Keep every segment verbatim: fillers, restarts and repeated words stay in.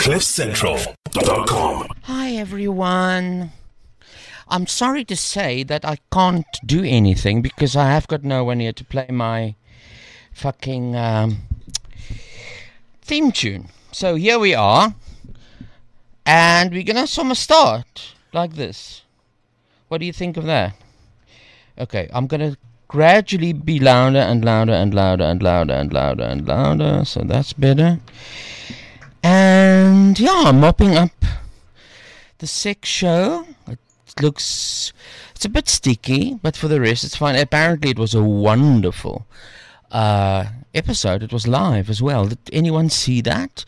cliff central dot com. Hi everyone. I'm sorry to say that I can't do anything because I have got no one here to play my fucking um, theme tune. So here we are, and we're gonna sort of start like this. What do you think of that? Okay, I'm gonna gradually be louder and louder and louder and louder and louder and louder, so that's better. And yeah, I'm mopping up the sex show. It looks, it's a bit sticky, but for the rest it's fine. Apparently it was a wonderful uh, episode. It was live as well. Did anyone see that?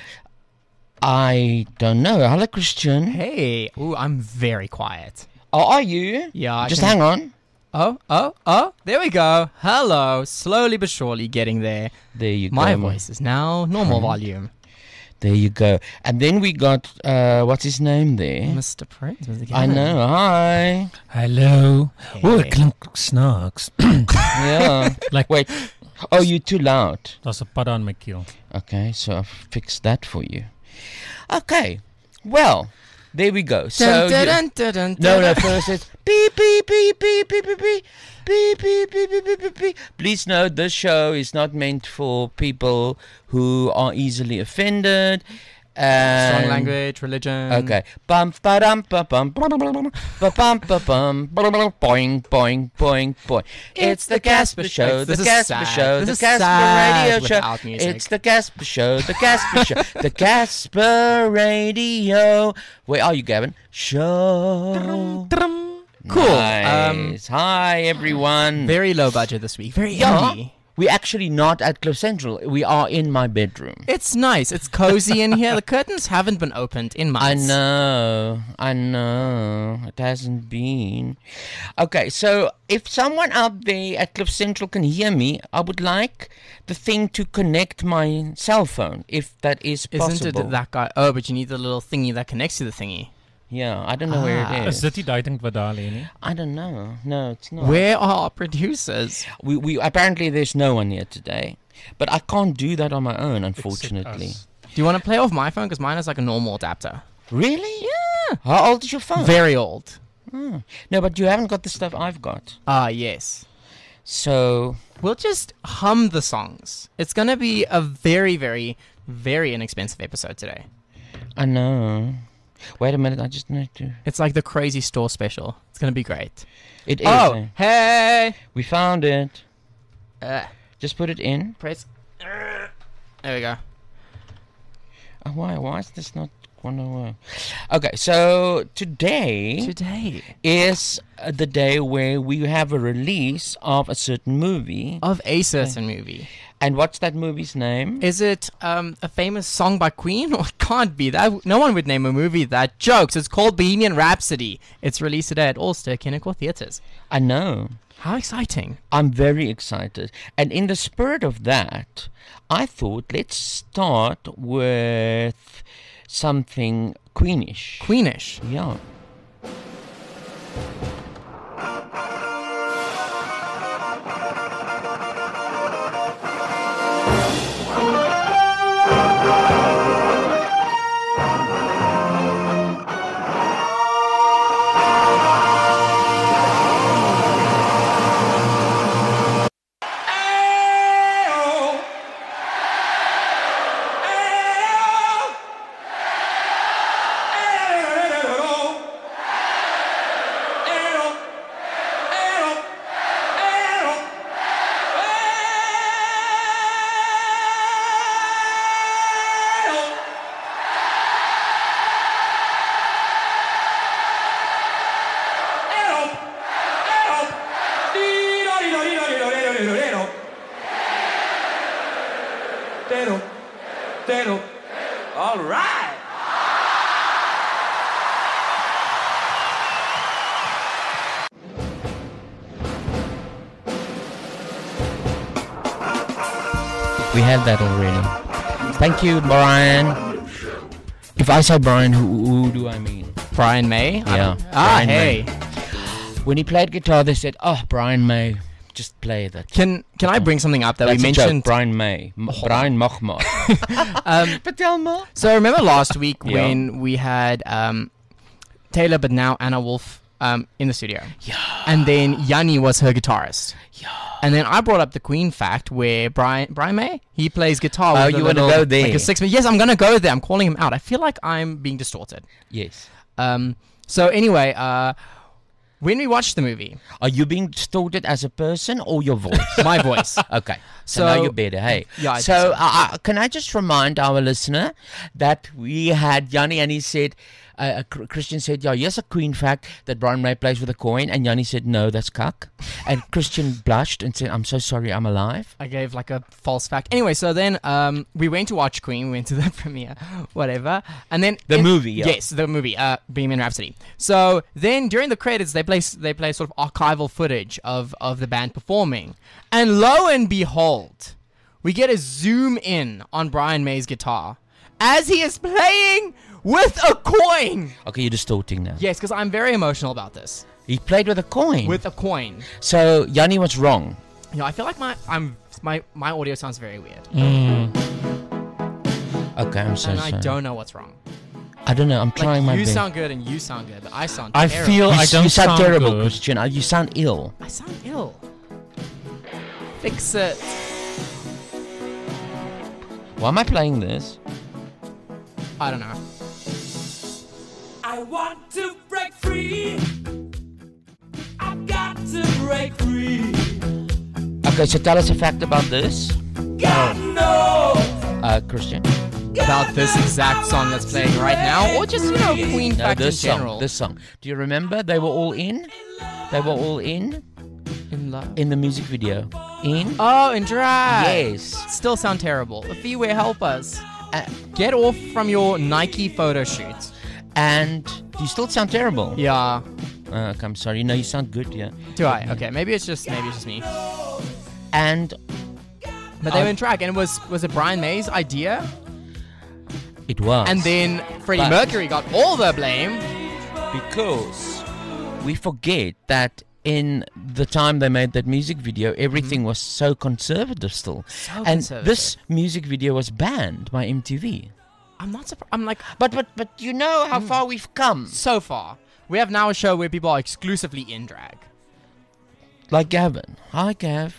I don't know. Hello, Christian. Hey. Ooh, I'm very quiet. Oh, are you? Yeah. I Just can... hang on. Oh, oh, oh. There we go. Hello. Slowly but surely getting there. There you My go. My voice is now normal volume. There you go. And then we got, uh, what's his name there? Mister Prince. I know. Hi. Hello. Hey. Oh, it klink snarks. Yeah. Like, Wait. Oh, you're too loud. Daar's 'n pad aan my keel. Okay, so I've fixed that for you. Okay. Well, there we go. So Dun, you- dun, dun, dun, no, no. dun. First it's beep beep beep beep beep beep beep beep beep beep beep beep beep beep. Please note this show is not meant for people who are easily offended. Strong And language, religion. Okay. Bum ba dum ba bum ba bum ba bum ba bum boing boing boing boing. It's the Casper Show. The This is Casper sad. Show. This The is Casper sad Radio Show. without music. It's the Casper Show. The Casper Show. The Casper Radio. Where are you, Gavin? Show. Cool. Nice. Hi, everyone. Very low budget this week. Very Yeah. indie. We're actually not at Cliff Central. We are in my bedroom. It's nice. It's cozy in here. The curtains haven't been opened in I months. know, I know, it hasn't been. Okay, so if someone out there at Cliff Central can hear me, I would like the thing to connect my cell phone, if that is possible. Isn't it that guy? Oh, but you need the little thingy that connects to the thingy. Yeah, I don't know where Ah. it Is is. dit die duiding wat daar lê nie? I don't know. No, it's not. Where are our producers? We, we apparently there's no one here today, but I can't do that on my own, Except unfortunately. us. Do you want to play off my phone? Because mine is like a normal adapter. Really? Yeah. How old is your phone? Very old. Oh. No, but you haven't got the stuff I've got. Ah, yes. So We'll just hum the songs. It's going to be a very, very, very inexpensive episode today. I know. Wait a minute, I just need to. It's like the crazy store special. It's going to be great. It is. Oh, eh? hey! We found it. Uh, Just put it in. press. There we go. Oh, why? Why is this not gonna work? Okay, so today Today. is uh, the day where we have a release of a certain movie. Of a certain movie. And what's that movie's name? Is it um, a famous song by Queen? Or it can't be. That no one would name a movie that. Jokes. It's called Bohemian Rhapsody. It's released today at Ulster Kinnickle Theatres. I know. How exciting. I'm very excited. And in the spirit of that, I thought let's start with something Queenish. Queenish. Yeah. All right. We had that already. Thank you, Brian. If I say Brian, who, who do I mean? Brian May? I Yeah, don't- Ah, Brian hey. May. When he played guitar, they said, "Oh, Brian May, just play that. Can Can I bring something up that That's we a joke, mentioned? Brian May. M- Brian Machmar. Um, Patel more. so remember last week Yeah. when we had um, Taylor, but now Anna Wolf um, in the studio, Yeah. and then Yanni was her guitarist. Yeah. And then I brought up the Queen fact where Brian Brian May, he plays guitar. Oh, with a you wanna little- go there? Like a six. Yes, I'm gonna go there. I'm calling him out. I feel like I'm being distorted. Yes. Um. So anyway, uh, when we watched the movie, Are you being distorted as a person or your voice? my voice. Okay. So, So- now you're better. Hey. Yeah, I So, think so. uh, uh, can I just remind our listener that we had Yanni and he said, uh, uh, Chr- Christian said, yeah, here's a Queen fact that Brian May plays with a coin. And Yanni said, no, that's cuck. And Christian blushed and said, I'm so sorry, I'm alive. I gave like a false fact. Anyway, so then um, we went to watch Queen. We went to the premiere, whatever, and then The in- movie, yeah. Yes, the movie, uh, Bohemian Rhapsody. So then during the credits, they play s- they play sort of archival footage of of the band performing, and lo and behold, we get a zoom in on Brian May's guitar as he is playing with a coin. Okay, you're distorting now. Yes, because I'm very emotional about this. He played with a coin. With a coin. So Yanni was wrong. You know, I feel like my I'm my my audio sounds very weird, Okay, I'm so and sorry. I don't know what's wrong. I don't know. I'm Like, trying my you best. sound good and you sound good, but I sound I terrible. feel you, I s- don't you sound, sound terrible, good. Christian. Uh, You sound ill. I sound ill. Fix it. Why am I playing this? I don't know. I want to break free. I've got to break free. Okay, so tell us a fact about this, God knows. uh, Christian. About this exact song that's playing right now, or just, you know, Queen No, fact in this song. general. This song. Do you remember? They were all in. They were all in in love. in the music video. In. Oh, in drag. Yes. Still sound terrible. Afiwe, help us. Uh, Get off from your Nike photo shoot. and you still sound terrible. Yeah. Uh, okay, I'm sorry. No, you sound good. Yeah. Do I? Okay, maybe it's just maybe it's just me. And But they I- were in drag, and it was was it Brian May's idea? it was. And then Freddie But- Mercury got all the blame. because we forget that in the time they made that music video, everything was so conservative still. So and conservative. this music video was banned by M T V. I'm not surprised. I'm like, But but but you know how far we've come. so far, we have now a show where people are exclusively in drag. Like Gavin. Hi, Gav.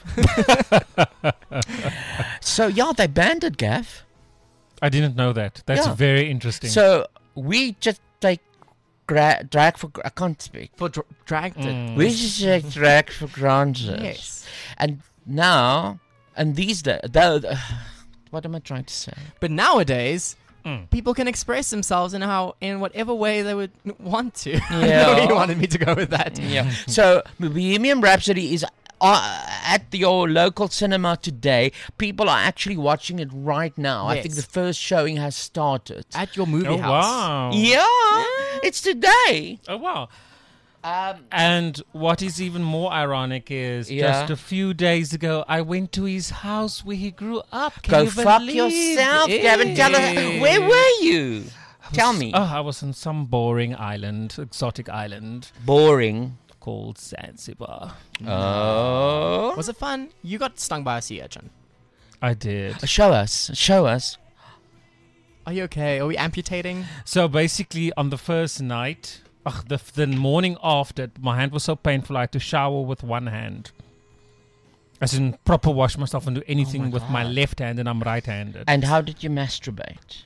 So yeah, they banned it, Gav. I didn't know that. That's Yeah. very interesting. So we just take gra- drag for gr- I can't speak. For dr- drag. to- Mm. We just take drag for granted. Yes. And now, and these days, the, what am I trying to say? But nowadays, Mm. people can express themselves in how in whatever way they would want to. I Yeah. know you wanted me to go with that. Yeah. So Bohemian Rhapsody is uh, at your local cinema today. People are actually watching it right now. I think Yes. the first showing has started. At your movie oh house. wow. Yeah, it's today. Oh wow. Um, And what is even more ironic is Yeah. just a few days ago I went to his house where he grew up. Can go you fuck believe yourself, it? Gavin. Tell us, where were you? Tell me. Oh, I was on some boring island, exotic island Boring. called Zanzibar. Oh. Was it fun? You got stung by a sea urchin. I did. Show us. Show us. Are you okay? Are we amputating? So basically, on the first night, ugh, the the morning after, my hand was so painful I had to shower with one hand. As in, proper wash myself and do anything my with my God. left hand, and I'm right-handed. And how did you masturbate?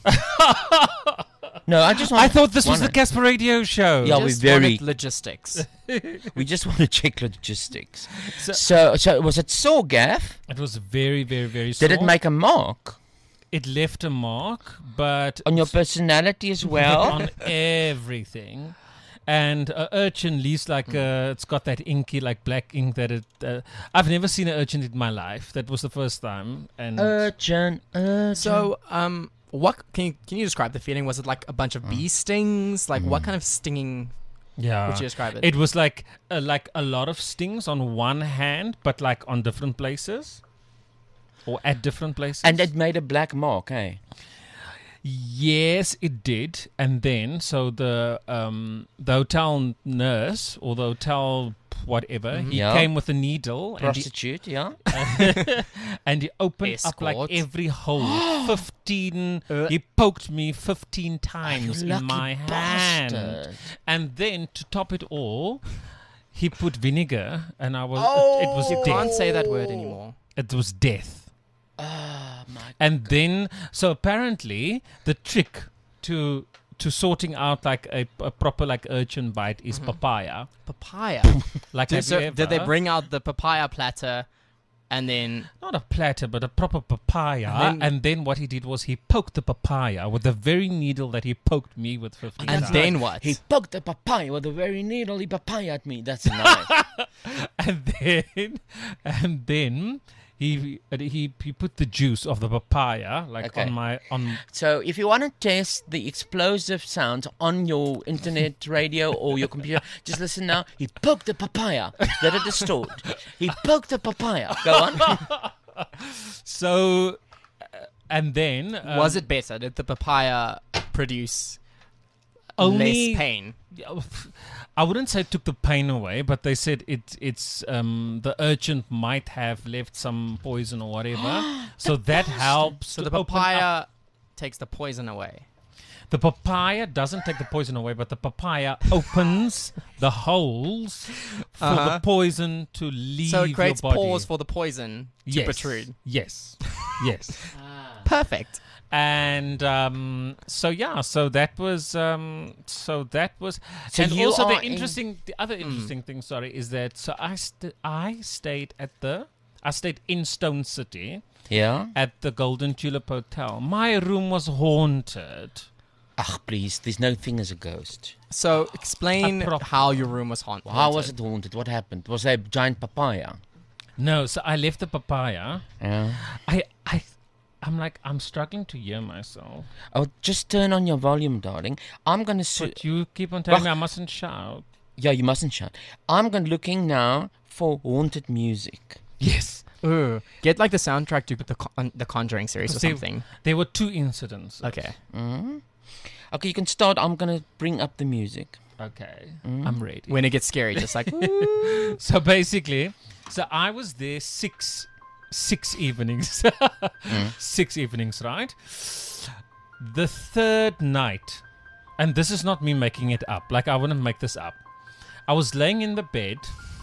No, I just want. I thought this was the wanna- Casper Radio show. Yeah, we Just very- wanted logistics. We just want to check logistics. So- So, so, was it sore, Gav? It was very, very, very. Did it sore. make a mark It left a mark, but on your personality as well? on everything. And uh, urchin leaves like uh, it's got that inky, like black ink that it. Uh, I've never seen an urchin in my life. That was the first time. And Urgent, urgent. So, um, what can you can you describe the feeling? Was it like a bunch of bee stings? Like what kind of stinging yeah, would you describe it? it was like uh, like a lot of stings on one hand, but like on different places, or at different places. and it made a black mark, eh? Yes, it did. And then, so the um, the hotel nurse or the hotel whatever. He Yeah. came with a needle and he, Prostitute, yeah. and he opened up like Escort. every hole. fifteen. Uh. He poked me fifteen times You in lucky my hand. bastard. And then to top it all, he put vinegar, and I was Oh. it, it was You death. can't say that word anymore. It was death. Oh, my And then, so apparently, the trick to to sorting out like a, a proper like urchin bite is papaya. Papaya. Like did, have so, you did they ever- bring out the papaya platter and then not a platter, but a proper papaya. And And then- then, what he did was he poked the papaya with the very needle that he poked me with fifteen and times. then what? He poked the papaya with a very needle. He papaya at me. That's nice. and then and then he he he put the juice of the papaya like Okay. on my on So if you want to test the explosive sounds on your internet radio or your computer, just listen now. He poked the papaya. Let it distort. He poked the papaya. Go on. so uh, and then um, Was it better? Did the papaya produce only less pain? I wouldn't say it took the pain away, but they said it it's um the urchin might have left some poison or whatever, so that helps. So to the open up- papaya takes the poison away. The papaya doesn't take the poison away, but the papaya opens the holes for Uh-huh. the poison to leave So it creates your body. pores for the poison to yes. protrude. Yes, yes. Perfect. And um, so yeah, so that was um, so that was. So and you also are the in- interesting, the other interesting thing, sorry, is that so I st- I stayed at the I stayed in Stone City Yeah. at the Golden Tulip Hotel. My room was haunted. Ah, please. There's no thing as a ghost. So explain A prop- how your room was haunted. How was it haunted? What happened? Was there a giant papaya? No, so I left the papaya. Yeah. I I I'm like I'm struggling to hear myself. Oh, just turn on your volume, darling. I'm gonna. Su- But you keep on telling Wag- me I mustn't shout. yeah, you mustn't shout. I'm going looking now for haunted music. Yes. Ooh. Get like the soundtrack to the con- the Conjuring series or See, something. There were two incidents. Okay. hmm Okay, you can start. I'm gonna bring up the music. Okay. Mm. I'm ready. When it gets scary, just like So basically, so I was there six six evenings. Six evenings, right? The third night, and this is not me making it up. Like I wouldn't make this up. I was laying in the bed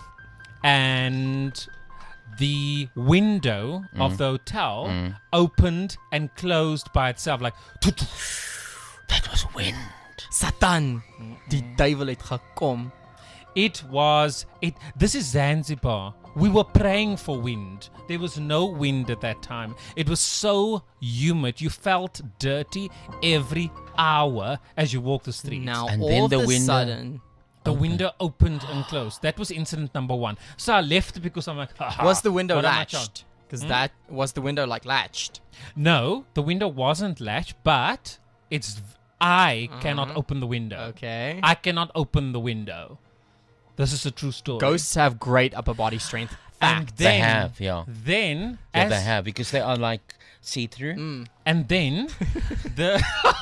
and the window of the hotel opened and closed by itself like That was wind. Satan, die duivel het gekom. It was it. This is Zanzibar. We were praying for wind. There was no wind at that time. It was so humid. You felt dirty every hour as you walked the streets. Now And all then of the a window- sudden, the window opened and closed. That was incident number one. So I left because I'm like, "Haha, was the window what am I on?" latched? Because that was the window like latched. No, the window wasn't latched, but it's. I cannot open the window. Okay. I cannot open the window. This is a true story. Ghosts have great upper body strength. And Fact. They then, have, yeah. Then, Yeah, as they have because they are like see through. Mm. And then the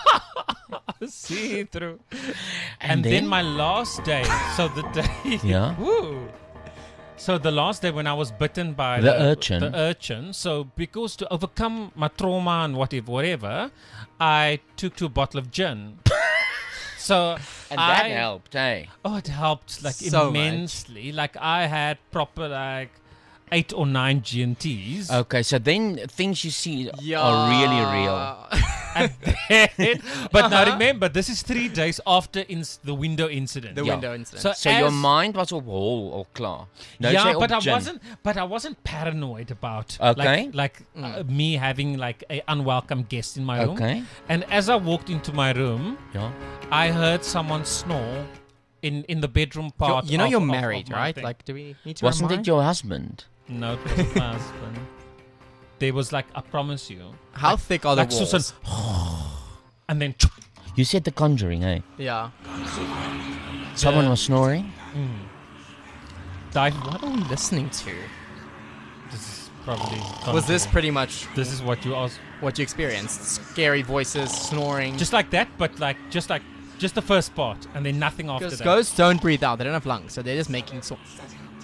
see through. And, And then, then? my last day. So the day. Yeah. Woo. So the last day when I was bitten by The urchin. The urchin. So because to overcome my trauma and whatever, whatever, I took to a bottle of gin. So And that I, helped, eh? Oh, it helped like So much. immensely. Like I had proper like eight or nine G N Ts. Okay, so then things you see are really real. And then, but now remember, this is three days after ins- the window incident. The Yeah. window incident. So, So your as- mind was op hol or klaar. No yeah, say op but I gin. wasn't. But I wasn't paranoid about Okay. like, like uh, me having like a unwelcome guest in my room. Okay. And as I walked into my room, Yeah. I heard someone snore in in the bedroom You're- part. you know of- you're of- of married, my right? thing. Like, do we need to Wasn't remind? it your husband? No, it wasn't my husband. There was like, I promise you. How thick are the Like walls? Susan, and then You said The Conjuring, eh? Yeah. Someone The- was snoring. dive. What are we listening to? This is probably. Was this Conjuring. pretty much This is what you asked. what you experienced? Scary voices, snoring. Just like that, but like just like just the first part, and then nothing after because that. ghosts don't breathe out. They don't have lungs, so they're just making so-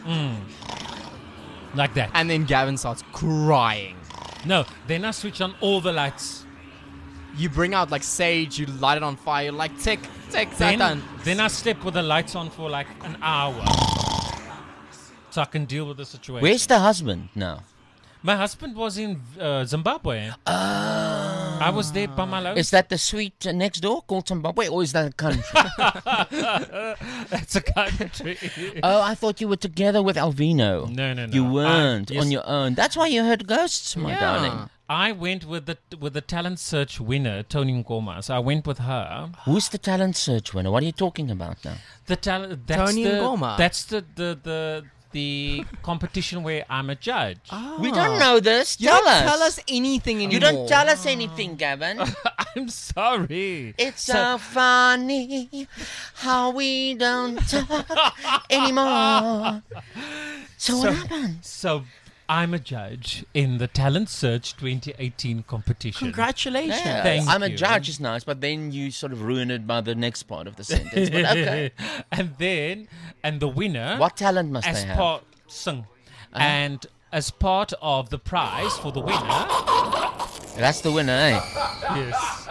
Like that. And then Gavin starts crying. No, then I switch on all the lights. You bring out like sage, you light it on fire, like tick, tick, Then, done. then I slept with the lights on for like an hour. So I can deal with the situation. Where's the husband now? My husband was in uh, Zimbabwe. I was there by my load. Is that the suite uh, next door called Zimbabwe, or is that a country? That's a country. Oh, I thought you were together with Alvino. No, no, no. You I- weren't yes. on your own. That's why you heard ghosts, my Yeah. darling. I went with the with the talent search winner, Tony Ngoma. So I went with her. Who's the talent search winner? What are you talking about now? The talent. That's Tony the, Ngoma. That's the the the the competition where I'm a judge. We don't know this. You tell don't us. tell us anything anymore. You don't tell us anything, Gavin. I'm sorry. It's so funny how we don't talk anymore. So, what happened? So I'm a judge in the Talent Search twenty eighteen competition. Congratulations. Yeah, Thank I'm a you. judge is nice, but then you sort of ruin it by the next part of the sentence. But okay. And then, and the winner, What talent must as they have? part, sing. And as part of the prize for the winner, That's the winner, eh? yes,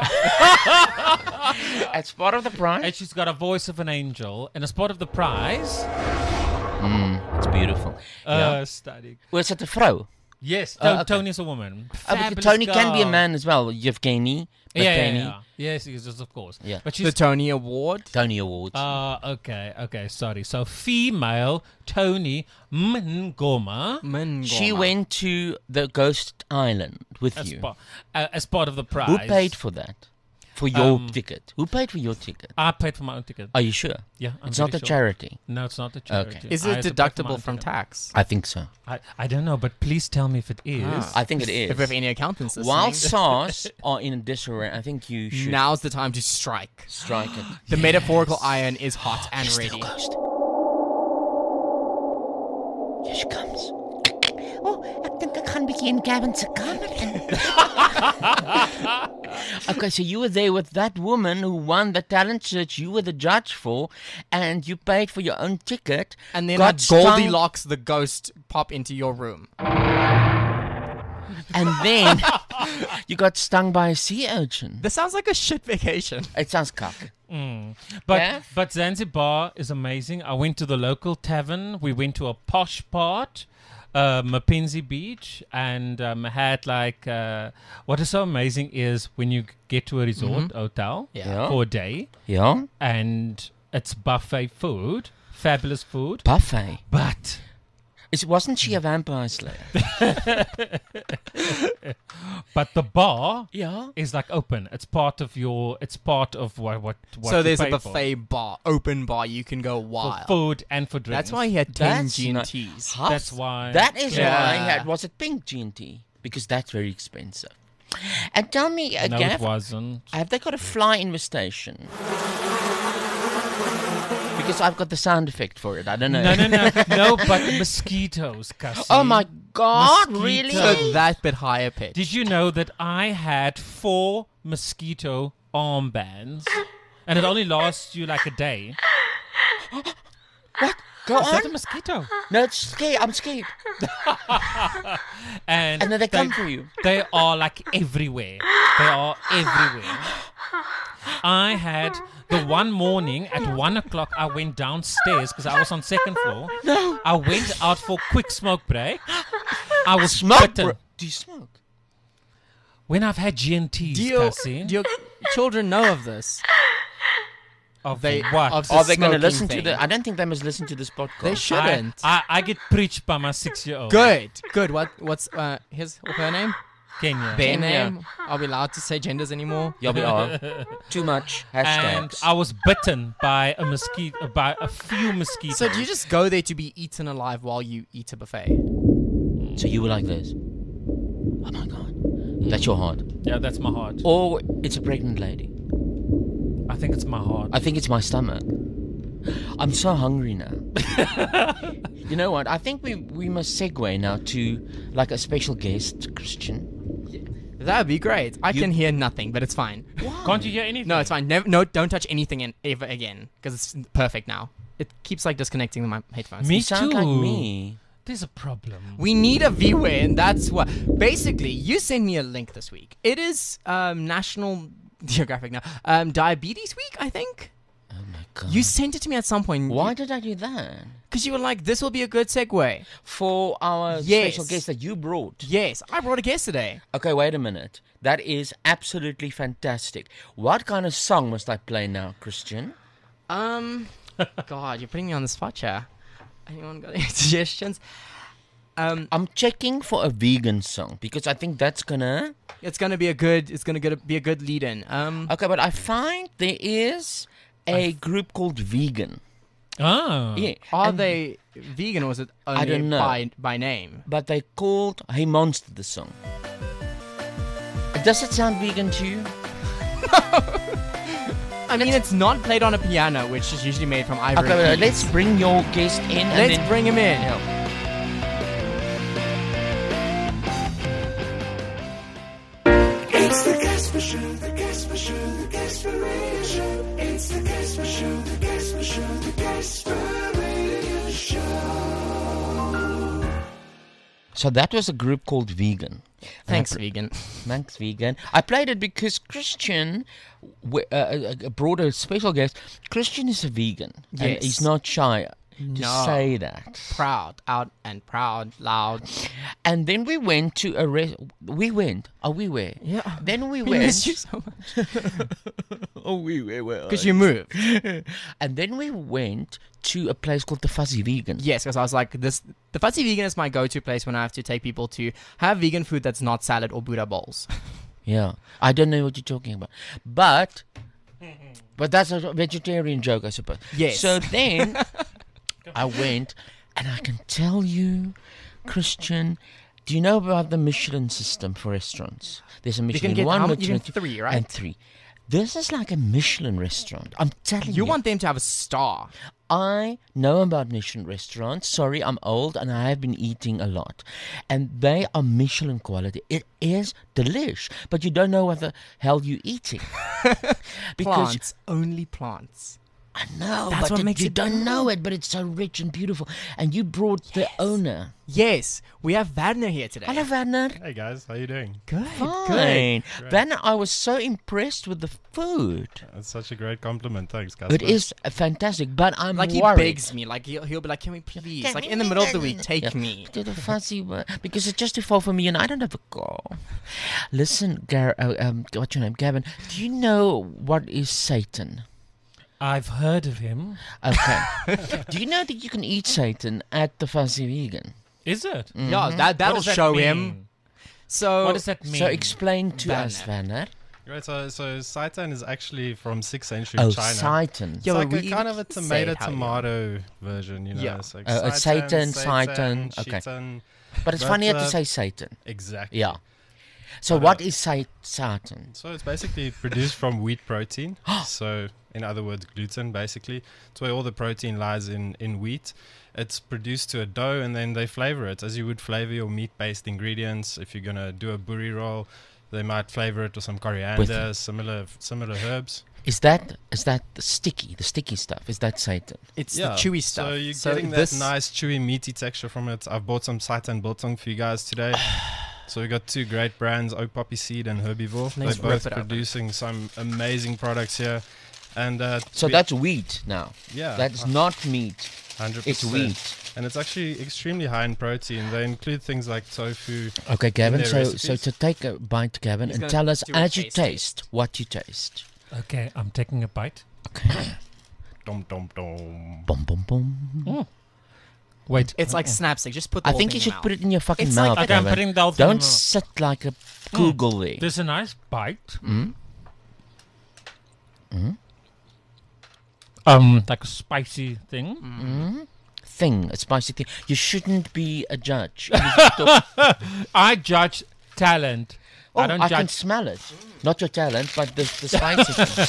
As part of the prize. and she's got a voice of an angel, and as part of the prize, It's beautiful. uh, yeah. studying. Was it a vrouw? Yes, Oh, To- okay. Tony's a woman. Oh, but Fabulous Tony can be a girl. man as well. Yevgeny. Yeah, yeah, Yevgeny. yeah. Yes, yes, yes, of course. Yeah. But The she's Tony Award. Tony Awards. Uh, okay, okay, sorry. So, female Tony Mngoma Mngoma. she went to the Ghost Island with as, you. pa- uh, as part of the prize. Who paid for that? For your Um, ticket? Who paid for your ticket? I paid for my own ticket. Are you sure? Yeah, I'm it's not pretty a sure. charity. No, it's not a charity. Is I it had to pay for my deductible own from ticket. tax? I think so. I, I don't know, but please tell me if it is. Ah. I think it is. If we have any accountants listening, While SARS are in disarray, I think you should now's the time to strike. strike it. The metaphorical iron is hot and Yes, ready. little ghost. Here she comes. Oh, ek dink ek gaan bietjie in Gavin se kamer in. Okay, so you were there with that woman who won the talent search you were the judge for, and you paid for your own ticket. And then got had stung, Goldilocks the ghost pop into your room. and then you got stung by a sea urchin. This sounds like a shit vacation. It sounds cock. Mm. But Yeah? but Zanzibar is amazing. I went to the local tavern. We went to a posh part, uh, Mapenzi Beach, and um, had like uh, what is so amazing is when you get to a resort hotel Yeah. for a day, Yeah? and it's buffet food, fabulous food, Buffet. but Is, wasn't she a vampire slayer? but the bar Yeah. is like open. It's part of your. It's part of what what. what So you there's a pay for. buffet bar, open bar. You can go for wild. food and for drinks. That's why he had ten That's G and not- Ts. Huh? That's why. That is Yeah. why I had. Was it pink G and T? Because that's very expensive. And tell me, uh, No, Gav, it wasn't. have they got a fly infestation? Because I've got the sound effect for it. I don't know. No, no, no, no. But mosquitoes, Cassie. Oh my God! Mosquito. Really? So that bit higher pitch. Did you know that I had four mosquito armbands, and it only lasts you like a day? What? Go Is on. that a mosquito? No, it's scared. I'm scared. And, And then they come for you. They are like everywhere. They are everywhere. I had the one morning at one o'clock. I went downstairs because I was on second floor. No. I went out for a quick smoke break. I was Smoke. bitten. Bro. Do you smoke? When I've had G and Ts, do, your, Cassie, do your children know of this? of They what? of the Are they going to smoking listen to thing. the? I don't think they must listen to this podcast. They shouldn't. I, I, I get preached by my six-year-old. Good, good. What? What's uh, his or her name? Kenya. Their Kenya. name? Are we allowed to say genders anymore? Yeah, we are. Too much. And Hashtags. I was bitten by a mosquito, by a few mosquitoes. So do you just go there to be eaten alive while you eat a buffet? So you were like this. Oh my God. That's your heart. Yeah, that's my heart. Or it's a pregnant lady. I think it's my heart. I think it's my stomach. I'm so hungry now. You know what? I think we, we must segue now to like a special guest, Christian. That'd be great. I You- can hear nothing, but it's fine. Can't you hear anything? No, it's fine. Never, no, don't touch anything in, ever again because it's perfect now. it keeps like disconnecting my headphones. Me You sound too. like me. There's a problem. We need a V-Way, and that's what. Basically, you sent me a link this week. It is um, National Geographic now. Um, Diabetes Week, I think. Oh my god. You sent it to me at some point. Why did I do that? Because you were like, this will be a good segue. For our Yes. special guest that you brought. Yes, I brought a guest today. Okay, wait a minute. That is absolutely fantastic. What kind of song must I play now, Christian? Um, God, you're putting me on the spot here. Anyone got any suggestions? Um, I'm checking for a vegan song because I think that's gonna. it's gonna be a good. It's gonna get- be a good lead-in. Um, Okay, but I find there is a group called Vegan. Ah. Yeah, are and- they vegan or is it only don't know. by by name? But they called Hey Monster the song. Does it sound vegan to you? I mean, it's not played on a piano, which is usually made from ivory. Okay, well, keys. let's bring your guest in. and Let's then, bring him in. Yeah. It's the Casper Show, the Casper Show, the Casper Radio Show. It's the Casper Show, the Casper Show, the Casper Radio Show. So that was a group called Vegan. Thanks, And I vegan. pl- Thanks, Vegan. I played it because Christian w- uh, uh, uh, brought a special guest. Christian is a vegan. And Yes. he's not shy to No. say that. Proud, out and proud, loud. And then we went to a re- we went. Oh, we were. Yeah. Then we We went. miss you so much Oh, we were. well, because you moved. And then we went to a place called the Fuzzy Vegan. Yes, because I was like, this. The Fuzzy Vegan is my go-to place when I have to take people to have vegan food that's not salad or Buddha bowls. Yeah. I don't know what you're talking about. But but that's a vegetarian joke, I suppose. Yes. So then I went and I can tell you, Christian, do you know about the Michelin system for restaurants? There's a You Michelin can get one, how, mu- you Michelin can three, right? and three. This is like a Michelin restaurant. I'm telling you. You want them to have a star. I know about Michelin restaurants. Sorry, I'm old and I have been eating a lot. And they are Michelin quality. It is delish, but you don't know what the hell you're eating. because Plants, only plants. I know, That's but what it- makes you it don't know good. it, but it's so rich and beautiful. And you brought the owner. Yes, we have Wagner here today. Hello, Werner. Hey guys, how you doing? Good, Fine. Great. Werner, I was so impressed with the food. That's such a great compliment. Thanks, Casper. It is uh, fantastic, but I'm Like he worried. begs me, like he'll, he'll be like, "Can we please?" Can Like we- in the middle of the week, take Yeah. me. To the fuzzy word, because it's just too far for me and I don't have a car. Listen, Gar- uh, um, what's your name, Gavin? Do you know what is Satan? I've heard of him. Okay. Do you know that you can eat Satan at the Fuzzy Vegan? Is it? Yeah, that What that'll does that show mean? him. So What does that mean? So explain to us, Werner. Werner. Right, so so seitan is actually from sixth century Oh, China. Satan. It's Yeah, like but a we kind of a say tomato it how you tomato version, you know. Yeah. It's like Uh, it's Satan, Satan, okay. Shitan. But it's But, funnier to uh, say Satan. Exactly. Yeah. So But, what uh, is sa- Satan? So it's basically produced from wheat protein. So in other words, gluten basically. It's where all the protein lies in, in wheat. It's produced to a dough and then they flavor it as you would flavor your meat-based ingredients. If you're gonna do a buri roll, they might flavor it with some coriander, similar similar herbs. Is that is that the sticky, the sticky stuff? Is that Satan? it's the chewy stuff. So you're So getting that this- nice chewy meaty texture from it. I've bought some seitan biltong for you guys today. So we got two great brands, Oak Poppy Seed and Herbivore. Let's They're rip both it open. producing some amazing products here. And uh, So we- that's wheat now. yeah, That's not meat. one hundred It's percent. wheat. And it's actually extremely high in protein. They include things like tofu. Okay, Gavin. their So, so recipes. to take a bite, Gavin, He's and gonna tell us do a as you taste taste what you taste. Okay, I'm taking a bite. Okay. Dom dom dom. Boom, boom, boom. Wait. It's like snapstick. Just put. The I whole think thing you in should your put mouth. it in your fucking It's like mouth, a- Okay, I'm Gavin. putting the whole thing in Don't my mouth. sit like a Google there. There's a nice bite. Mm? Um, like a spicy thing. Mm? Thing, a spicy thing. You shouldn't be a judge. You should talk- I judge talent. oh, I don't can judge. smell it. Not your talent, but the, the spicy thing.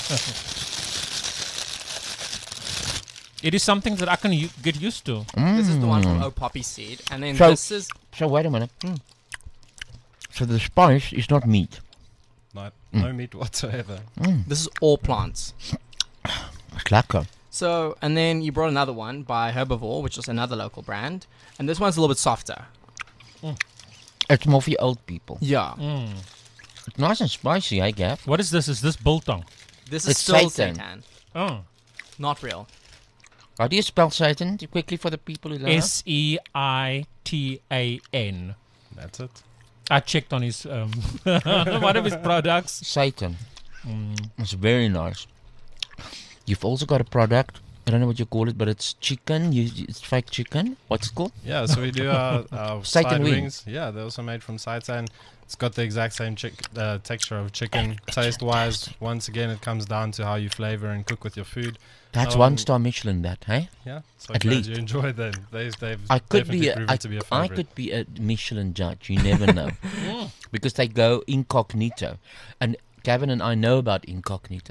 It is something that I can u- get used to. This is the one Mm. from Oak Poppy Seed, and then So- this is So wait a minute. So the spice is not meat. Not, Mm. No meat whatsoever. this is all plants. It's lekker. So, and then you brought another one by Herbivore, which is another local brand. And this one's a little bit softer. It's more for your old people. Yeah. Mm. It's nice and spicy, eh, Gav? What is this? Is this biltong? This is It's still Seitan. Seitan. Oh. Not real. How do you spell Satan? Quickly for the people who don't know. S E I T A N. That's it. I checked on his um, one of his products. Satan. Mm. It's very nice. You've also got a product. I don't know what you call it, but it's chicken. You, it's fake chicken. What's it called? Yeah, so we do our, our Seitan side wings. wings. Yeah, they're also made from seitan. It's got the exact same chick, uh, texture of chicken. Taste-wise, once again, it comes down to how you flavor and cook with your food. That's Um, one star Michelin, that, hey? Yeah, so At glad least. you enjoyed them. They, they've I could definitely be a, proven I, to be a I favorite. could be a Michelin judge. You never know, because they go incognito, and Gavin and I know about incognito.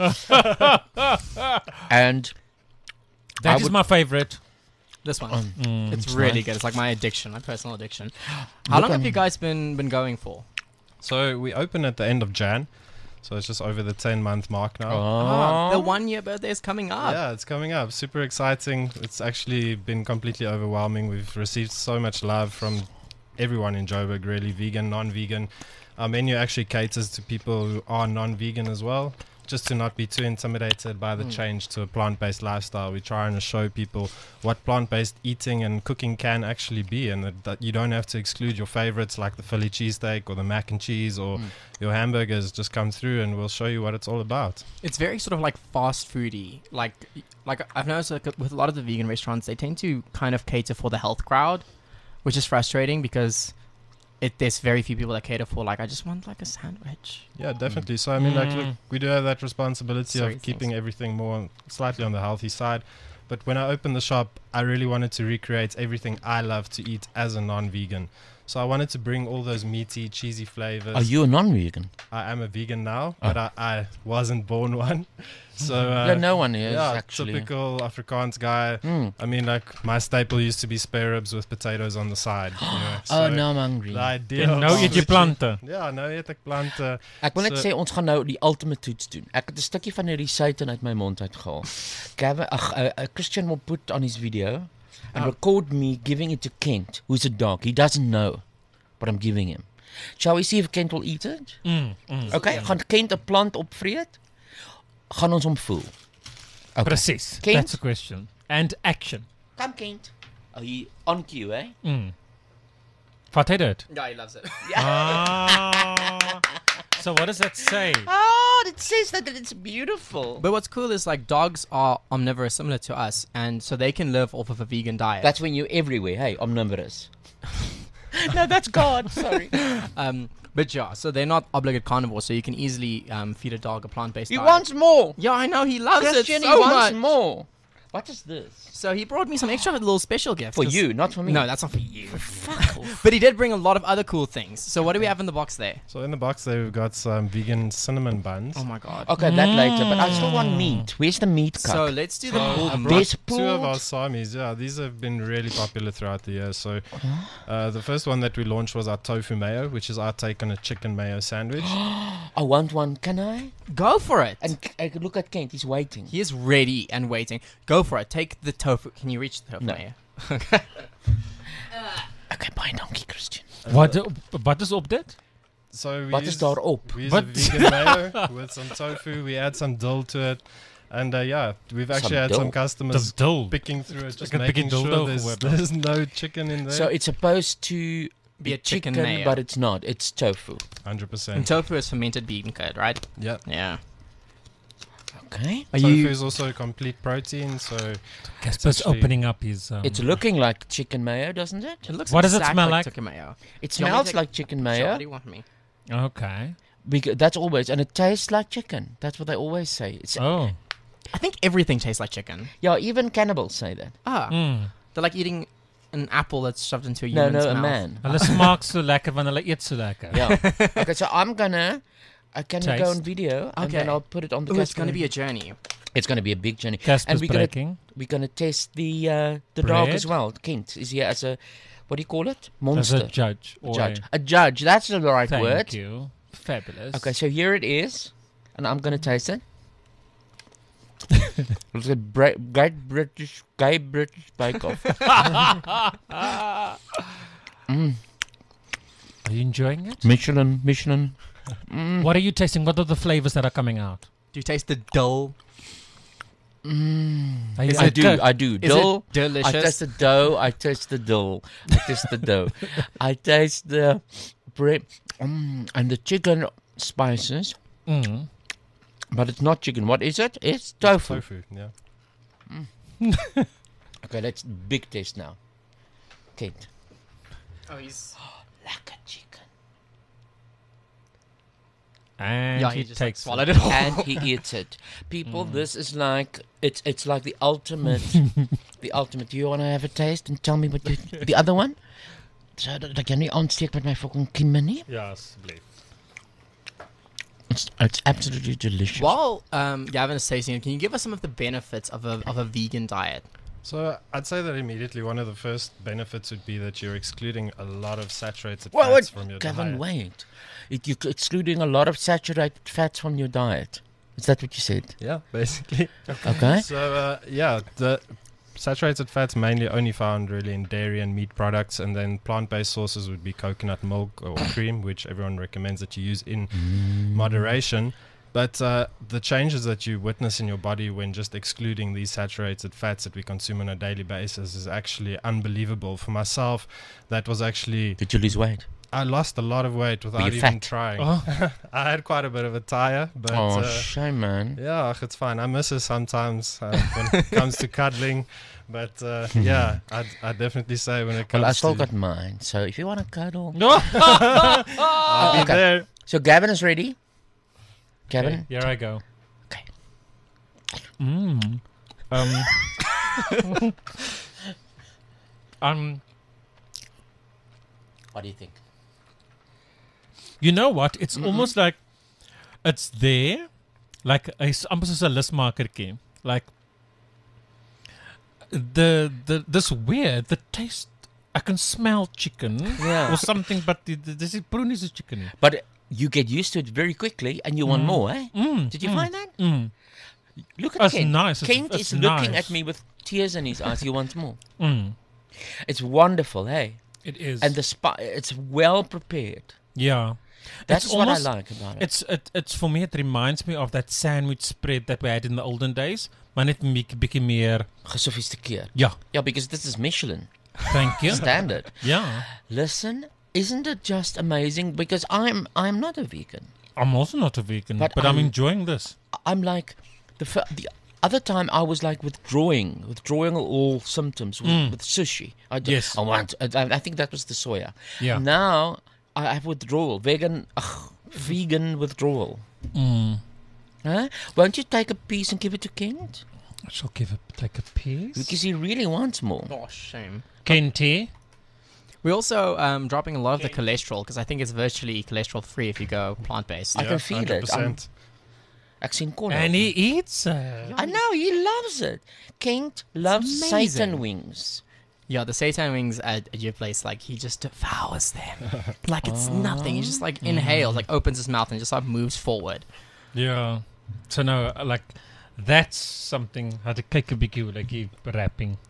And That I is would- my favorite. This one. um, Mm. it's it's really nice. good. It's like my addiction, my personal addiction. How Look long have on- you guys been been going for? So we open at the end of Jan, so it's just over the ten month mark now. Ah, the oh, one year birthday is coming up. Yeah, it's coming up. Super exciting. It's actually been completely overwhelming. We've received so much love from everyone in Joburg, really, vegan, non-vegan. Our menu actually caters to people who are non-vegan as well, just to not be too intimidated by the Mm. change to a plant-based lifestyle. We try and show people what plant-based eating and cooking can actually be, and that, that you don't have to exclude your favorites like the Philly cheesesteak or the mac and cheese or Mm. your hamburgers. Just come through and we'll show you what it's all about. It's very sort of like fast foody. Like, like I've noticed like, with a lot of the vegan restaurants, they tend to kind of cater for the health crowd, which is frustrating because it there's very few people that cater for like I just want like a sandwich. Yeah, definitely. So I mean, like, look, Mm. we do have that responsibility Sorry, of keeping thanks. everything more on- slightly on the healthy side. But when I opened the shop, I really wanted to recreate everything I love to eat as a non-vegan. So I wanted to bring all those meaty, cheesy flavors. are you a non-vegan? I am a vegan now, Oh. but I, I wasn't born one. So uh, yeah, no one is yeah, actually. typical Afrikaans guy. Mm. I mean, like, my staple used to be spare ribs with potatoes on the side. You know, Oh, so now I'm hungry. the idea En of nou eet jy switching- plante. Ja, nou eet ek plante. Ek wil net So- sê ons gaan nou die ultimate toets doen. Ek het 'n stukkie van hierdie Satan uit my mond uitgehaal. Gavin, ag, uh, uh, Christian will put on his video and Oh. record me giving it to Kent, who's a dog. He doesn't know what I'm giving him. Shall we see if Kent will eat it? Mm, mm. Okay, gaan Kent 'n plant opvreet? Gaan ons hom voel. Okay. Precies. Kent? That's the question. And action. Kom Kent. Oh, he on cue, eh? Mm. Vat hy dit? Yeah, he loves it. Ah. So what does that say? Oh, it says that it's beautiful. But what's cool is like dogs are omnivorous, similar to us, and so they can live off of a vegan diet. That's when you're everywhere. Hey, omnivorous. No, that's God. Sorry. um, but yeah, so they're not obligate carnivores, so you can easily um, feed a dog a plant-based He diet. wants more. Yeah, I know he loves Christian, it he so wants much. more. What is this? So he brought me some extra little special gifts For 'cause- you, not for me. No, that's not for you. Fuck off. But he did bring a lot of other cool things. So what do we have in the box there? So in the box there we've got some vegan cinnamon buns. Oh my god. Okay, that later, but I still want meat. Where's the meat cut? So let's do the I pulled brought Best two of our pulled. samis. Yeah, these have been really popular throughout the year. So uh, the first one that we launched was our tofu mayo, which is our take on a chicken mayo sandwich. I want one. Can I? Go for it. And c- uh, look at Kent. He's waiting. He is ready and waiting. Go for it. Take the tofu. Can you reach the tofu? No. mayo? Okay, bye, donkey, Christian. Wat wat is op dit? So we Wat use, is daarop? we use What? a vegan mayo with some tofu. We add some dill to it, and uh, yeah, we've actually Some had dill? some customers Dis dil. picking through it, just Like a making biggie sure dildo there's, gehoord. there's no chicken in there. So it's supposed to Be a chicken chicken, mayo. but it's not. It's tofu. Hundred And percent. tofu is fermented bean curd, right? Yeah. Yeah. Okay. Are Tofu you? is also complete protein, so Casper's actually- opening up his. Um, It's looking like chicken mayo, doesn't it? It looks What does it exactly smell like? like? Chicken mayo. It Do you want me to smells take- like chicken Sure, mayo. what do you want from me? Okay. Because that's always, and it tastes like chicken. That's what they always say. It's, Oh. I think everything tastes like chicken. yeah, even cannibals say that. Ah, Mm. they're like eating an apple that's shoved into a No, human's no, a mouth. man. Hulle smaak so lekker want hulle eet so lekker. Yeah. Okay, so I'm gonna. I can go Taste. on video and then Okay. I'll put it on the. Ooh, it's going to Casper- be a journey. It's going to be a big journey. Casper's And we're gonna- breaking. We're gonna test the uh, the dog Bread? as well. Kent is here as a what do you call it? As Monster. a judge. A or judge. A, A judge. That's the right thank word. you. Fabulous. Okay, so here it is, and I'm gonna taste it. It's a bra- Great British, Gay British Bake Off. mm. Are you enjoying it? Michelin, Michelin. Mm. What are you tasting? What are the flavors that are coming out? Do you taste the dull? Mm. Are you- Is I it do, good? I do. Is Dill. it delicious? I taste the dough. I taste the dough. I taste the dough. I taste the bread mm, and the chicken spices. Mm. But it's not chicken. What is it? It's tofu. Tofu, yeah. Okay, that's big taste now. Kent. Oh, he's Lekker chicken. And yeah. he, He just like, takes swallowed it. it all. And he eats it. People, this is like it's it's like the ultimate the ultimate. Do you want to have a taste and tell me what you the other one? So dat ek jou nie aansteek met my fucking kimme nie. Ja, asseblief. It's it's absolutely delicious. While um, Gavin is tasting it, can you give us some of the benefits of a of a vegan diet? So I'd say that immediately one of the first benefits would be that you're excluding a lot of saturated Well, fats wait, from your Gavin, diet. wait. It, you're excluding a lot of saturated fats from your diet. Is that what you said? Yeah, basically. Okay. So uh, yeah, the saturated fats mainly only found really in dairy and meat products, and then plant-based sources would be coconut milk or cream, which everyone recommends that you use in moderation. But uh, the changes that you witness in your body when just excluding these saturated fats that we consume on a daily basis is actually unbelievable. For myself, that was actually Did you lose weight? I lost a lot of weight without you even fat? trying. Oh. I had quite a bit of a tire, but oh, uh, shame, man. yeah, it's fine. I miss her sometimes uh, when it comes to cuddling. But uh, yeah, I'd, I'd definitely say when it comes Well, I still to... got mine. So if you want to cuddle. No. I'll be okay. there. So Gavin is ready. Gavin? Okay, here I go. Okay. Mm. Um. um. What do you think? You know what? It's almost like it's there, like a s- amper soos 'n lusmakertjie. Like the the this weird the taste. I can smell chicken Yeah. or something, but the- the- this is prunis is chicken. But you get used to it very quickly and you want more, eh? Mm, Did you mm, find that? Mm, Look at That's Kent. nice. It's- Kent it's is looking nice. at me with tears in his eyes. He wants more. mm. It's wonderful, hey? It is. And the spi- it's well prepared. yeah. That's It's what almost- I like about it. It's it, it's for me. It reminds me of that sandwich spread that we had in the olden days. Maar net 'n bietjie bietjie meer. Gesophisticated. Ja, Yeah, because this is Michelin thank you. standard. Yeah, Listen, isn't it just amazing? Because I'm I'm not a vegan. I'm also not a vegan, But but, I'm, I'm- enjoying this. I'm like the fir- the other time I was like withdrawing, withdrawing all symptoms with, Mm. with sushi. I d- Yes. I want. I, I think that was the soya. Yeah. Now I have withdrawal, vegan, ugh, vegan withdrawal. Mm. Huh? Won't you take a piece and give it to Kent? I shall give it take a piece. Because he really wants more. Oh, shame. Kenty. We're also um, dropping a lot of the cholesterol because I think it's virtually cholesterol free if you go plant based. I Yeah, can feel it. I'm, one hundred percent. I've seen corn. And he eats it. I know he loves it. Kent loves amazing. Satan wings. Yeah, the seitan wings at, at your place, like he just devours them. Like it's nothing. He just like inhales, like opens his mouth and just like moves forward. Yeah. So no, uh, like that's something. Had to kyk 'n bietjie hoe like you rapping.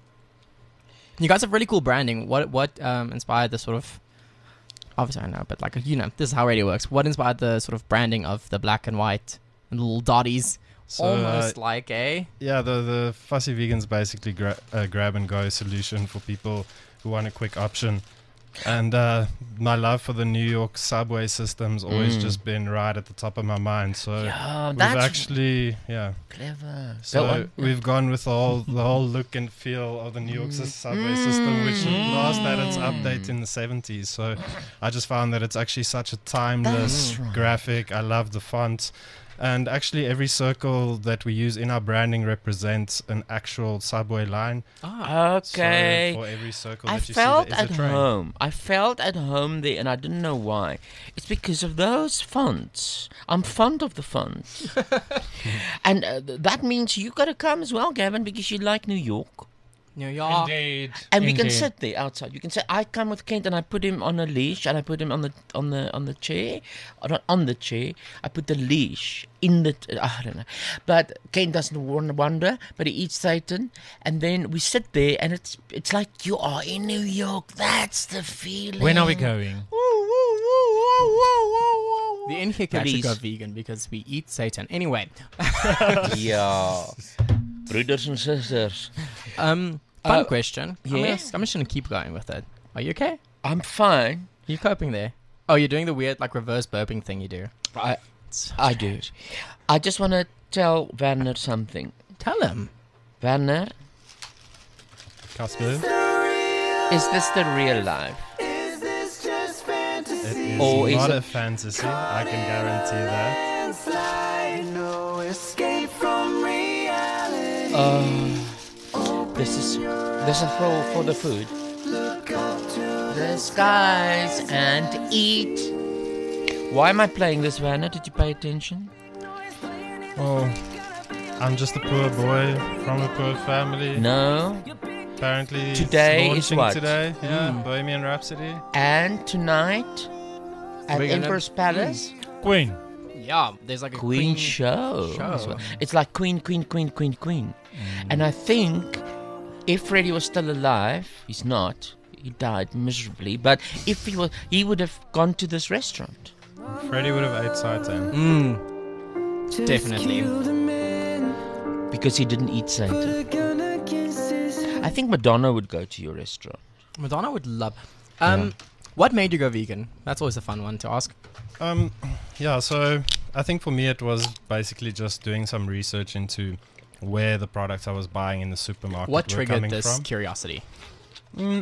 You guys have really cool branding. What what um, inspired the sort of? Obviously, I know, but like you know, this is how radio works. What inspired the sort of branding of the black and white and little dotties, So, uh, almost like a? yeah, the, the Fussy Vegans basically gra- a grab and go solution for people who want a quick option. And uh, my love for the New York subway system's always Mm. just been right at the top of my mind. So Yeah, we've that's actually, yeah. clever. Go So on. we've gone with the whole the whole look and feel of the New York s- subway system, which last had its update in the seventies. So I just found that it's actually such a timeless That's right. graphic. I love the font. And actually, every circle that we use in our branding represents an actual subway line. Ah, Okay. So for every circle I that you felt see, there at is a train. home. I felt at home there, and I didn't know why. It's because of those fonts. I'm fond of the fonts, and uh, th- that means you got to come as well, Gavin, because you like New York. New York. Indeed. And we can Indeed. sit there outside. You can say, I come with Kent and I put him on a leash and I put him on the on the on the chair, or not on the chair. I put the leash in the. T- I don't know, but Kent doesn't wan- wonder. But he eats Satan, and then we sit there, and it's it's like you are in New York. That's the feeling. When are we going? Woo, woo, woo, woo, woo, woo, The in here can actually Please. go vegan because we eat Satan. Anyway, Yeah, brothers and sisters. um, fun Uh, question. I'm, yeah? gonna, I'm just gonna keep going with it. Are you okay? I'm fine. You coping there? Oh, you're doing the weird like reverse burping thing you do. I I do. I just want to tell Werner something. Tell him. Werner, Casper, is this the real life? Is this just fantasy? it is Or is not it- a fantasy. I can guarantee that. Slide, no escape from reality. Uh, this is this is for for the food. Look up to The skies and eat. Why am I playing this, Werner? Did you pay attention? Oh, I'm just a poor boy from a poor family. No. Apparently, it's Today is launching what? Today, yeah, Mm. Bohemian Rhapsody. And tonight at We're gonna- Emperor's Palace, Queen. Yeah, there's like a Queen, queen, show. show. as well. It's like Queen, Queen, Queen, Queen, Queen. And I think if Freddie was still alive, he's not. He died miserably. But if he was, he would have gone to this restaurant. Freddie would have ate Satan. Mm, definitely. Because he didn't eat Satan. I think Madonna would go to your restaurant. Madonna would love. Um, Yeah. what made you go vegan? That's always a fun one to ask. Um, yeah, so I think for me it was basically just doing some research into where the products I was buying in the supermarket What were triggered coming this from. curiosity? Mm,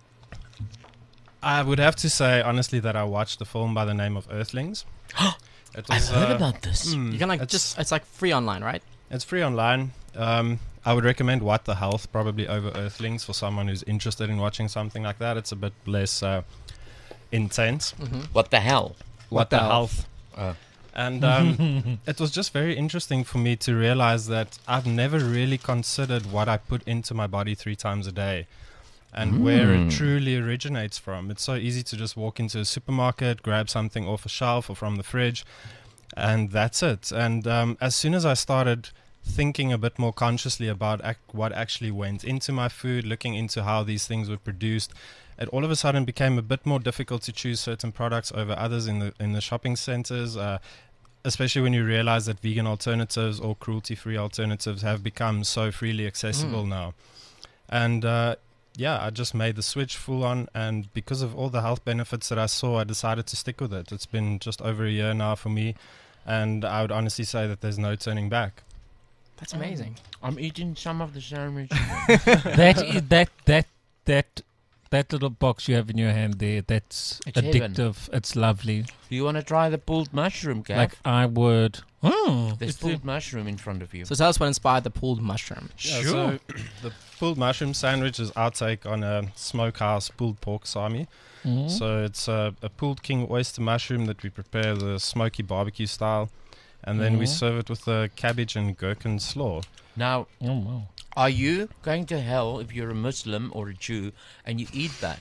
I would have to say honestly that I watched a film by the name of Earthlings. It I've was, heard uh, about this. mm, You can like it's, just it's like free online, right? it's free online. Um, I would recommend What the Health probably over Earthlings for someone who's interested in watching something like that. It's a bit less uh, intense. Mm-hmm. What the hell? What, the, health? Oh. And um, it was just very interesting for me to realize that I've never really considered what I put into my body three times a day and where Mm. it truly originates from. It's so easy to just walk into a supermarket, grab something off a shelf or from the fridge, and that's it. And um, as soon as I started thinking a bit more consciously about ac- what actually went into my food, looking into how these things were produced, it all of a sudden became a bit more difficult to choose certain products over others in the in the shopping centers, uh, especially when you realize that vegan alternatives or cruelty-free alternatives have become so freely accessible Mm. now. And uh, yeah, I just made the switch full on, and because of all the health benefits that I saw, I decided to stick with it. It's been just over a year now for me, and I would honestly say that there's no turning back. That's amazing. I'm eating some of the sandwich. that is that that that that little box you have in your hand there. That's It's heaven. addictive. It's lovely. Do you want to try the pulled mushroom, Gav? Like I would. Oh, There's it's the- pulled mushroom in front of you. So tell us what inspired the pulled mushroom. Yeah, Sure. so the pulled mushroom sandwich is our take on a smokehouse pulled pork sami. Mhm. So it's a, a pulled king oyster mushroom that we prepare the smoky barbecue style, and then we Mhm. serve it with a cabbage and gherkin slaw. Now, Oh, wow. are you going to hell if you're a Muslim or a Jew and you eat that?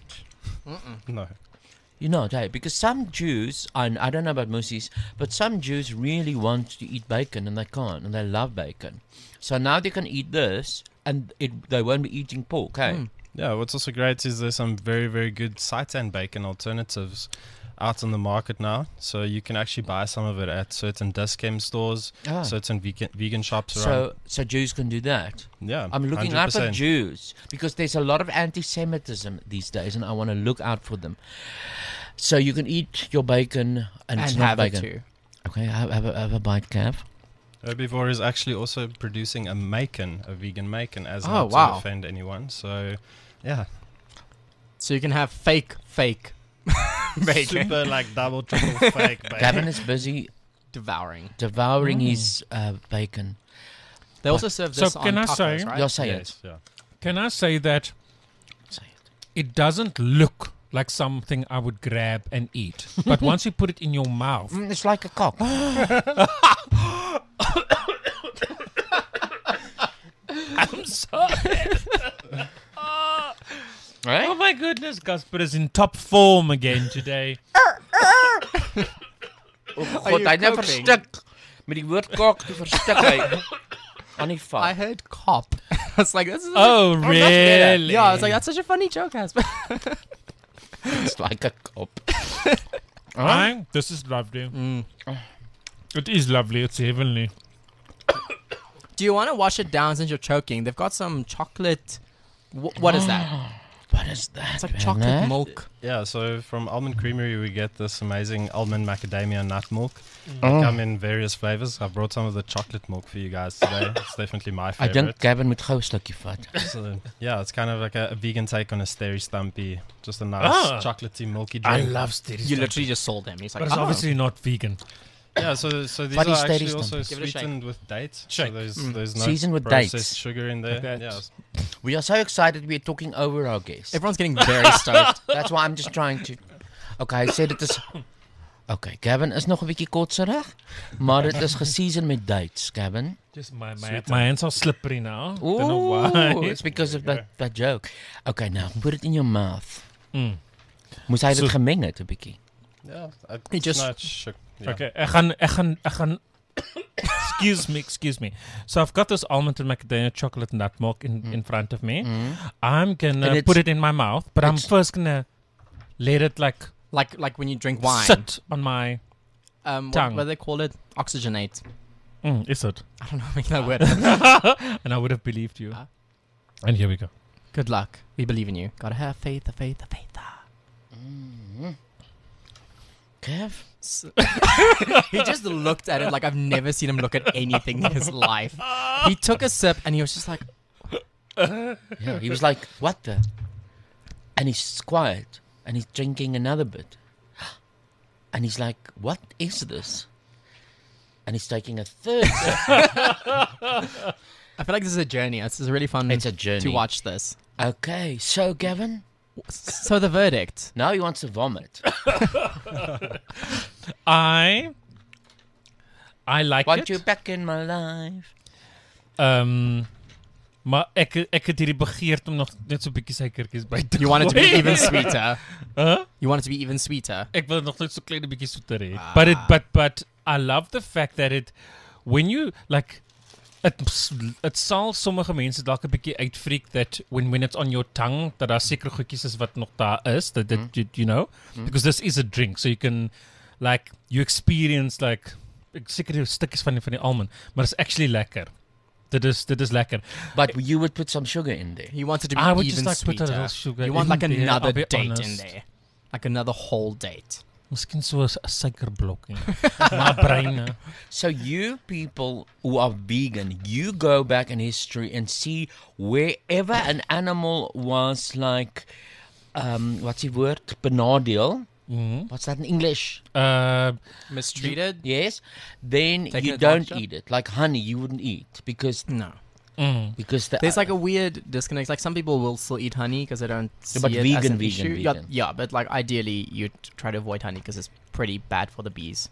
No. You're not, hey? Because some Jews, and I don't know about Muslims, but some Jews really want to eat bacon and they can't, and they love bacon. So now they can eat this, and it, they won't be eating pork, hey? Mm. Yeah, what's also great is there's some very, very good seitan bacon alternatives out on the market now. So you can actually buy some of it at certain discount stores, Ah. certain vegan, vegan shops around. So, so Jews can do that. Yeah, I'm looking one hundred out for percent. Jews because there's a lot of anti-Semitism these days, and I want to look out for them. So you can eat your bacon and, And it's not have it bacon. too. Okay, have, have, a, have a bite, Cav. Herbivore is actually also producing a macon, a vegan macon, as Oh, not wow. to offend anyone. So, yeah, So you can have fake, fake bacon. super like double, triple fake bacon. Gavin is busy Devouring. devouring Mm. his uh, bacon. They also serve So this can on I tacos, say- right? You'll say Yes, yeah. Can I say that Say it. it doesn't look like something I would grab and eat, but once you put it in your mouth, Mm, it's like a cock. I'm sorry. my goodness, Casper is in top form again today. God, hy nou coping? verstik. Met die woord kak toe verstik hy. Aan die I vat. heard cop. I was like, this is Oh, that's better. really? yeah. I was like, that's such a funny joke, Casper. It's like a cop. I, this is lovely. Mm. It is lovely. It's heavenly. Do you want to wash it down since you're choking? They've got some chocolate. Wh- what is that? What is that? It's like man, chocolate eh? milk. Yeah, so from Almond Creamery we get this amazing almond macadamia nut milk. Oh. They come in various flavors. I brought some of the chocolate milk for you guys today. It's definitely my I favorite. dink Gavin moet gou 'n stukkie vat. So, yeah, it's kind of like a, a vegan take on a Steri Stumpy. Just a nice Ah. chocolatey milky I drink. love steady You stuff. literally just sold him. He's like, But it's oh. obviously not vegan. Yeah, so so these What are is Steri actually also Stumpy? Give it a shake. sweetened with dates. Shake. So there's Mm. there's no Seasoned with processed dates. sugar in there. Okay. Yeah. We are so excited we are talking over our guests. Everyone's getting very stoked. That's why I'm just trying to. Okay, hy sê dit is. Okay, Gavin is nog 'n bietjie kotserig, maar dit is geseason met dates, Gavin. Just my my, Sweeter. my hands are slippery now. Don't know Ooh, why. it's because of that that joke. Okay, now put it in your mouth. Mm. Moes hy dit So- gemeng het 'n bietjie? Yeah. I, He it's just- not sugar. Yeah. Okay, ek gaan ek gaan ek gaan excuse me, excuse me. So I've got this almond and macadamia chocolate nut milk in, in front of me. Mm. I'm And gonna it's- put it in my mouth, but I'm it's- first gonna let it like like like when you drink wine. sit on my. Um, what, tongue. what do they call it? Oxygenate. Mm, is it? I don't know. Make that word. And I would have believed you. Ah. And here we go. Good luck. We believe in you. Gotta have faith. The faith. The faith. Mm. Kev? So- he just looked at it like I've never seen him look at anything in his life. He took a sip and he was just like, Yeah, he was like, "What the?" And he's quiet, and he's drinking another bit, and he's like, "What is this?" And he's taking a third sip. I feel like this is a journey. This is really fun It's a journey to watch this. Okay, so Gavin, So the verdict. now he wants to vomit. I I like Want it. you back in my life? Um maar ek ek het hierdie begeerte om nog net so 'n bietjie suikertjies by te You want it to be gooi. even sweeter. Huh? You want it to be even sweeter. Ek wil nog net so klein bietjie soeter hê. Ah. But it but but I love the fact that it when you like it it sal sommige mense dalk 'n bietjie uitfreak that when when it's on your tongue dat daar sekere goedjies is wat nog daar is that, that Mm. you, you know because this is a drink so you can like you experience like ek seker stukkies van die van die almond maar it's actually lekker. Dit is dit is lekker. But you would put some sugar in there. You want it to be I would even just like sweeter. put a little sugar You want like in there, another I'll be date in honest. there. Like another whole date. Miskien so 'n suikerblokkie. Maar breine. So you people who are vegan, you go back in history and see wherever an animal was like, um, what's the word? Benadeel. Mhm. What's that in English? Uh Mistreated? Yes. Then Taken you advantage don't of? eat it. Like honey, you wouldn't eat because No. mm. because the, There's like a weird disconnect. Like some people will still eat honey because they don't see but it as vegan, an vegan, issue. Yeah, vegan. yeah, but like ideally you'd try to avoid honey because it's pretty bad for the bees.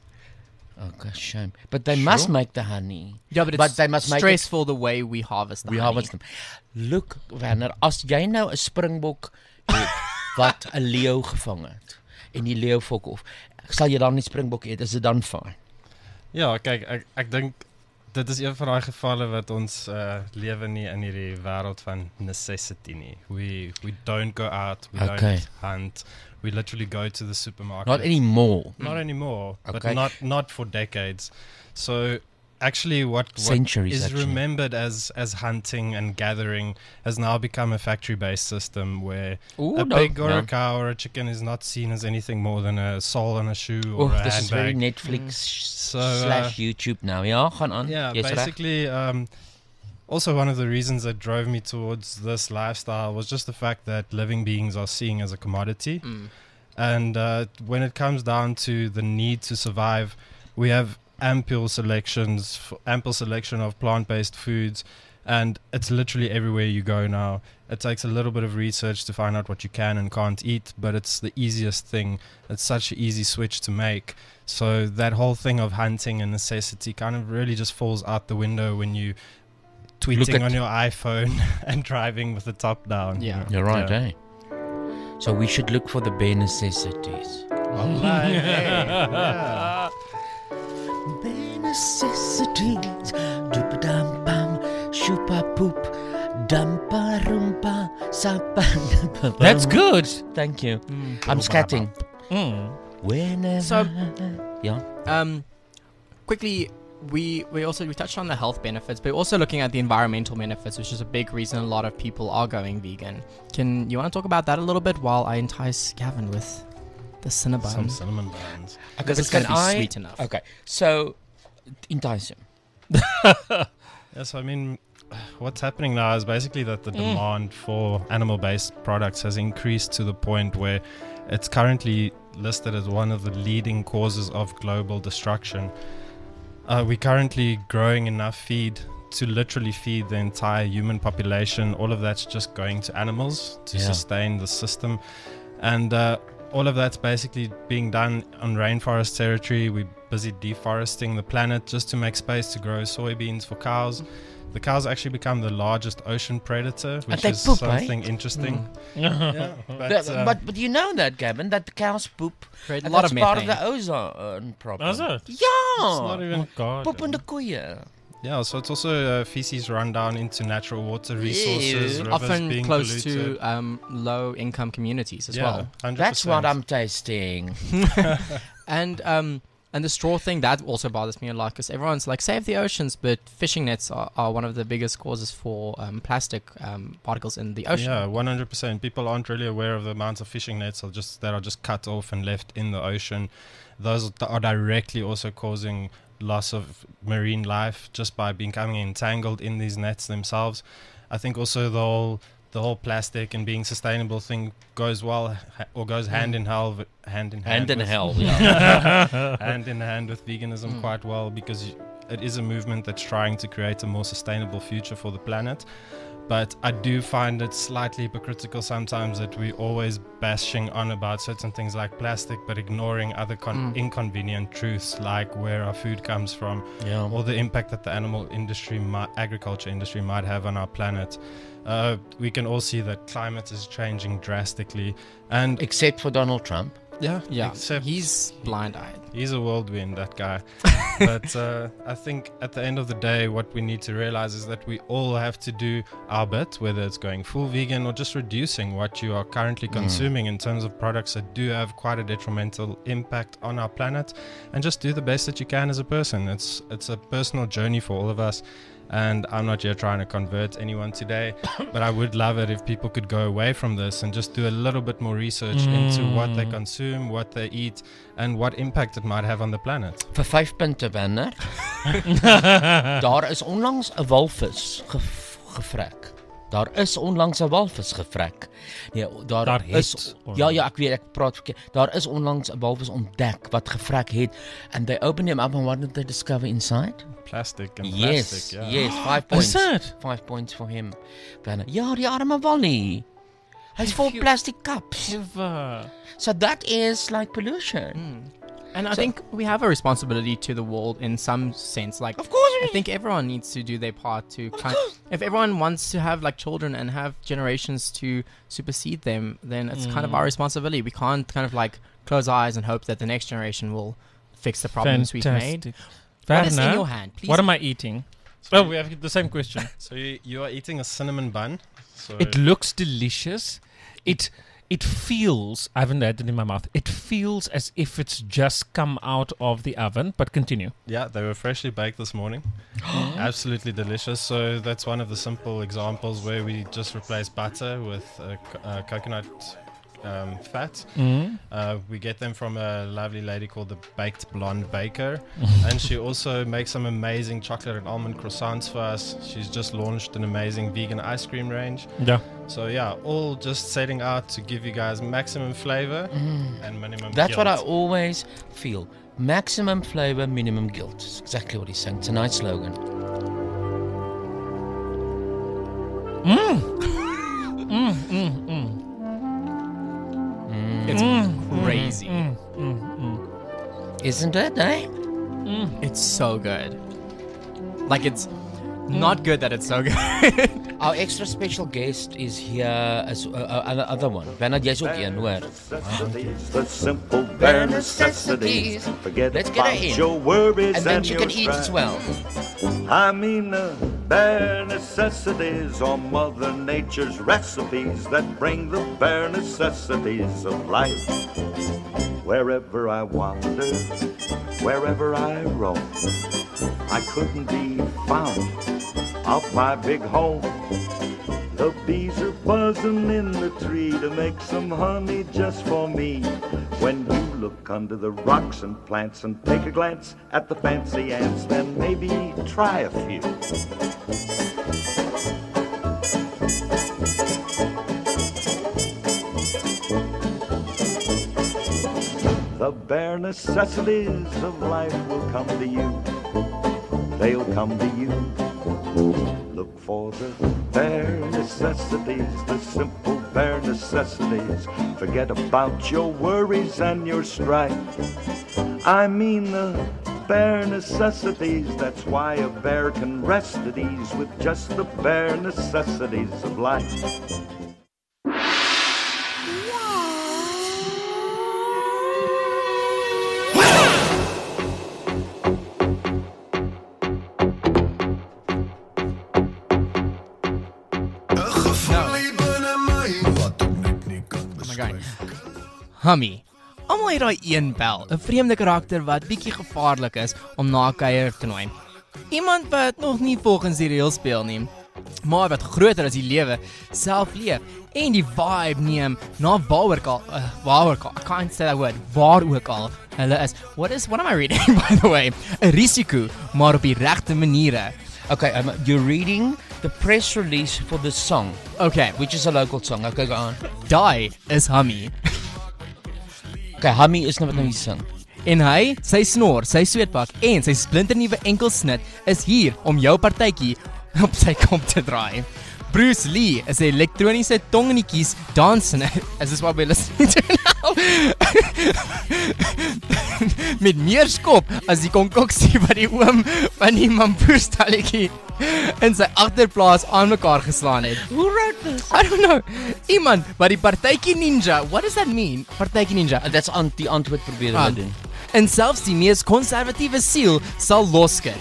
oh gosh, shame. But they must make the honey. Yeah, but it's But they must make it- stressful the way we harvest the We honey. harvest them. Look, Werner, as jy nou 'n springbok het wat 'n leeu gevang het en die leeu fok of, sal jy dan nie springbok eet? Is dit dan fyn? Ja, kyk, ek ek dink dit is een van daai gevalle wat ons uh, lewe nie in hierdie wêreld van necessity nie. We we don't go out, we Okay. don't hunt. We literally go to the supermarket. Not anymore. Not anymore, Okay. but not not for decades. So actually what, what Centuries, is actually. remembered as as hunting and gathering has now become a factory-based system where Ooh, a no, pig or no. a cow or a chicken is not seen as anything more than a sole on a shoe or Oh, a this is very handbag. Netflix So, uh, slash YouTube now. Ja, gaan aan. Yeah, Jy's reg. basically, um, also one of the reasons that drove me towards this lifestyle was just the fact that living beings are seen as a commodity. Mm. And uh, when it comes down to the need to survive, we have ample selections, f- ample selection of plant-based foods, and it's literally everywhere you go now. It takes a little bit of research to find out what you can and can't eat, but it's the easiest thing. It's such an easy switch to make. So that whole thing of hunting and necessity kind of really just falls out the window when you tweeting at- on your iPhone and driving with the top down. you Yeah. know? You're right, Yeah. eh? So we should look for the bare necessities. Like, hey, yeah. Bare necessities. Doop dum bum, shoopa poop, dumpa rumpa, sapa. That's good. Thank you. I'm scatting. Mm. Whenever. So- yeah. Um, quickly, we we also we touched on the health benefits, but also looking at the environmental benefits, which is a big reason a lot of people are going vegan. Can you want to talk about that a little bit while I entice Gavin with the Cinnabon? Some cinnamon buns. Because it's Can going to be I- sweet enough. Okay. So, entice him. Yes, I mean, what's happening now is basically that the demand for animal-based products has increased to the point where it's currently listed as one of the leading causes of global destruction. Uh, we're currently growing enough feed to literally feed the entire human population. All of that's just going to animals to Yeah. sustain the system. And uh, all of that's basically being done on rainforest territory. We're busy deforesting the planet just to make space to grow soybeans for cows. The cows actually become the largest ocean predator, which they is poop, eh? something interesting. Yeah, but, But, uh, but but you know that, Gavin, that the cows poop. Create a and lot that's of part of methane. the ozone problem. Is it? it's not Yeah. even Oh God. Poop in the koeien. Yeah, so it's also uh, feces run down into natural water resources, Ew. rivers Often being close polluted. to um, low-income communities as yeah, well. one hundred percent. That's what I'm tasting. And um, and the straw thing, that also bothers me a lot because everyone's like, save the oceans, but fishing nets are, are one of the biggest causes for um, plastic um, particles in the ocean. Yeah, one hundred percent. People aren't really aware of the amount of fishing nets are just that are just cut off and left in the ocean. Those are directly also causing loss of marine life just by becoming entangled in these nets themselves. I think also the whole the whole plastic and being sustainable thing goes well ha- or goes hand in hand hand in hand, Hand in with, hell. Yeah. hand in hand with veganism Mm. quite well, because y- it is a movement that's trying to create a more sustainable future for the planet. But I do find it slightly hypocritical sometimes that we always bashing on about certain things like plastic, but ignoring other con- Mm. inconvenient truths like where our food comes from, yeah. or the impact that the animal industry, mi- agriculture industry might have on our planet. Uh, we can all see that climate is changing drastically, and Except for Donald Trump. yeah, Yeah, except he's blind-eyed. he's a whirlwind, that guy. But uh, I think at the end of the day, what we need to realize is that we all have to do our bit, whether it's going full vegan or just reducing what you are currently consuming in terms of products that do have quite a detrimental impact on our planet, and just do the best that you can as a person. It's it's a personal journey for all of us. And I'm not here trying to convert anyone today, but I would love it if people could go away from this and just do a little bit more research into what they consume, what they eat, and what impact it might have on the planet. Vir vyf punte wenner. Daar is onlangs 'n walvis ge gevrek. Daar is onlangs 'n walvis gevrek. Nee, daar, Daar is het Ja, ja, ek weet, ek praat verkeerd. Daar is onlangs 'n walvis ontdek wat gevrek het, and they opened him up, and what did they discover inside? Plastic and Yes, plastic, yeah. yes, five points. Is it? Five points for him. Werner. Ja, die arme Wally. Hy's vol you- plastic cups. Ever. So that is like pollution. Mm. And I So- think we have a responsibility to the world in some sense. Like, Of course. I think everyone needs to do their part to kind if everyone wants to have like children and have generations to supersede them, then it's kind of our responsibility. We can't kind of like close our eyes and hope that the next generation will fix the problems we've made. What is in Werner, your hand? Please. what am I eating? Oh, we have the same question. So you, you are eating a cinnamon bun. So It looks delicious. It it feels. I haven't had it in my mouth. It feels as if it's just come out of the oven. But continue. yeah, they were freshly baked this morning. Absolutely delicious. So that's one of the simple examples where we just replace butter with uh, co- uh, coconut um, fat. Mm. Uh, we get them from a lovely lady called the Baked Blonde Baker, and she also makes some amazing chocolate and almond croissants for us. She's just launched an amazing vegan ice cream range. Yeah. So yeah, all just setting out to give you guys maximum flavor and minimum That's what I guilt. always feel. Maximum flavor, minimum guilt. It's exactly what he's saying. It's a nice slogan. It's crazy. Isn't it, eh? It's so good. Like it's Not good that it's so good. Our extra special guest is here as uh, uh, another one. Bernard, jy's ook een, hoor. Necessities, the simple bare necessities. Forget Let's get her about in. your worries And then and she your can eat as strife. well. I mean the bare necessities are Mother Nature's recipes that bring the bare necessities of life. Wherever I wander, wherever I roam, I couldn't be found off my big home. The bees are buzzing in the tree to make some honey just for me. When you look under the rocks and plants and take a glance at the fancy ants, then maybe try a few. The bare necessities of life will come to you. They'll come to you. Look for the bare necessities, the simple bare necessities. Forget about your worries and your strife. I mean the bare necessities. That's why a bear can rest at ease with just the bare necessities of life. Hummy. Almal het daai een bel, 'n vreemde karakter wat bietjie gevaarlik is om na 'n kuier te nooi. Iemand wat nog nie volgens die reëls speel nie, maar wat groter as die lewe self leef en die vibe neem na waaroor al, uh, waaroor al, I can't say that word, waar ook al hulle is. What is, what am I reading by the way? 'n Risiko, maar op die regte maniere. Okay, um, you're reading the press release for the song, Okay, which is a local song. Okay, go on. daai is Hummy. Okay, Hummy is nou wat nou hier sing. En hy, sy snor, sy sweetpak en sy splinternuwe enkelsnit is hier om jou partytjie op sy kop te draai. Bruce Lee is 'n elektroniese tongnetjies danser. Is this what we're listening to now? Met meer skop as die konkoksie wat die oom van die mampoestalletjie in sy agterplaas aan mekaar geslaan het. Who wrote this? I don't know. Iemand wat die partytjie ninja, what does that mean? Partytjie ninja. Uh, that's anti antwoord probeer Ah. hulle doen. En selfs die mees konservatiewe siel sal loskit.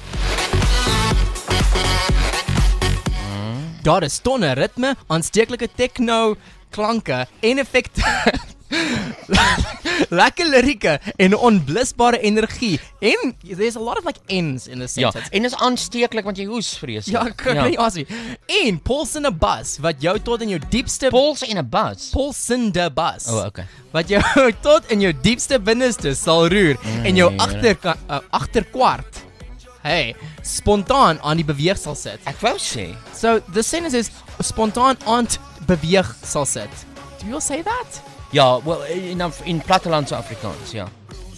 Daar is tonne ritme, aansteeklike techno klanke en effekte. Lekker lirieke en onblusbare energie. En there's a lot of like ends in the Ja, sentence. en is aansteeklik want jy hoes vreeslik. Ja, kan ja. nie asie. En pulsende bas wat jou tot in jou diepste Pols en 'n bus. pulsende bas. Oh, okay. Wat jou tot in jou diepste binneste sal roer Mm, en jou nee, agter uh, agterkwart hey, spontaan aan die beweeg sal sit. Ek wou sê. So the sentence is spontaan aan beweeg sal sit. Do you all say that? Ja, well in Af- in plattelandse Afrikaans, ja.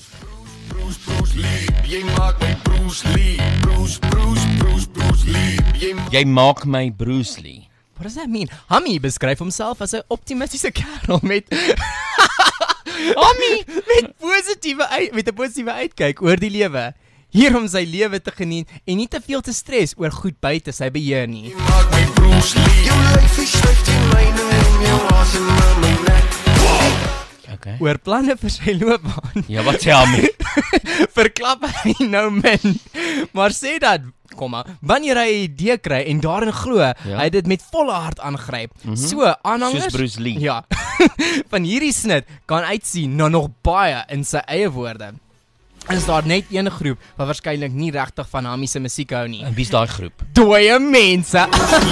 Jy maak my Bruce Lee. What does that mean? Hummy beskryf homself as 'n optimistiese kerel met Hummy met positiewe uit, met 'n positiewe uitkyk oor die lewe. Hier om sy lewe te geniet en nie te veel te stres oor goed buite sy beheer nie. Okay. Oor planne vir sy loopbaan. Ja, wat sê hom? Verklap hy nou min. Maar sê dat, komma, wanneer hy 'n idee kry en daarin glo, ja. hy dit met volle hart aangryp. Mm-hmm. So, aanhangers Soos Bruce Lee. Ja. Van hierdie snit kan uitsien na nog baie in sy eie woorde. Is daar net een groep wat waarskynlik nie regtig van Hummy se musiek hou nie. En wie's daai groep? Dooie mense.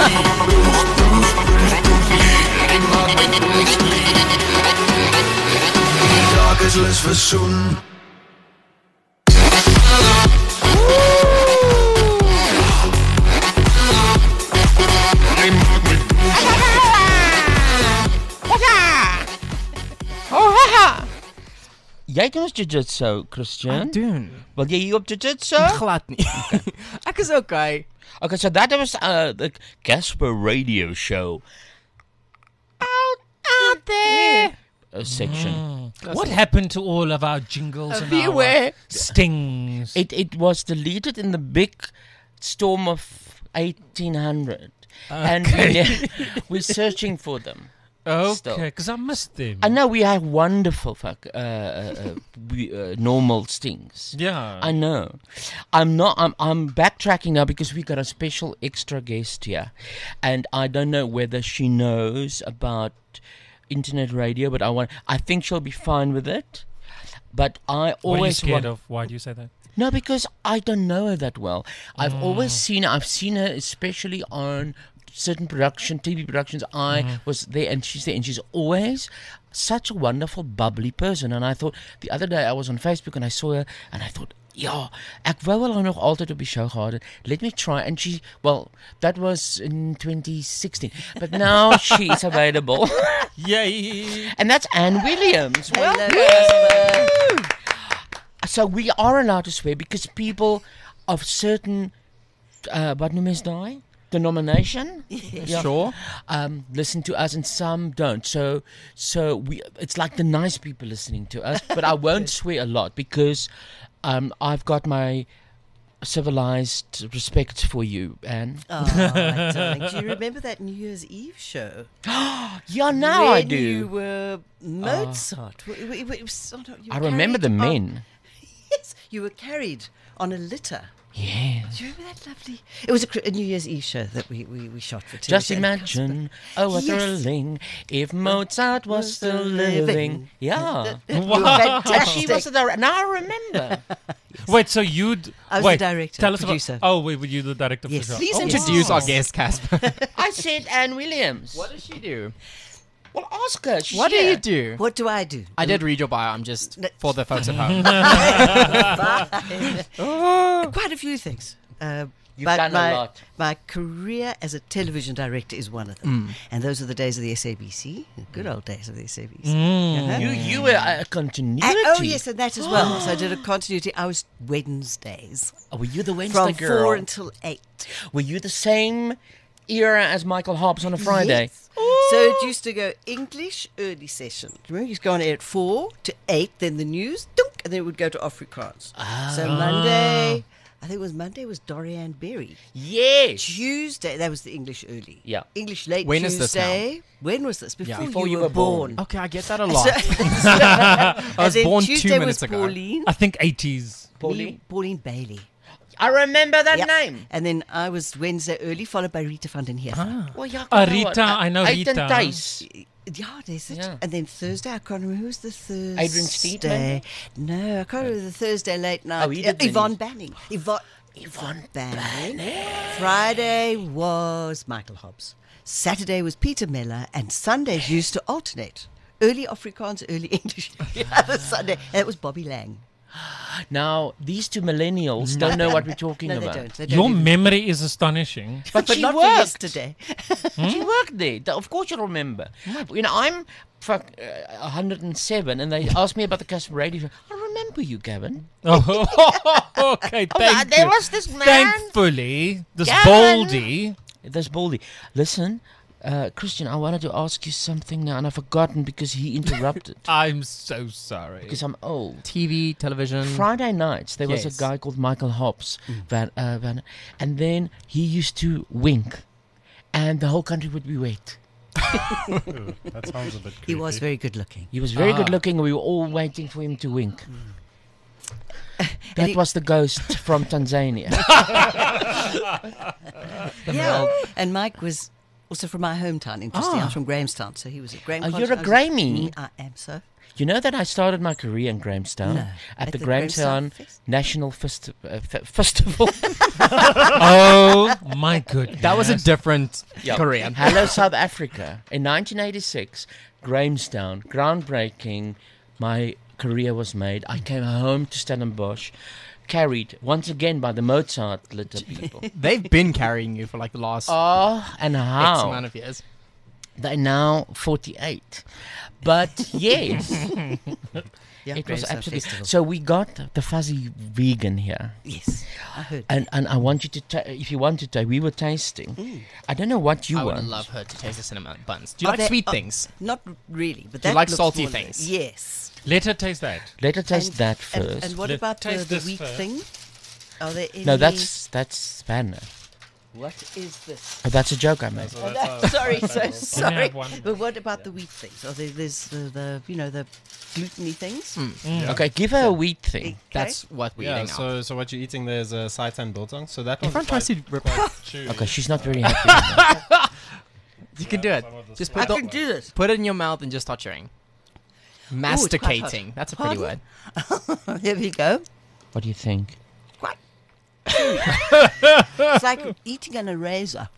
Lus vir soen. Jy doen ons jiu-jitsu, Christian? Doen. Wil jy hier op jiu-jitsu? Glad nie. Ek is okay. Okay, so that was uh, the Casper radio show. Out, out there. A section. What happened to all of our jingles and Beware. our stings? It it was deleted in the big storm of eighteen hundred. And we ne- we're searching for them. Still. Okay, because I missed them. I know we have wonderful fuck, uh, uh, uh, we, uh, normal stings. Yeah. I know. I'm not. I'm. I'm backtracking now because we got a special extra guest here, and I don't know whether she knows about internet radio, but I want. I think she'll be fine with it. But I What are you always scared want. of? Why do you say that? No, because I don't know her that well. I've Mm. always seen her. I've seen her especially on certain production, T V productions. I Mm-hmm. was there and she's there and she's always such a wonderful, bubbly person. And I thought, the other day I was on Facebook and I saw her and I thought, ja, ek wou wel nog altyd op die show gehad het. Let me try. And she, well, that was in twenty sixteen. But now she's available. Yay! And that's Anne Williams. Hello, Welcome. Casper. So we are allowed to swear because people of certain, uh, wat noem mens daai? Denomination, yeah, Sure. um, listen to us, and some don't. So, so we, it's like the nice people listening to us. But I won't swear a lot because um, I've got my civilized respect for you, Anne. Oh, my darling. Do you remember that New Year's Eve show? Yeah, now I when do. you were Mozart. W- w- w- it was- oh, no, you I were remember the carried on- men. Yes, you were carried on a litter. Yes. Do you remember that lovely? It was a, cr- a New Year's Eve show that we, we, we shot for television. Just imagine, oh, what Yes. thrilling, if Mozart was still living. Yeah. You were And fantastic. she was the director. Now I remember. Wait, so you'd. I was wait, the director, Tell us producer. about. Oh, wait, were you the director Yes. for the show? Please Oh, introduce wow. our guest, Casper. I said Anne Williams. What does she do? Well, ask her. She's What do here. you do? What do I do? I did read your bio. I'm just No. for the folks at home. Quite a few things. Uh, You've but done a my, lot. My career as a television director is one of them. And those are the days of the S A B C, the good old days of the S A B C. Uh-huh. You you were a continuity. And- oh, yes, and that as well. So I did a continuity. I was Wednesdays. Oh, were you the Wednesday From girl? four until eight. Were you the same era as Michael Hobbs on a Friday? Yes. So it used to go English early session. Remember, you used to go on air at four to eight, then the news, dunk, and then it would go to Afrikaans. So Monday, I think it was Monday, was Dorian Berry. Yes. Tuesday, that was the English early. Yeah. English late When is this now? Tuesday. When was this? Before, Before you, you were, were born. born. Okay, I get that a lot. So- I was and then born Tuesday two minutes was ago. Pauline. I think eighties. Pauline. Pauline Bailey. I remember that Yep. name. And then I was Wednesday early, followed by Rita van den Heever. Well, yeah, Ah, you know what? Rita, I know Eight and Rita. Thijs. Yeah, there's it. Yeah. And then Thursday, I can't remember who was the Thursday. Adrian Steed, maybe? No, I can't remember the Thursday late night. Oh, he Uh, did the Yvonne news. Banning. Yvonne, Yvonne Banning. Friday was Michael Hobbs. Saturday was Peter Miller, and Sundays used to alternate. Early Afrikaans, early English. The other Sunday, and it was Bobby Lang. Now, these two millennials don't know what we're talking No, they about. don't. They don't Your even- memory is astonishing. But, but she not for worked. yesterday. She worked there. Th- Of course, you remember. You know, I'm fuck, uh, one hundred seven, and they asked me about the customer radio. I remember you, Gavin. Oh, okay, thank Oh, uh, there you. was this man. Thankfully, this Gavin. Baldy. There's Baldy. Listen, uh, Christian, I wanted to ask you something now, and I've forgotten because he interrupted. I'm so sorry. Because I'm old. T V, television. Friday nights, there was Yes. a guy called Michael Hobbs, Van, uh, Van, and then he used to wink, and the whole country would be wet. Ooh, that sounds a bit creepy. He was very good looking. He was very Ah. good looking, and we were all waiting for him to wink. And That he- was the ghost from Tanzania. Yeah, and Mike was also from my hometown, interesting. I Ah. was from Grahamstown, so he was at Graham Oh, College. you're a I was- Grammy? Mm, I am, so. You know that I started my career in Grahamstown No. at, At the, the Grahamstown Grahamstown Fest? National Festi- uh, Fe- Festival. Oh my goodness. That was a different Yeah. career. Hello, South Africa. In nineteen eighty-six, Grahamstown, groundbreaking. My career was made. I came home to Stellenbosch, carried once again by the Mozart litter people. They've been carrying you for like the last Oh, and X how? amount of years. They're now forty-eight. But yes, Yeah, it was Grahamstown absolutely. Festival. So we got the fuzzy vegan here. Yes, I heard. And and I want you to, ta- if you want to, ta- we were tasting. I don't know what you I would want. love her to taste the cinnamon buns. Do you Are like they- sweet uh, things? Not really, but You that like looks salty more things? Yes. Let her taste that. Let her taste And- that and- first. And, what Let- about the, taste the this wheat first. thing? Are there any? no, that's that's Spanner. What is this? Oh, that's a joke I made. So Oh, that's that- sorry, so table. sorry. have one? But what about the wheat things? Are there, there's the, the you know the gluten-y things? Yeah. Okay, give her a wheat thing. Okay. That's what we're Yeah, eating now. so so what you're eating there is a seitan biltong. So that one's Everyone tries to quite, rip. quite chewy. Okay, she's not very happy. with that. You can do Yeah, it. some of the Just I put can the, do this. put it in your mouth and just start chewing. quite hot. Masticating. That's a pretty Pardon? word. Here we go. What do you think? It's like eating an eraser.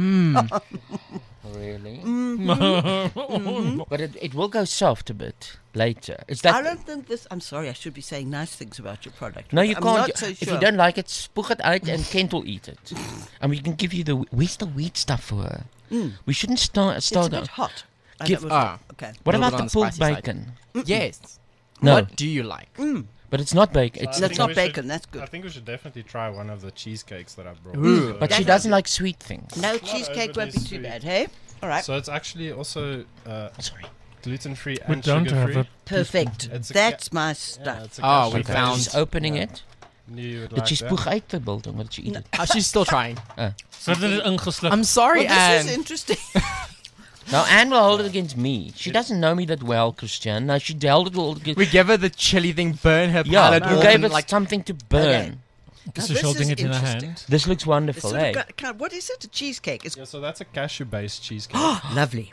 Really? Mm-hmm. But it, it will go soft a bit later. Is that? I don't think this. I'm sorry. I should be saying nice things about your product. No, you I'm can't. Not so If sure. you don't like it, spook it out and Kent will eat it. And we can give you the. Where's the wheat stuff for her? We shouldn't start. it's a start. bit hot. I Give- don't- Ah. okay. What Little about bit on the the pulled spicy side. bacon? Yes. No. What do you like? But it's not bacon. It's I That's think not we should- bacon, that's good. I think we should definitely try one of the cheesecakes that I brought. Ooh. So- but she That's- doesn't like sweet things. No not cheesecake won't be overly too sweet. bad. Hey. All right. So it's actually also uh, Sorry. gluten-free We and don't have sugar-free. a. Perfect. It's a That's ca- my Yeah, stuff. it's a Oh, we cashew found- base. She's opening Yeah. it. Knew you would Did like she that. spoeg uit the biltong? Or did she eat it? Oh, she's still trying. Ze hadden het ingeslikt. I'm sorry, Well, this is Anne. interesting. Now Anne will hold it against me. She doesn't know me that well, Christian. Now she held it all against. We gave her the chili thing, burn her Yeah, palate you off gave and it like something to burn. Is Now, ze this holding is it in her interesting. hand? This looks It's wonderful, sort eh? of got, kind of- what is it? A cheesecake? It's Yeah, so that's a cashew-based cheesecake. lovely.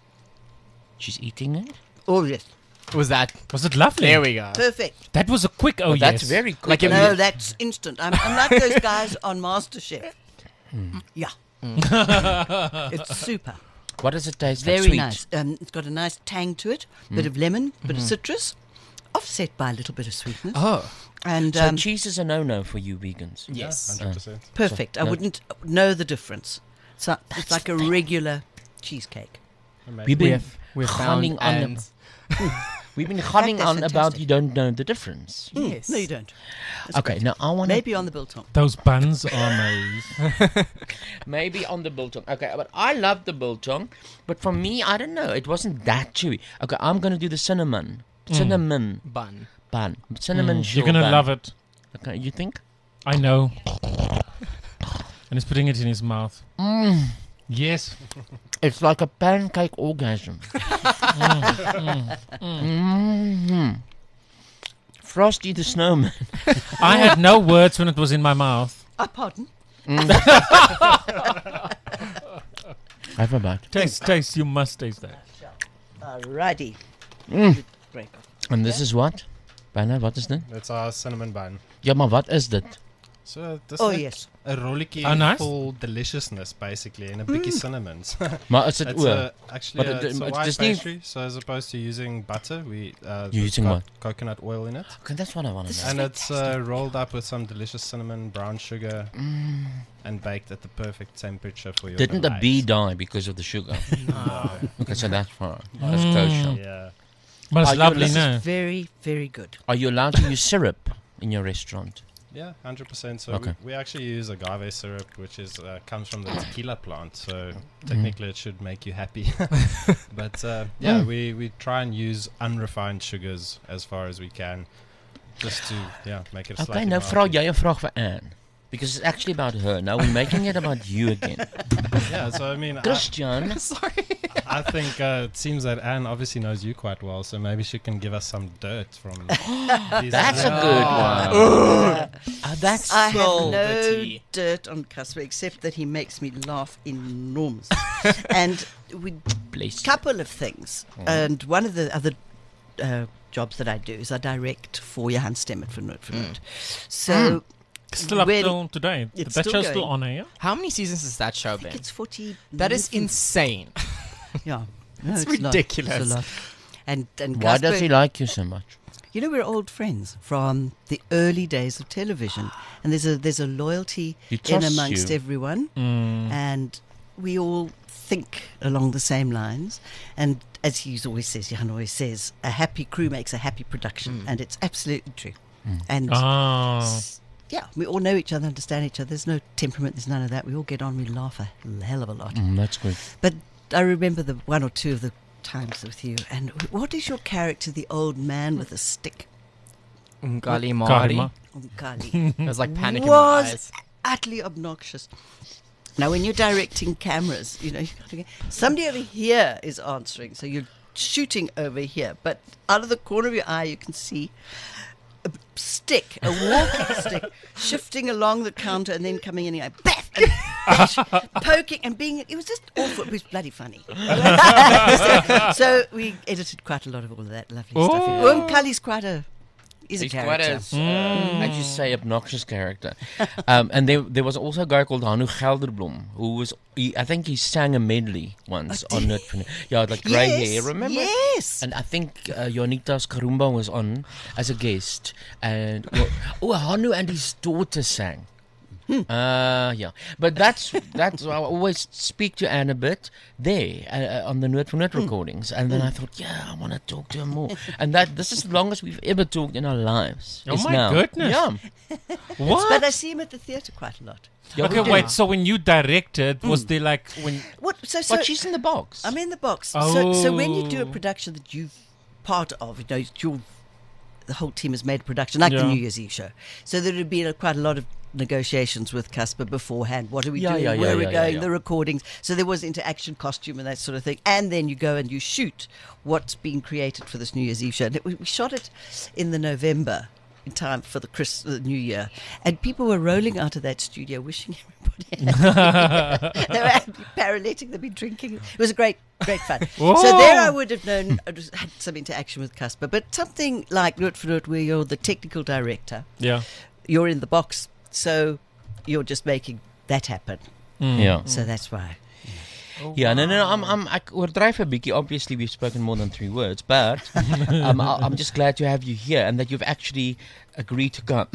She's eating it. Oh yes, was that. Was it lovely? There we go. perfect. That was a quick oh Oh, that's yes. very quick. Like if No, you- that's instant. I'm, I'm like those guys on MasterChef. Yeah, it's super. What does it taste like? Very Sweet. nice. Um, it's got a nice tang to it. Bit of lemon, bit of citrus, offset by a little bit of sweetness. Oh, And So um, cheese is a no-no for you vegans. yes. one hundred percent. perfect. I no. wouldn't know the difference. So it's like a regular cheesecake. We've We been have, we've found gunning on, and we've been gunning that's on about fantastic. you don't know the difference. yes. No, you don't. That's Okay, great. now I want to Maybe on the biltong. Those buns are amazing. maybe on the biltong. Okay, but I love the biltong, but for me, I don't know. It wasn't that chewy. Okay, I'm gonna do the cinnamon, cinnamon bun. bun, cinnamon. Mm, You're gonna bun. love it. Okay, you think? I know. And he's putting it in his mouth. Mm, Yes. it's like a pancake orgasm. Mm. Frosty the Snowman. I had no words when it was in my mouth. Ah, pardon. Have a bite. Taste, taste. You must taste that. Alrighty. Mm. Break off. And this is what? Bijna, wat is dit? It's our cinnamon bun. Ja, maar wat is dit? So this Oh is yes. a rolletjie Oh, nice. full deliciousness, basically, and a bikkie cinnamons. Maar is dit It's oor? a, actually But a, it- it's a it's white just niet- pastry, so as opposed to using butter, we uh, You're it's using got what? coconut oil in it, Okay, that's what I want to This know. is and it's uh, rolled up with some delicious cinnamon, brown sugar, and baked at the perfect temperature for your. Didn't the delight. bee die because of the sugar? No. Okay, so that's fine. That's Mm. kosher. Yeah. But it's Are you lovely, listening? no? Very, very good. Are you allowed to use syrup in your restaurant? Yeah, hundred percent. So Okay. we, we actually use agave syrup, which is uh, comes from the tequila plant. So technically, it should make you happy. but uh, yeah, Mm. we, we try and use unrefined sugars as far as we can, just to yeah make it. Okay, slightly nou vra milder. jy 'n vraag vir Anne. Because it's actually about her. Now we're making it about you again. Yeah, so I mean, I, Christian, Sorry. I think uh, it seems that Anne obviously knows you quite well, so maybe she can give us some dirt from. these that's a other- good one. Ah, that's I So have no witty. dirt on Casper except that he makes me laugh enormously. and we bless. couple of things. And one of the other uh, jobs that I do is I direct for Johan Stemmert for Noord for Noord. So Still up when- till today. It's that still show's still going. on air. How many seasons has that show I think been? it's forty. That is nine. insane. Yeah, no, It's a lot. ridiculous. It's a lot. And and Why does Casper- he like you so much? You know, we're old friends from the early days of television, and there's a there's a loyalty He in trusts amongst you. everyone, Mm. and we all think along the same lines. And as he always says, Johan always says, a happy crew makes a happy production, and it's absolutely true. And Ah. s- yeah, we all know each other, understand each other. There's no temperament, there's none of that. We all get on, we laugh a hell of a lot. Mm, that's good. But I remember the one or two of the times with you. And what is your character, the old man with a stick? Ngali Mari. Karma. Unkali. It was like panic in my Was eyes. utterly obnoxious. Now, when you're directing cameras, you know, you've got to get, somebody over here is answering, so you're shooting over here, but out of the corner of your eye, you can see a stick, a walking stick, shifting along the counter and then coming in and going, baff, and bash, poking and being, it was just awful. It was bloody funny. so, so we edited quite a lot of all of that lovely stuff. Oh. Umkali's quite a, is a He's quite character. a, uh, as you say, obnoxious character. Um, and there, there was also a guy called Hanu Gelderblom, who was, he, I think he sang a medley once Oh, on did it. Yeah, like grey Yes, hair, remember? yes. And I think uh, Jonita's Karumba was on as a guest. And, well, oh, Hanu and his daughter sang. Uh, yeah, but that's that's I always speak to Anne a bit there uh, on the Noord van Noord recordings, and then I thought, yeah, I want to talk to her more, and that this is the longest we've ever talked in our lives. Oh is my now. goodness. Yeah. What? But I see him at the theatre quite a lot. Yeah, we Okay, do. wait. So when you directed, was there like when? What? So, so But she's in the box. I'm in the box. So, so when you do a Oh. production that you've part of, you know, you're, the whole team has made a production, like the Yeah. New Year's Eve show. So there had been a, quite a lot of negotiations with Casper beforehand. What are we Yeah, doing? yeah, yeah, Where are we yeah, yeah, going? yeah. The recordings. So there was interaction, costume, and that sort of thing. And then you go and you shoot what's being created for this New Year's Eve show. And it, we we shot it in the November. In time for the Chris, the New Year, and people were rolling out of that studio wishing everybody happy. They were happy, paralytic. They'd been drinking. It was a great, great fun. So there, I would have known, I just had some interaction with Casper. But something like Noord van Noord, where you're the technical director, Yeah. you're in the box, so you're just making that happen. yeah. So that's why. Yeah, no, no, no, I'm, I'm, ek oordryf 'n bietjie. Obviously, we've spoken more than three words, but um, I, I'm just glad to have you here and that you've actually agreed to come.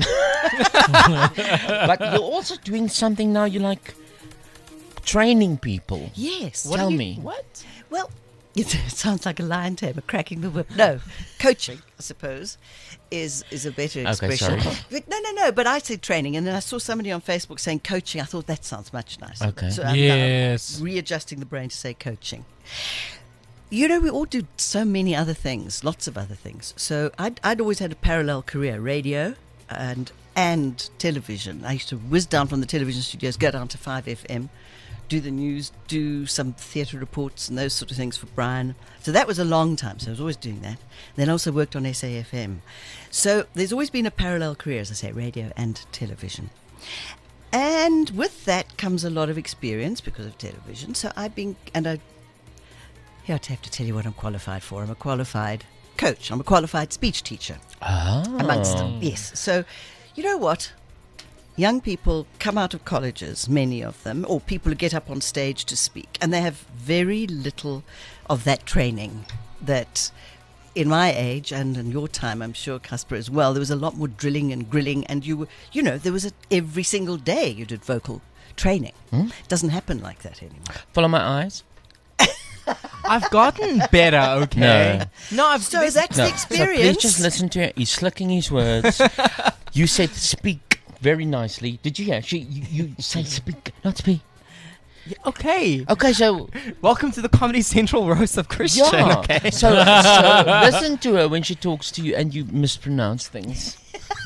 But you're also doing something now. You're like training people. Yes. Tell me. What? Well, it sounds like a lion tamer cracking the whip. No, coaching, I suppose, is is a better Okay, expression. sorry. But no, no, no. But I said training, and then I saw somebody on Facebook saying coaching. I thought that sounds much nicer. Okay. So I'm Yes. now readjusting the brain to say coaching. You know, we all do so many other things, lots of other things. So I'd, I'd always had a parallel career, radio and and television. I used to whiz down from the television studios, go down to five F M, do the news, do some theatre reports and those sort of things for Brian. So that was a long time, so I was always doing that. Then I also worked on S A F M. So there's always been a parallel career, as I say, radio and television. And with that comes a lot of experience because of television. So I've been, and I, here I have to tell you what I'm qualified for. I'm a qualified coach. I'm a qualified speech teacher, Ah. amongst them. Yes. So, you know what? Young people come out of colleges, many of them, or people who get up on stage to speak, and they have very little of that training that in my age and in your time, I'm sure, Casper, as well, there was a lot more drilling and grilling, and you were, you know, there was a, every single day you did vocal training. Hmm? It doesn't happen like that anymore. Follow my eyes. I've gotten better, okay? No, I've So this- that's No. the So please experience. just listen to it. He's slicking his words. You said speak very nicely. Did you hear? She, you, you say speak, not speak. okay. Okay, so Welcome to the Comedy Central roast of Christian. yeah. Okay. So, so listen to her when she talks to you and you mispronounce things.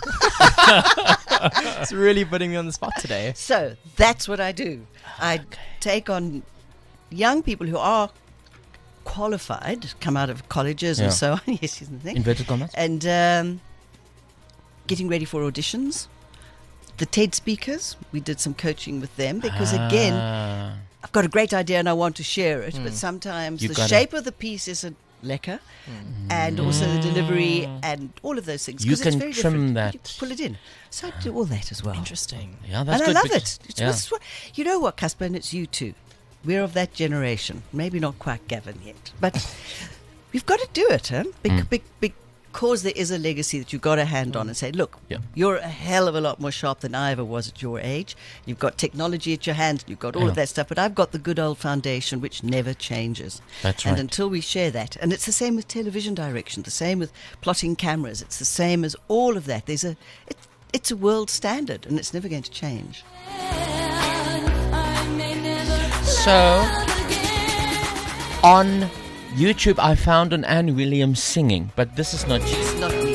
It's really putting me on the spot today. So that's what I do. I take on young people who are qualified, come out of colleges Yeah. and so on. Yes, isn't it? Inverted commas. And um, getting ready for auditions. The TED speakers, we did some coaching with them because, again, Ah. I've got a great idea and I want to share it, but sometimes You the gotta- shape of the piece isn't lekker, and also the delivery and all of those things. You 'cause it's can very trim different. You that. pull it in. So I do all that as well. Interesting. Yeah, that's and good. I love because- it. It's, yeah. it's what- you know what, Casper, and it's you too. We're of that generation. Maybe not quite Gavin yet, but we've got to do it, huh? Big, Mm. big, big. Because there is a legacy that you've got to hand on and say, look, Yeah. you're a hell of a lot more sharp than I ever was at your age. You've got technology at your hands. You've got all Yeah. of that stuff. But I've got the good old foundation, which never changes. That's and right. until we share that, and it's the same with television direction, the same with plotting cameras. It's the same as all of that. There's a, it, it's a world standard, and it's never going to change. So, on YouTube, I found an Anne Williams singing, but this is not. It's not neat.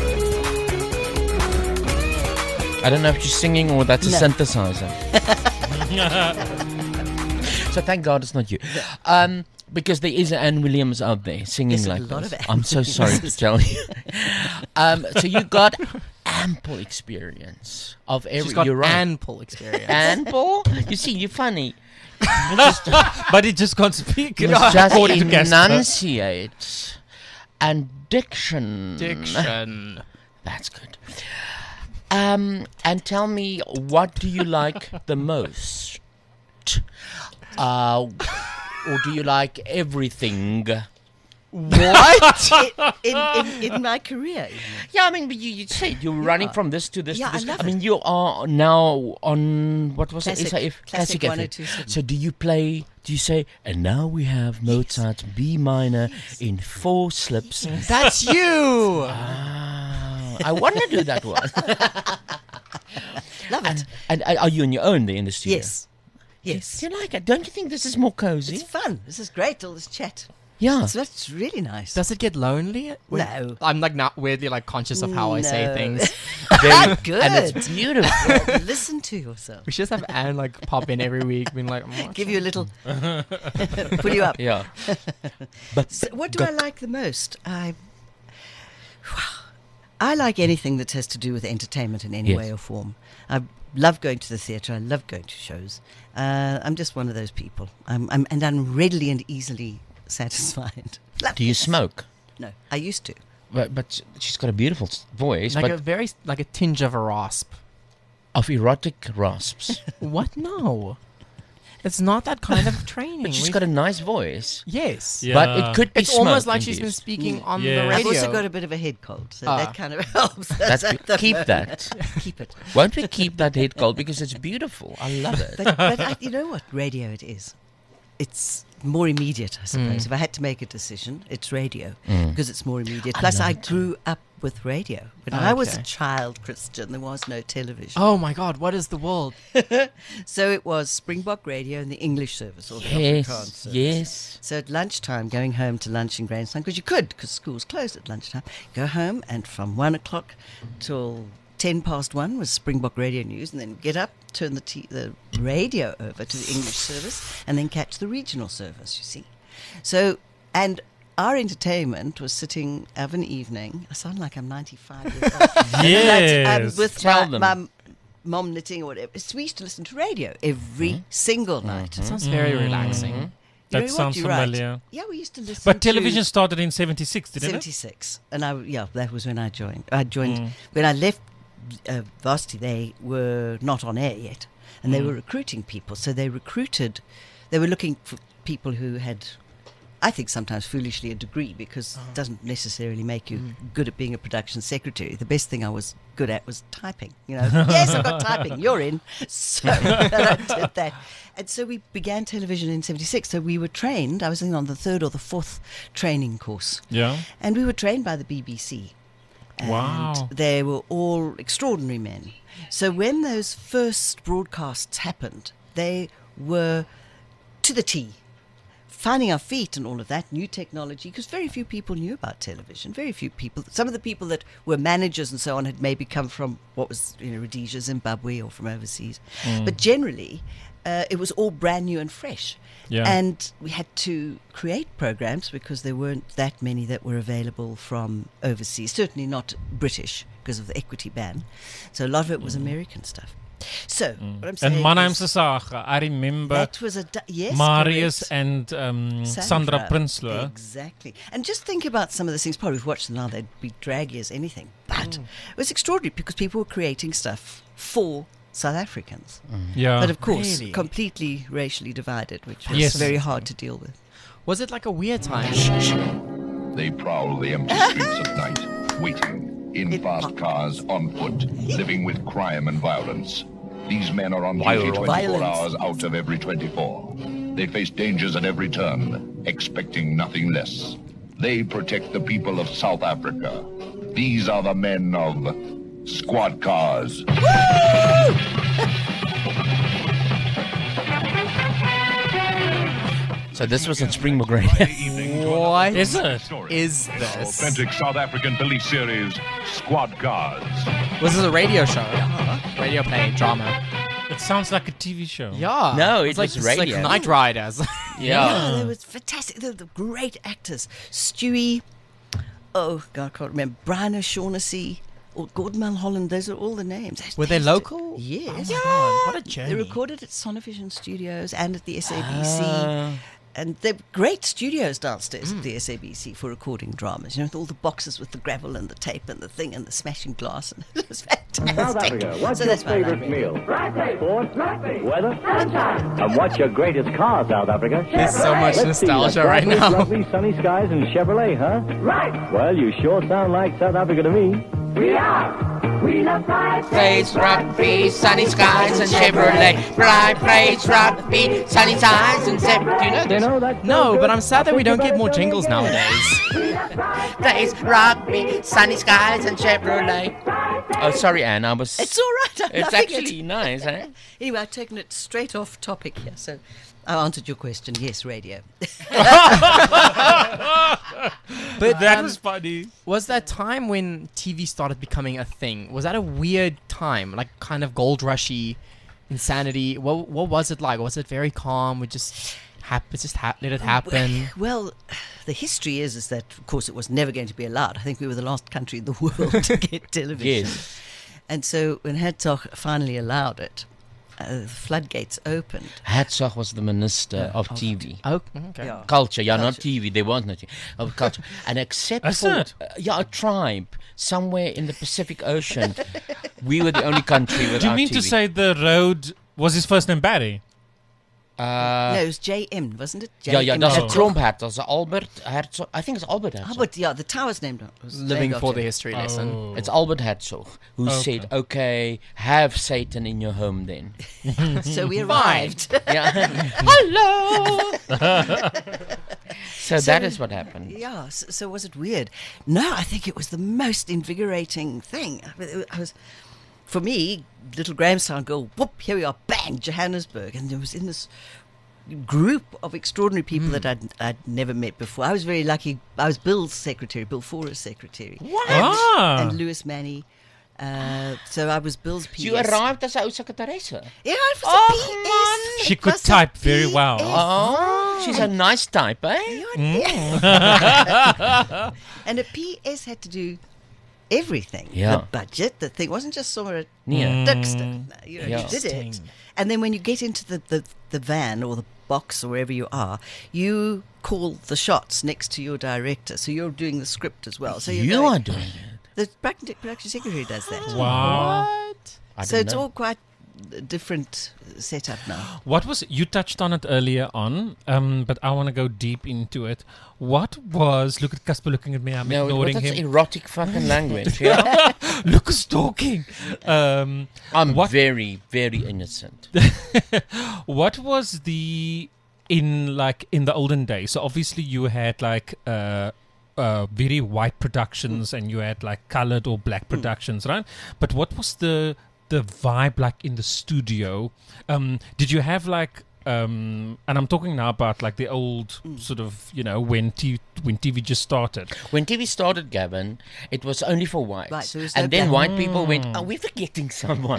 I don't know if she's singing or that's a No. synthesizer. So thank God it's not you. Um, because there is Anne Williams out there singing There's a like lot this. of Anne I'm so sorry to tell you. um, so you got ample experience of every. She's got you're right. ample experience. ample. You see, you're funny. You just, But he just can't speak. you must just according to Casper. enunciate. And diction. Diction. That's good. Um, and tell me, what do you like the most? Uh, or do you like everything? What? in, in, in my career. even. Yeah, I mean, but you, you said you're running from this to this Yeah, to I this. love mean, it. you are now on, what was Classic- it? S A F, Classic F M. one oh two seven. So do you play, do you say, and now we have Mozart's B minor in four slips. That's you. Ah, I want to do that one. Love it. and, and uh, are you on your own there in the studio? Yes. Yes. Do you like it? Don't you think this is more cozy? It's fun. This is great, all this chat. Yeah. So that's really nice. Does it get lonely? When- No. I'm like not weirdly like conscious of how I say No. things. Very Good. And it's beautiful. Well, listen to yourself. We should just have Anne like pop in every week, being like, "I'm Give you a little, pull you up. Yeah. But So what do I like the most? I, I like anything that has to do with entertainment in any Yes. way or form. I love going to the theatre. I love going to shows. Uh, I'm just one of those people. I'm, I'm, and I'm readily and easily satisfied. do you smoke? No, I used to. But, but she's got a beautiful s- voice, like but a very like a tinge of a rasp." of erotic rasps. What? No, it's not that kind of training. But she's We've- got a nice voice. yes. Yeah. But it could be It's almost smoke like she's been induced. speaking on Yeah. the I've radio. I've also got a bit of a head cold, so Ah. that kind of helps. That's at the keep moment. that. Keep it. Won't we keep that head cold because it's beautiful? I love it. But, but I, you know what radio it is? It's more immediate, I suppose. Mm. If I had to make a decision, it's radio Mm. because it's more immediate. I Plus, love I it too. grew up with radio. When I was a Okay. child, Christian, there was no television. Oh my God! What is the world? So it was Springbok Radio and the English service, or the Yes, Afrikaans service. yes. So at lunchtime, going home to lunch in Grandstand, because you could, because school's closed at lunchtime, go home, and from one o'clock till ten past one was Springbok Radio News, and then get up, turn the t- the radio over to the English service, and then catch the regional service, you see. So, and our entertainment was sitting of an evening. I sound like I'm ninety-five years old. Yes. Um, with Tell my, them. my mom knitting or whatever. So we used to listen to radio every single night. Sounds very relaxing. You That know what, sounds you're right. familiar. Yeah, we used to listen But to television started in seventy-six, didn't it? seventy-six. And I, yeah, that was when I joined. I joined, Mm. when I left uh, Varsity, they were not on air yet. And they Mm. were recruiting people. So they recruited, they were looking for people who had, I think sometimes foolishly, a degree, because it doesn't necessarily make you good at being a production secretary. The best thing I was good at was typing. You know, yes, I've got typing. You're in. So I did that. And so we began television in seventy-six. So we were trained. I was in on the third or the fourth training course. Yeah. And we were trained by the B B C. And Wow. they were all extraordinary men. So when those first broadcasts happened, they were to the T. Finding our feet and all of that, new technology, because very few people knew about television. Very few people. Some of the people that were managers and so on had maybe come from what was, you know, Rhodesia, Zimbabwe, or from overseas. But generally, uh, it was all brand new and fresh. Yeah. And we had to create programs because there weren't that many that were available from overseas. Certainly not British because of the equity ban. So a lot of it was American stuff. So what I'm saying And my name's is Saga. I remember that was a du- yes, Marius correct. and um, Sandra, Prinsloo. Exactly. And just think about some of the things. Probably if you watch them now, they'd be draggy as anything. But it was extraordinary because people were creating stuff for South Africans. Yeah. But of course, Really? completely racially divided, which was Yes. very hard to deal with. Was it like a weird time? They prowl the empty streets at night, waiting, in It- fast cars, on foot, living with crime and violence. These men are on duty twenty-four Violence. hours out of every twenty-four. They face dangers at every turn, expecting nothing less. They protect the people of South Africa. These are the men of Squad Cars. So this was on Springbok Radio. What Is it? is this? Authentic South African police series, Squad Cars. Was this a radio show? Radio play drama. It sounds like a T V show. Yeah. No, it's it like, was it's like radio. Night Riders. Yeah, they were fantastic. They were the great actors. Stewie, oh, God, I can't remember. Brian O'Shaughnessy, or Gordon Mulholland, those are all the names. Were they used local? To, yes. Oh my God, what a They journey. recorded at Sonovision Studios and at the S A B C. Ah. And they're great studios downstairs Mm. at the S A B C for recording dramas. You know, with all the boxes with the gravel and the tape and the thing and the smashing glass. And it was fantastic. South Africa, what's So your that's my favorite life. meal? Sports? Weather? And what's your greatest car, South Africa? There's so much Let's see, nostalgia that's right lovely, now. Lovely sunny skies and Chevrolet, huh? Right. Well, you sure sound like South Africa to me. We are. We love pride, Praise rugby, sunny skies and Chevrolet. Pride, praise rugby, sunny skies and Chevrolet. Do you know You this? know, that's No, but I'm sad that we don't get more Think jingles about it nowadays. Praise rugby, sunny skies and Chevrolet. Oh, sorry, Anne. I was. It's all right. I'm It's loving actually it. nice, eh? Anyway, I've taken it straight off topic here. So I answered your question. Yes, radio. But That um, was funny. was that time when T V started becoming a thing? Was that a weird time, like kind of gold rushy, insanity? What what was it like? Was it very calm? We just hap- it just ha- let it happen. Well, the history is is that, of course, it was never going to be allowed. I think we were the last country in the world to get television. Yes. And so when Herzog finally allowed it, uh, the floodgates opened. Herzog was the minister of T V. Oh, okay. Yeah. Culture, yeah, not Culture. T V. There was no T V. Of culture. And except That's for it. uh, yeah, a tribe somewhere in the Pacific Ocean, we were the only country without Do you mean T to V. say the road was his first name Barry? Uh, no, it was J M, wasn't it? J ja, ja, dat is Oh. een klompert. Dat is Albert Herzog. I think it's Albert Herzog. Albert, yeah, the tower's named was Living named for after the him. history lesson. Oh. It's Albert Herzog who Okay. said, okay, have Satan in your home then. So we arrived. Yeah. Hello! so, that is what happened. Yeah, so, so was it weird? No, I think it was the most invigorating thing. I mean, it- I was, for me, little Grahamstown girl, whoop, here we are, bang, Johannesburg. And there was in this group of extraordinary people that I'd, I'd never met before. I was very lucky. I was Bill's secretary, Bill Forer's secretary. What? And, Ah. and Lewis Manny. Uh, so I was Bill's P S. So you arrived as 'n ou sekretaresse. Yeah, it was Oh, a P S. She It could was a type very well. P S. Oh, she's a nice type, eh? And a P S had to do everything. Yeah. The budget, the thing wasn't just saw it. Nee. Dixter. No, you know, Yeah. you did it. Interesting. And then when you get into the, the, the van or the box or wherever you are, you call the shots next to your director. So you're doing the script as well. So you're You going- are doing it. The production production secretary does that. Wow. I So didn't it's know. all quite a different setup now. What was you touched on it earlier on, um, but I want to go deep into it. What was look at Casper looking at me? I'm No, ignoring that's him. erotic fucking language. Yeah? Look who's talking. Um, I'm What- very, very innocent. what was the in like in the olden days? So obviously you had like uh, uh, very white productions, and you had like colored or black productions, right? But what was the the vibe like in the studio? Um, did you have like um, and I'm talking now about like the old sort of, you know, when T- when T V just started. When T V started, Gavin, it was only for whites. Right, there was no and then black- white people went, are we forgetting someone?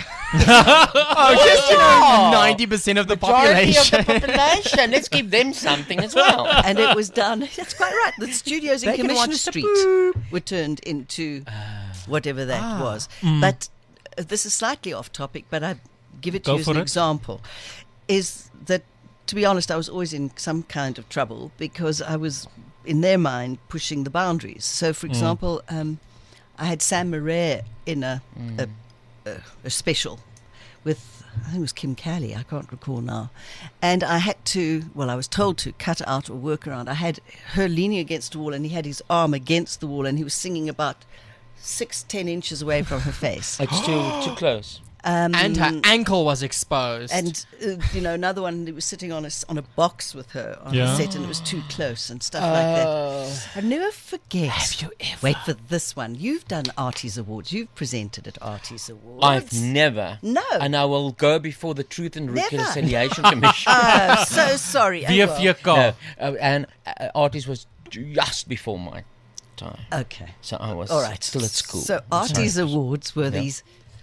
Oh, just you know, ninety percent of the Majority population. of the population. Let's give them something as well. And it was done. That's quite right. The studios in They can Commissioner watch the Street were turned into whatever that Ah. was. But uh, this is slightly off topic, but I give it to Go you as for an it. example. Is that, to be honest, I was always in some kind of trouble because I was, in their mind, pushing the boundaries. So, for example, um, I had Sam Murray in a, a, a, a special with, I think it was Kim Kelly, I can't recall now. And I had to, well, I was told to cut out or work around. I had her leaning against the wall and he had his arm against the wall and he was singing about six, ten inches away from her face. It's too too close. Um, And her ankle was exposed. and uh, you know, another one, he was sitting on a, s- on a box with her on Yeah. a set and it was too close and stuff like that. Oh. I'll never forget. Have you ever? Wait for this one. You've done Arties Awards. You've presented at Arties Awards. I've never. No. And I will go before the Truth and Never. Reconciliation Commission. Oh, so sorry. Oh, Via well. via No, car. uh, and uh, artist was just before my time. Okay. So I was All right. still at school. So Arties Awards were Yeah. these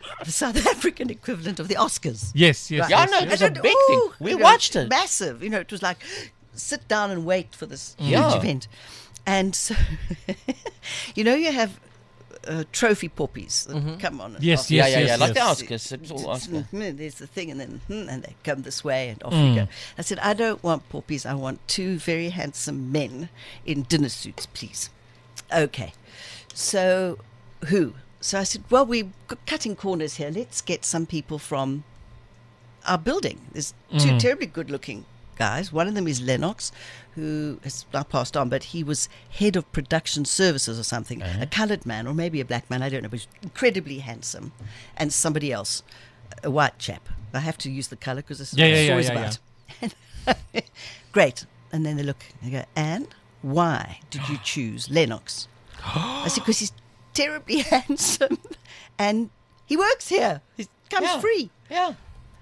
the South African equivalent of the Oscars. Yes, yes. Right. Yeah, yes, no, yes. it was a And then, big thing. ooh, We you know, watched it. Massive. You know, it was like, sit down and wait for this Yeah. huge event. And so, you know, you have uh, trophy poppies that come on. And Yes, off. yes, yeah, yeah, yes, yeah. Like yes. the Oscars. It was all Oscar. Mm, There's the thing, and then hmm, and they come this way, and off Mm. we go. I said, I don't want poppies. I want two very handsome men in dinner suits, please. Okay. So, who? So I said, well, we're c- cutting corners here. Let's get some people from our building. There's two Mm. terribly good-looking guys. One of them is Lennox, who has now passed on, but he was head of production services or something. A coloured man, or maybe a black man, I don't know, but he's incredibly handsome. And somebody else, a white chap. I have to use the colour because this is Yeah, what yeah, the yeah, story's yeah, about. Great. And then they look and they go, and why did you choose Lennox? I said, because he's terribly handsome and he works here. He comes Yeah. free. Yeah.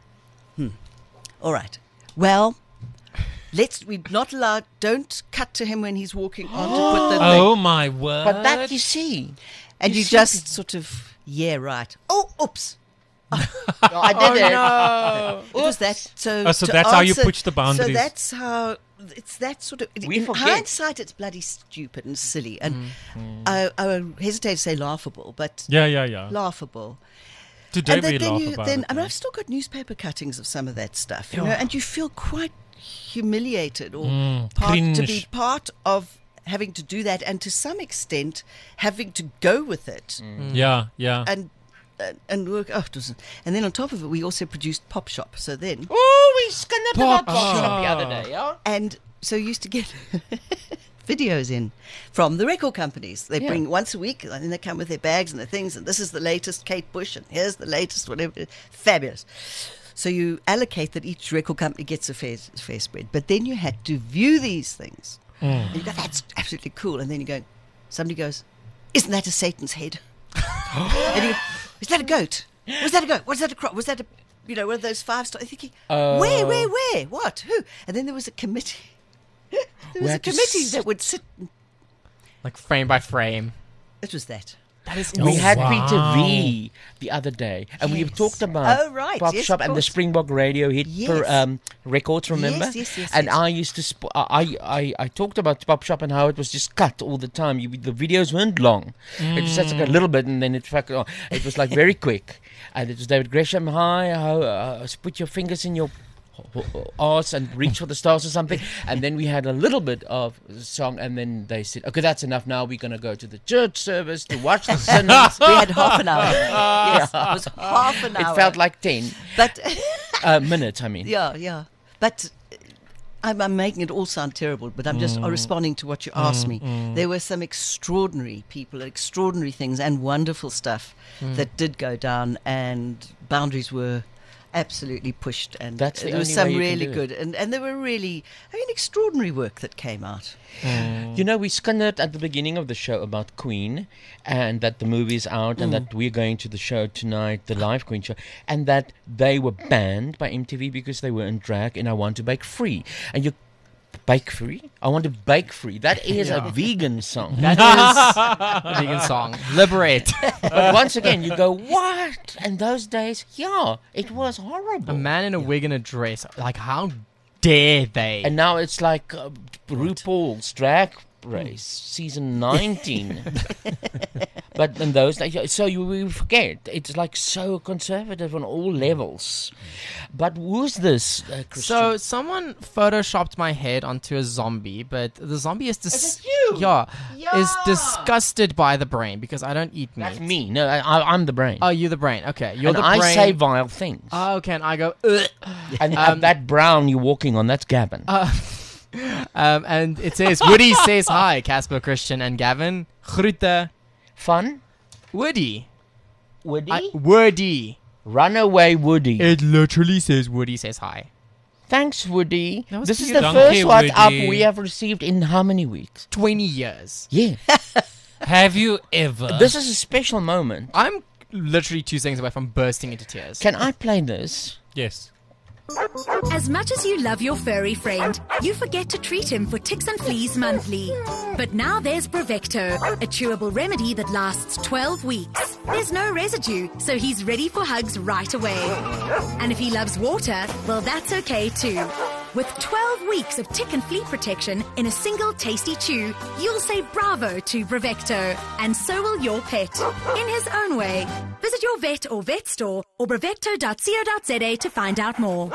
All right. Well, let's, we're not allowed, don't cut to him when he's walking on to put the thing. Oh my word! But that you see. And you see just sort of, yeah, right. Oh, oops. I did it. no. It was that. So, Oh, so to that's how you answer- push the boundaries. So that's how it's that sort of. We in forget. hindsight, it's bloody stupid and silly, and I, I hesitate to say laughable, but yeah, yeah, yeah. laughable. Today and we then, then laugh you, about then it. I mean, yeah. I've still got newspaper cuttings of some of that stuff, you know, and you feel quite humiliated or Mm, part, to be cringe. part of having to do that, and to some extent having to go with it yeah, yeah. and. And, and work. Oh, it was, and then on top of it, we also produced Pop Shop. So then, Oh, we skinned it about Pop Pop Shop Shop. the other day, yeah? and so you used to get videos in from the record companies. They Yeah. bring once a week, and then they come with their bags and their things, and this is the latest Kate Bush, and here's the latest whatever. Fabulous. So you allocate that each record company gets a fair, fair spread, but then you had to view these things. And you go, that's absolutely cool. And then you go, somebody goes, isn't that a Satan's head? And you go, is that a goat? Was that a goat? Was that a crop? Was that a, you know, one of those five stars? Thinking, where, where, where? What? Who? And then there was a committee. There We was a had to committee sit- that would sit. Like frame by frame. It was that. That is We had wow. Peter V the other day, and we've Yes. talked about Oh, right. Pop Yes, Shop of and the course. Springbok Radio hit Yes. per, um, records. Remember? Yes, yes, yes, And yes. I used to. Sp- I, I I talked about Pop Shop and how it was just cut all the time. You, the videos weren't long. It was just like a little bit, and then it fucking. Oh, it was like very quick. And it was David Gresham. Hi, how, uh, put your fingers in your arse and reach for the stars or something. And then we had a little bit of song, and then they said, okay, that's enough. Now we're going to go to the church service to watch the sinners. We had half an hour. Yes, it was half an hour. It felt like ten But, uh, minutes, I mean. yeah, yeah. But I'm, I'm making it all sound terrible, but I'm just uh, responding to what you asked me. There were some extraordinary people, extraordinary things, and wonderful stuff that did go down, and boundaries were absolutely pushed, and That's the there was only some way you can really do it. good, and, and there were really, I mean, extraordinary work that came out. You know, we skinned it at the beginning of the show about Queen, and that the movie's out, and that we're going to the show tonight, the live Queen show, and that they were banned by M T V because they were in drag in I Want to Bake Free. And you bake free? I want to bake free. That is a vegan song. That is a vegan song. Liberate. But once again, you go, what? And those days, yeah, it was A horrible. man in a wig and a dress. Like, how dare they? And now it's like uh, RuPaul's Drag Race, season nineteen. But in those days, yeah, so you we forget, it's like so conservative on all levels. But who's this, uh, Christian? So someone photoshopped my head onto a zombie, but the zombie is dis- Is it you? Yeah, is Yeah. disgusted by the brain because I don't eat meat. That's me. No, I, I- I'm the brain. Oh, you're the brain. Okay, you're and the I brain. say vile things. Oh, okay, and I go. Ugh. and um, uh, that brown you're walking on, that's Gavin. Um, and it says Woody says hi, Casper, Christian, and Gavin. Groete, Fun? Woody. Woody? I, Woody. Runaway Woody. It literally says Woody says hi. Thanks, Woody. That was This is cute. the Thank first you, WhatsApp Woody. we have received in how many weeks? Twenty years. Yeah. Have you ever? This is a special moment. I'm literally two seconds away from bursting into tears. Can I play this? Yes. As much as you love your furry friend, you forget to treat him for ticks and fleas monthly. But now there's Brevecto, a chewable remedy that lasts twelve weeks. There's no residue, so he's ready for hugs right away. And if he loves water, well, that's okay too. With twelve weeks of tick and flea protection in a single tasty chew, you'll say bravo to Brevecto, and so will your pet, in his own way. Visit your vet or vet store or brevecto dot co dot za to find out more.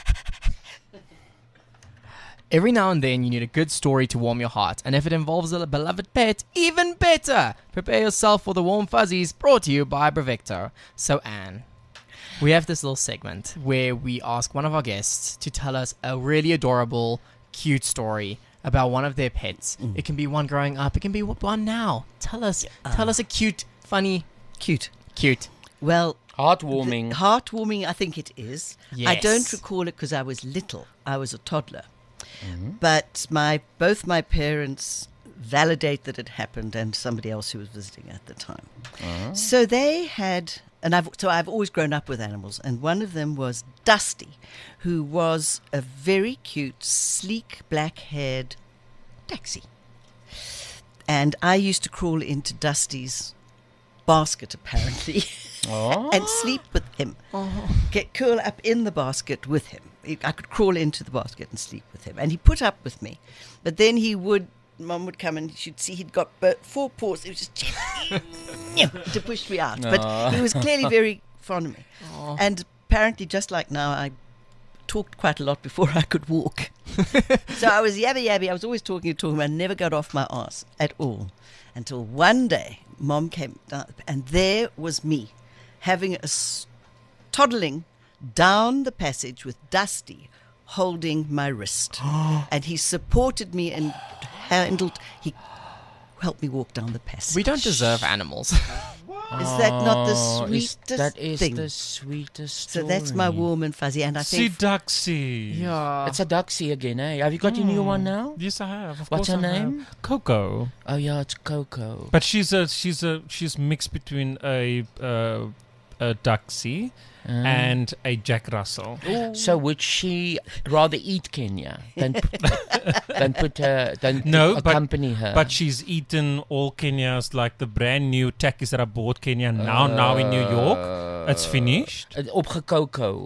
Every now and then you need a good story to warm your heart, and if it involves a beloved pet, even better! Prepare yourself for the warm fuzzies, brought to you by Brevecto. So Anne, we have this little segment where we ask one of our guests to tell us a really adorable, cute story about one of their pets. Mm. It can be one growing up, it can be one now. Tell us, uh, tell us a cute, funny, cute, cute. Well, heartwarming. The, heartwarming, I think it is. Yes. I don't recall it because I was little. I was a toddler. Mm-hmm. But my both my parents validate that it happened, and somebody else who was visiting at the time. Uh-huh. So they had, and I've so I've always grown up with animals, and one of them was Dusty, who was a very cute, sleek, black-haired taxi. And I used to crawl into Dusty's basket, apparently, oh. and sleep with him. Oh. Get curl up in the basket with him. I could crawl into the basket and sleep with him. And he put up with me. But then he would, Mum would come and she'd see he'd got four paws. It was just to push me out. Aww. But he was clearly very fond of me. Aww. And apparently, just like now, I talked quite a lot before I could walk. So I was yabby yabby. I was always talking to him. I never got off my arse at all. Until one day, Mom came down, and there was me having a s- toddling down the passage with Dusty holding my wrist. And he supported me and handled, he helped me walk down the passage. We don't deserve animals. Is that not the sweetest is, that is thing? the sweetest So story. that's my warm and fuzzy, and I See think Duxie. Yeah. It's a Duxie again, eh? Have you got your new one now? Yes, I have. Of What's course her I name? Have. Coco. Oh yeah, it's Coco. But she's a she's a she's mixed between a uh, a Duxie Uh, and a Jack Russell. So would she rather eat Kenya than than put her than No, but accompany her? but she's eaten all Kenya's, like the brand new takkies that I bought Kenya now now in New York. It's finished. Uh, opgekoko.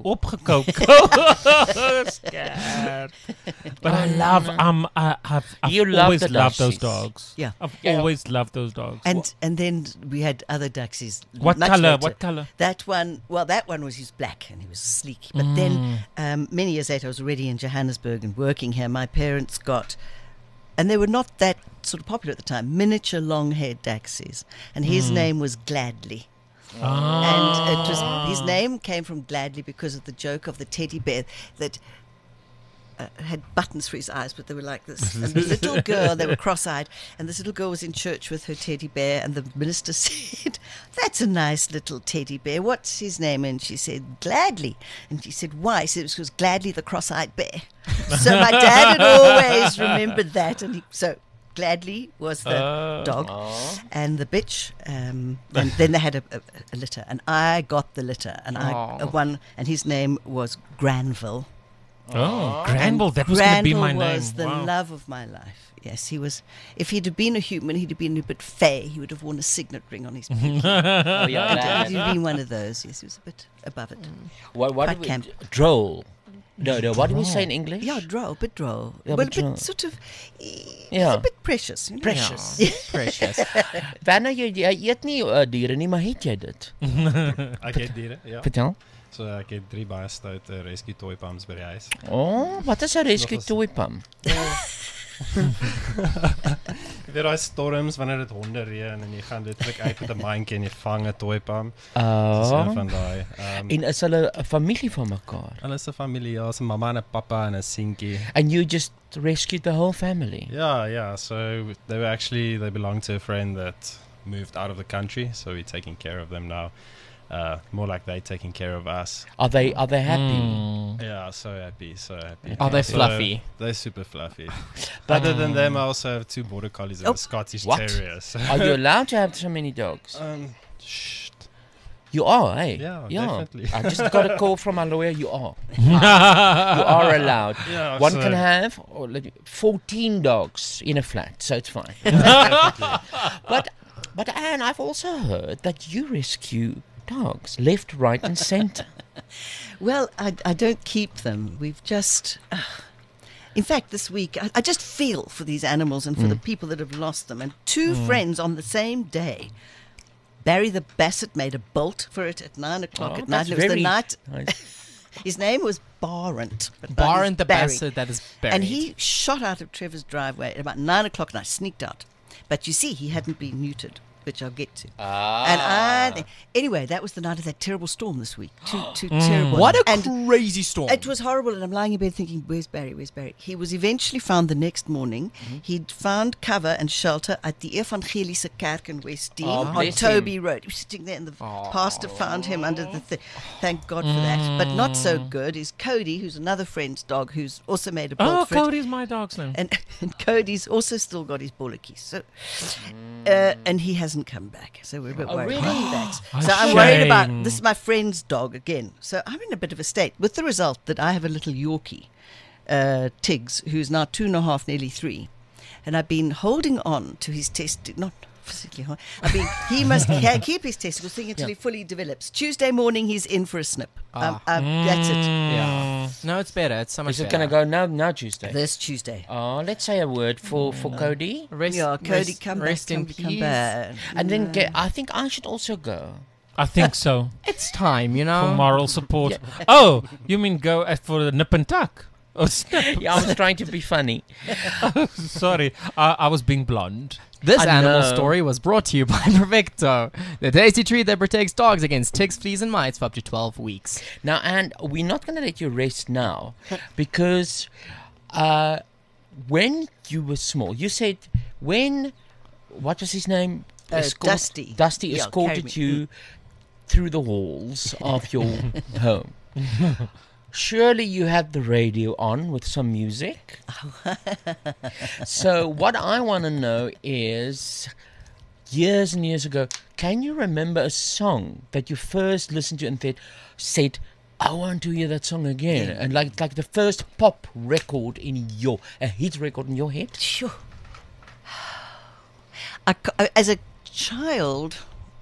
Opgekoko. Scared. But I love um I have I've You love always the loved those Duxies. Yeah. dogs. I've Yeah. always loved those dogs. and and then we had other Duxies. What much color? later. What color? That one, well, that one was, he was black and he was sleek. But Mm. then um, many years later, I was already in Johannesburg and working here. My parents got, and they were not that sort of popular at the time, miniature long-haired Daxies. And his Mm. name was Gladly. Ah. And it was, his name came from Gladly because of the joke of the teddy bear that uh, had buttons for his eyes, but they were like this. And the little girl, they were cross-eyed, and this little girl was in church with her teddy bear, and the minister said, "That's a nice little teddy bear. What's his name?" And she said, "Gladly." And she said, "Why?" She said, "It was Gladly the cross-eyed bear." So my dad had always remembered that, and he, so Gladly was the Uh, dog, Aw. and the bitch, um, and then they had a, a, a litter, and I got the litter, and I Aw. uh, one, and his name was Granville. Oh, Granville. And That was going to be my Granville name. was the Wow. love of my life. Yes, he was. If he'd have been a human, he'd have been a bit fey. He would have worn a signet ring on his pinky. Oh yeah, He'd that. have been one of those. Yes, he was a bit above it. What, what Quite do we, camp. droll? No, no. What do we say in English? Yeah, droll, bit droll. Yeah, well, but a droll. bit sort of, eh, Yeah. a bit precious. You know? Precious. Ja, precious. Wanneer jy, jy eet nie uh, diere nie, maar het jy dit? Ek het diere, ja. Vertel. So ek het drie baie stoute rescue toy pumps by die huis. Oh, wat is 'n rescue Nog toy pump? Jy weet daai storms wanneer dit honde reën en jy gaan letterlik uit met 'n mandjie en jy vang 'n toy pump. Dis een Oh. van daai. Um, En is hulle 'n familie van mekaar? hulle is 'n familie, ja, 'n mamma en 'n pappa en 'n seentjie. And you just rescued the whole family? Yeah, yeah. So they were actually they belong to a friend that moved out of the country, so we're taking care of them now. Uh, more like they taking care of us. Are they are they happy? Mm. Yeah, so happy, so happy. Are they So fluffy? they're super fluffy. But- Other than them, I also have two border collies and Oh, a Scottish what? terrier. So. Are you allowed to have so many dogs? Um, shh. You are, eh? Yeah, yeah. definitely. I just got a call from my lawyer. You are. you are allowed. Yeah, One so- can have or let me- fourteen dogs in a flat, so it's fine. but, but Anne, I've also heard that you rescue dogs left, right, and centre. Well, I, I don't keep them. We've just. Uh, in fact, this week, I, I just feel for these animals and for the people that have lost them. And two friends on the same day. Barry the Basset made a bolt for it at nine o'clock Oh, at night. that's And it was the very night. nice. His name was Barrent. but that Bar is and the Barry. Basset that is buried. And he shot out of Trevor's driveway at about nine o'clock, and I sneaked out. But you see, he hadn't been neutered, which I'll get to. Ah. And I, anyway, that was the night of that terrible storm this week. Two, two terrible. What a and crazy storm. it was horrible, and I'm lying in bed thinking, "Where's Barry? Where's Barry?" He was eventually found the next morning. Mm-hmm. He'd found cover and shelter at the Evangelische Kerk in Westdene Oh, on bless Toby Road. He was sitting there, and the pastor found him under the thing. Thank God for that. But not so Mm. good is Cody, who's another friend's dog, who's also made a bolt Oh, for it. Cody's my dog's name. And, and Cody's also still got his bollocky. So, uh, and he hasn't come back. So we're a bit Oh, worried really? about that. A So I'm worried about shame. this is my friend's dog again. So I'm in a bit of a state with the result that I have a little Yorkie, uh, Tiggs, who's now two and a half, nearly three, and I've been holding on to his test. Not physically hard. I mean, he must ca- keep his testicles thing until he fully develops. Tuesday morning, he's in for a snip. Um, um, that's it. yeah. No, it's better. It's so much Is it better. going to go now, now Tuesday? This Tuesday. Oh, let's say a word for, for Cody. Rest, Yeah, Cody, rest, come back, rest in come, peace. come back. And then get, I think I should also go. I think so. It's time, you For know. moral support. Oh, you mean go at for the nip and tuck? Oh, snap. Yeah, I was trying to be funny. Sorry, I, I was being blonde. This I animal know. story was brought to you by Perfecto, the tasty treat that protects dogs against ticks, fleas, and mites for up to twelve weeks. Now, and we're not going to let you rest now because uh, when you were small, you said when, what was his name? Uh, Escort- Dusty. Dusty Yeah, escorted carried me. you through the halls of your home. Surely you had the radio on with some music. So what I want to know is, years and years ago, can you remember a song that you first listened to and said, said I want to hear that song again? And like like the first pop record in your, a hit record in your head? Sure. I c- uh, as a child,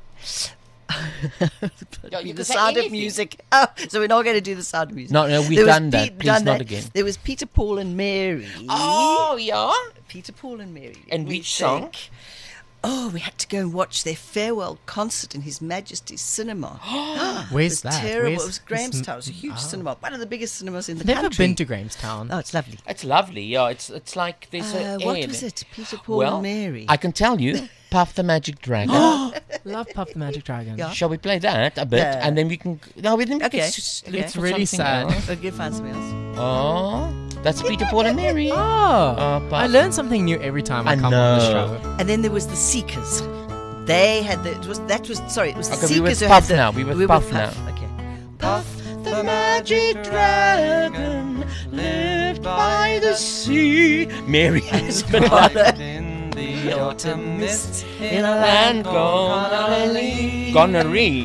you the can say sound of anything. music. Oh, so we're not going to do the sound of music. No, no, we've There was done that. Pete- Please done not that. again. There was Peter, Paul, and Mary. Oh, yeah? Peter, Paul, and Mary. Let And me which song? think. Oh, we had to go and watch their farewell concert in His Majesty's Cinema. It Where's was that? terrible. Where's- it was Grahamstown. It was a huge cinema, one of the biggest cinemas in the Never country. been to Grahamstown. Oh, it's lovely. It's lovely, yeah. It's it's like there's Uh, a what air was there. it? Peter, Paul, Well, and Mary. I can tell you, Puff the Magic Dragon. Love Puff the Magic Dragon. Yeah. Shall we play that a bit, Yeah. and then we can? No, we didn't. Okay. It's, Okay. It's really sad. Okay, find something else. Oh, that's Peter, Paul, and Mary. Oh, Uh, Puff. I learn something new every time I, I come on the know. show. And then there was the Seekers. They had the. It was that was sorry. It was the Okay, we Seekers with who Puff had the. now, we with were Puff Puff. now. Okay. Puff the Magic Dragon lived by the sea. Mary has been in the autumn mist in a land gonorrhea. Gonorrhea.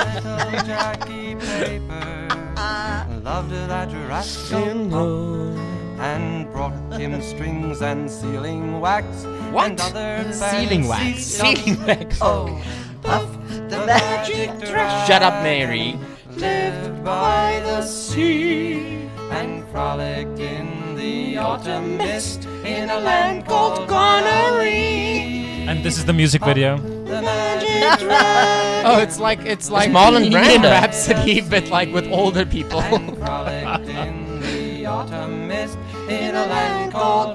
Jackie paper loved that rascal and brought him strings and sealing wax What? and other Sealing fancy wax. stuff. Sealing wax. Oh, Puff the Magic Dragon. Shut up, Mary. Lived by the sea and frolicked in the autumn mist in a land called Gonorrhea. And this is the music video. The magic dragon Oh, it's like it's like Marlon Bohemian Brando. Rhapsody, but like with older people. and frolicked in the autumn mist in a land called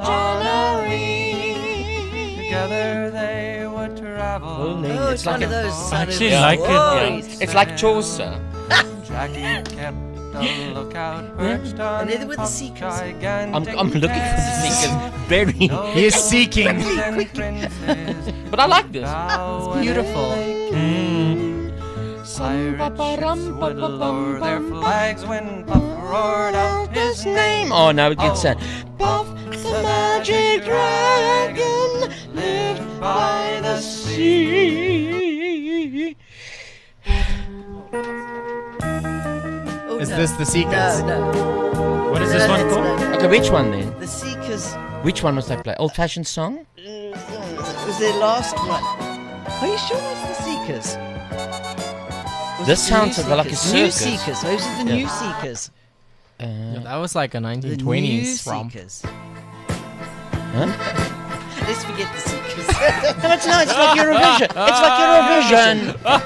Gonorrhea. Together they would travel. Oh, it's, one like of a- those. I sort of actually like it, yeah. stories. It's like Chaucer. Jackie kept a lookout perched on And they were the Puff's Seekers. I'm, gigantic I'm looking for the head. seekers. Very. He is seeking. And princes But I like this. bow It's beautiful. whenever they came. Pirates would lower their flags when Puff roared out his name. Oh, now it gets Oh. sad. Puff the Magic Dragon lived by the sea. no. this the Seekers? No, no. What is No, this one it's called? not. Okay, which one then? The Seekers. Which one was that play? Old fashioned song? It was their last one. Are you sure it's the Seekers? Was This it the New sounds like a Seekers? New circus. Seekers. Those are the Yeah. New Seekers. Uh, Yeah, that was like a The nineteen New twenties romp. Seekers. huh? Let's forget the Seekers. No, it's not. It's like Eurovision. It's like Eurovision.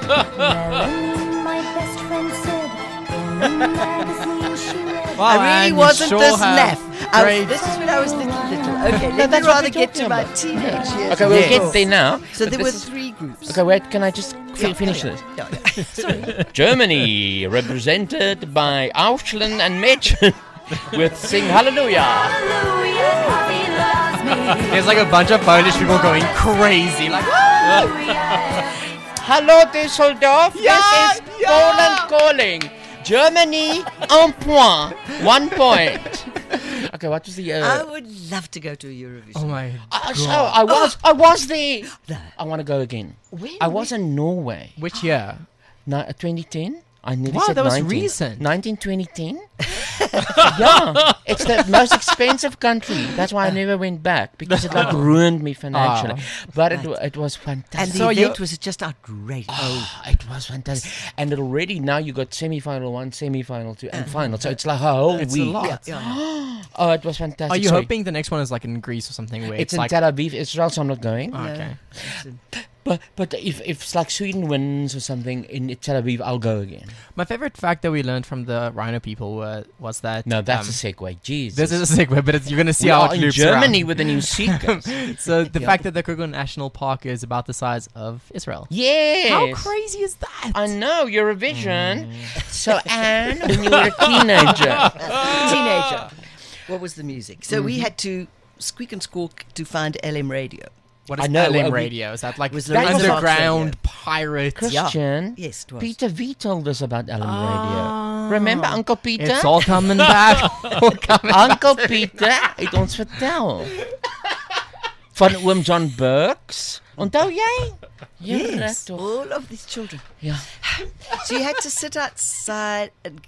My best friend said in the magazine she read. Wow, I really Anne, you wasn't sure this have naff. I was, great- this is when I was little, little. Okay, No, let that's me what rather we're get to talking my about. teenage years. Okay, we'll Yes. get there now. So but there this were is- three groups. Okay, wait. Can I just fi- Yeah, finish yeah, this? yeah, yeah. Sorry. Germany, represented by Auschland and Mädchen, with Sing Hallelujah. There's like a bunch of Polish people going crazy, like Hallo Düsseldorf, Ja, this is ja. Poland calling. Germany, un point. One point. Okay, what was the... I Uh, would love to go to a Eurovision. oh my. uh, so, I was I was there. No. I want to go again. When? I was in Norway. Which year? No, uh, twenty ten? I nearly Wow, said that was nineteen. recent. nineteen, twenty ten? Yeah, it's the most expensive country. That's why I never went back, because it like ruined me financially. Oh. But it, wa- it was And fantastic. the So you- event was just outrageous. Oh, it was fantastic. And already now you got semi-final one, semi-final two, and final. So it's like a whole It's a week. lot. Oh, it was fantastic. Are you Sorry. hoping the next one is like in Greece or something where It's it's, in like Tel Aviv, Israel, so I'm not going. Oh, okay. But but if, if it's like Sweden wins or something in Tel Aviv, I'll go again. My favorite fact that we learned from the Rhino people were, was that No, that's um, a segue. Jesus. this is a segue, but it's, you're gonna see we how are it in loops Germany around. with the new Seekers. So the Yeah. fact that the Kruger National Park is about the size of Israel. Yes. How crazy is that? I know, Eurovision. So, Anne, when you were a teenager. Teenager. What was the music? So Mm-hmm. we had to squeak and squawk to find L M radio. What is I know, L M uh, we- radio? Is that like Was the Lorenzo Marx underground radio. pirate? Christian, Yes, it was. Peter V told us about Ellen Ah. Radio. Remember Uncle Peter? It's all coming back. all coming Uncle Peter het ons vertel. Van oom John Burks. Onthou jy? Here Yes, toch. all of these children. Ja. So you had to sit outside and.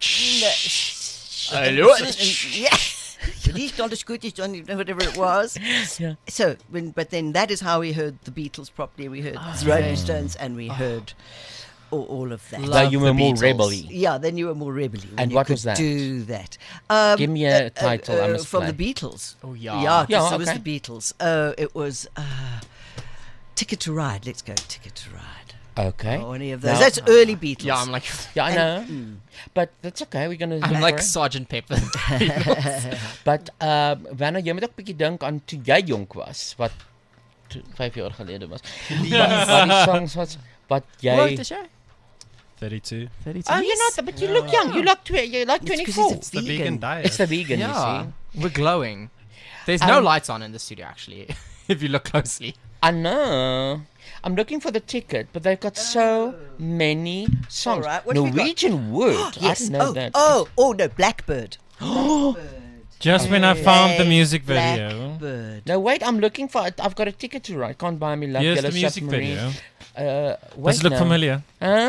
Hallo. Yeah. Released all the scooties, whatever it was. Yeah. So, when, but then that is how we heard the Beatles properly. We heard the Rolling Stones, and we heard all, all of that. Though Love you the were more Beatles. rebelly. Yeah, then you were more rebelly. when And you what could was that? Do that. Um, Give me a title, I must from play. the Beatles. Oh, yeah. Yeah, 'cause Yeah, it was okay. the Beatles. Uh, it was uh, Ticket to Ride. Let's go, Ticket to Ride. Okay. Or any of those. Now- That's early Beatles. Yeah, I'm like, Yeah, I know. And- But that's okay. We're going to I'm like Sergeant Pepper. But uh Wanneer jy moet ook bietjie dink aan toe jy jonk was, wat to, vyf jaar gelede was. Wat, wat die songs was wat What was jy the show? thirty-two. thirty-two. Oh, you're not, but you look young. You look tw- you like It's 'cause twenty-four. it's The vegan diet. It's the vegan, Yeah, you see. we're glowing. There's no Um, lights on in the studio, actually, if you look closely. I know. I'm looking for the ticket, but they've got so many songs. All right, what have we got? Norwegian Wood. I Yes. didn't know oh, that. oh, oh, no, Blackbird. Just when I found the music video. Blackbird. No, wait, I'm looking for it. I've got a ticket to ride. Can't buy me love. Here's Yellow the music Submarine. video. Uh, wait Does it look now. familiar? Huh?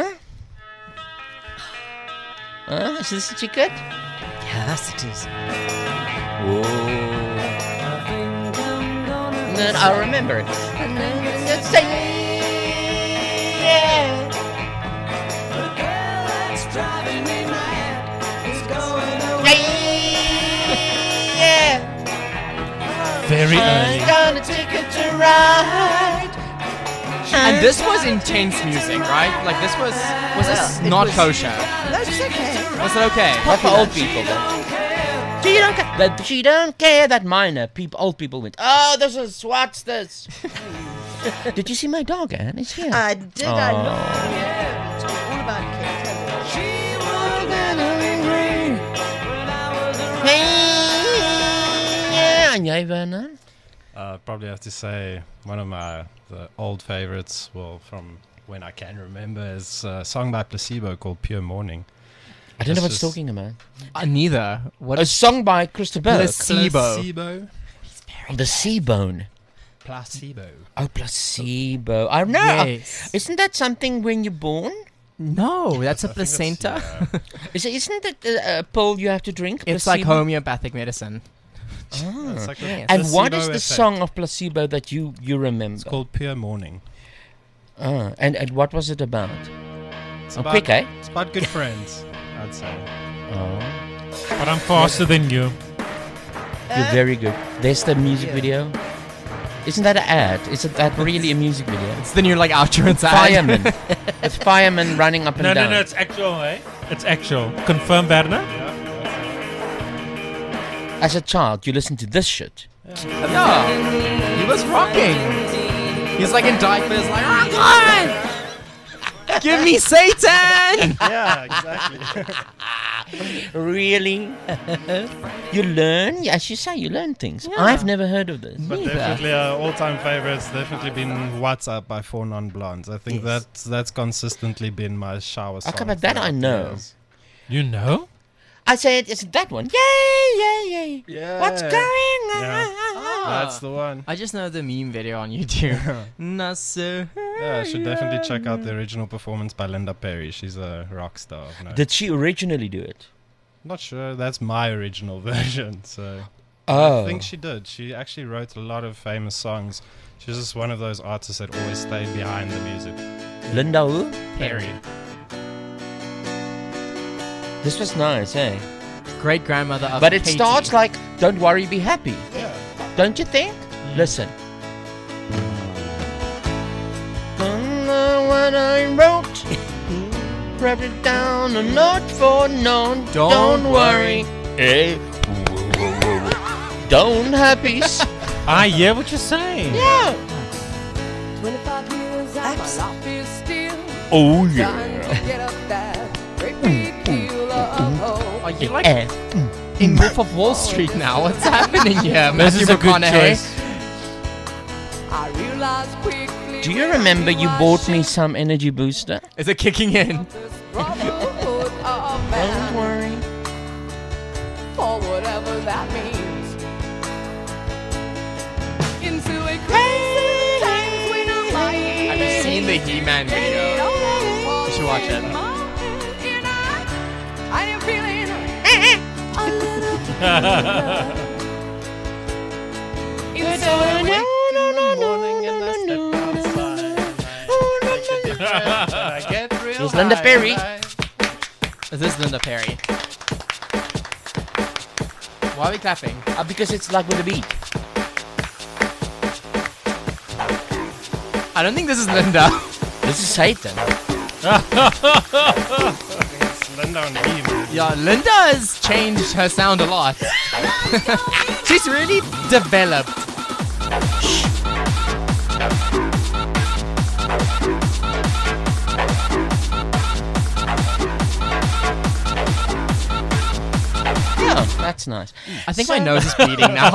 Huh? Is this the ticket? Yes, it is. Then I'll remember it. Let's say, yeah. Yeah. Very I'm early. gonna take it to ride. And this was intense music, right? Like this was was this Yeah, it not was- kosher? No, it's okay. Was it okay? Not for old people, though. She don't care. That she don't care that minor people, old people went. Oh, this is what's this? Did you see my dog, Anne? It's here. I did. I Oh. looked. Yeah, it's all about Kate Taylor. Hey, yeah, and jy, Werner? Uh, probably have to say one of my the old favorites, well, from when I can remember, is a song by Placebo called Pure Morning. I don't know what This he's is- talking about. Uh, neither. What A is song by Christa Burke. Placebo? Placebo. The Seabone. Placebo. Oh, placebo. I know. Yes. Isn't that something when you're born? No, that's a I think it's- placenta. yeah. Is it, isn't it a, a pill you have to drink? It's like placebo? homeopathic medicine. Ah. It's like a Yes. And what placebo is the effect. song of placebo that you you remember? It's called Pure Morning. Ah, and and what was it about? It's Oh, about, quick, eh? It's about good friends, I'd say. Oh, But I'm faster than you. you're very good. There's the music video. Isn't that an ad? Isn't that really a music video? It's the new like outro ad. Firemen. It's firemen running up and No, down. no, no. It's actual, eh? It's actual. Confirm, Werner? As a child, you listen to this shit. Yeah, he was rocking. He's like in diapers, like, oh God! Give me Satan! Yeah, exactly. Really? You learn, as you say, you learn things. Yeah. I've never heard of this. But Neither. definitely, uh, all-time favorites definitely been "What's Up" by Four Non Blondes. I think Yes. that's that's consistently been my shower song. Okay, but that I throughout the know. years. You know? I say it, it's that one. Yay, yay, yay. Yeah. What's going on? Yeah. Ah. That's the one. I just know the meme video on YouTube. Nasser. Yeah, I should definitely check out the original performance by Linda Perry. She's a rock star. of note. Did she originally do it? Not sure. That's my original version. So Oh. I think she did. She actually wrote a lot of famous songs. She's just one of those artists that always stayed behind the music. Linda who? Perry. This was nice, eh? Great grandmother of But it Katie. starts like, don't worry, be happy. Yeah. Don't you think? Listen. Don't know what I wrote. Wrote it down a note for none. Don't Don't worry. Hey. Don't happy. I hear what you're saying. Yeah. twenty-five years out, my life is still Oh trying to get up that great big hill of hope. Are you like Eh. in Wolf of Wall Street now? What's happening here? This Matthew is a good McConaughey? choice. I realized quickly. Do you when remember you I bought me should some energy booster? Is it kicking in? this brotherhood of Don't man, worry. or whatever that means. Into a crazy times when I'm lying. Have you seen the He-Man video? You should watch it. I am feeling a little inside. No, no, no, Morning and I no, step no. outside. Make a difference when I get real Here's Linda high, Perry. high. Is this Linda Perry? Why are we clapping? Uh, because it's like with a beat. I don't think this is Linda. This is Satan. It's Linda on E, man. Yeah, Linda has changed her sound a lot. She's really developed. Yeah, that's nice. I think my nose is bleeding now.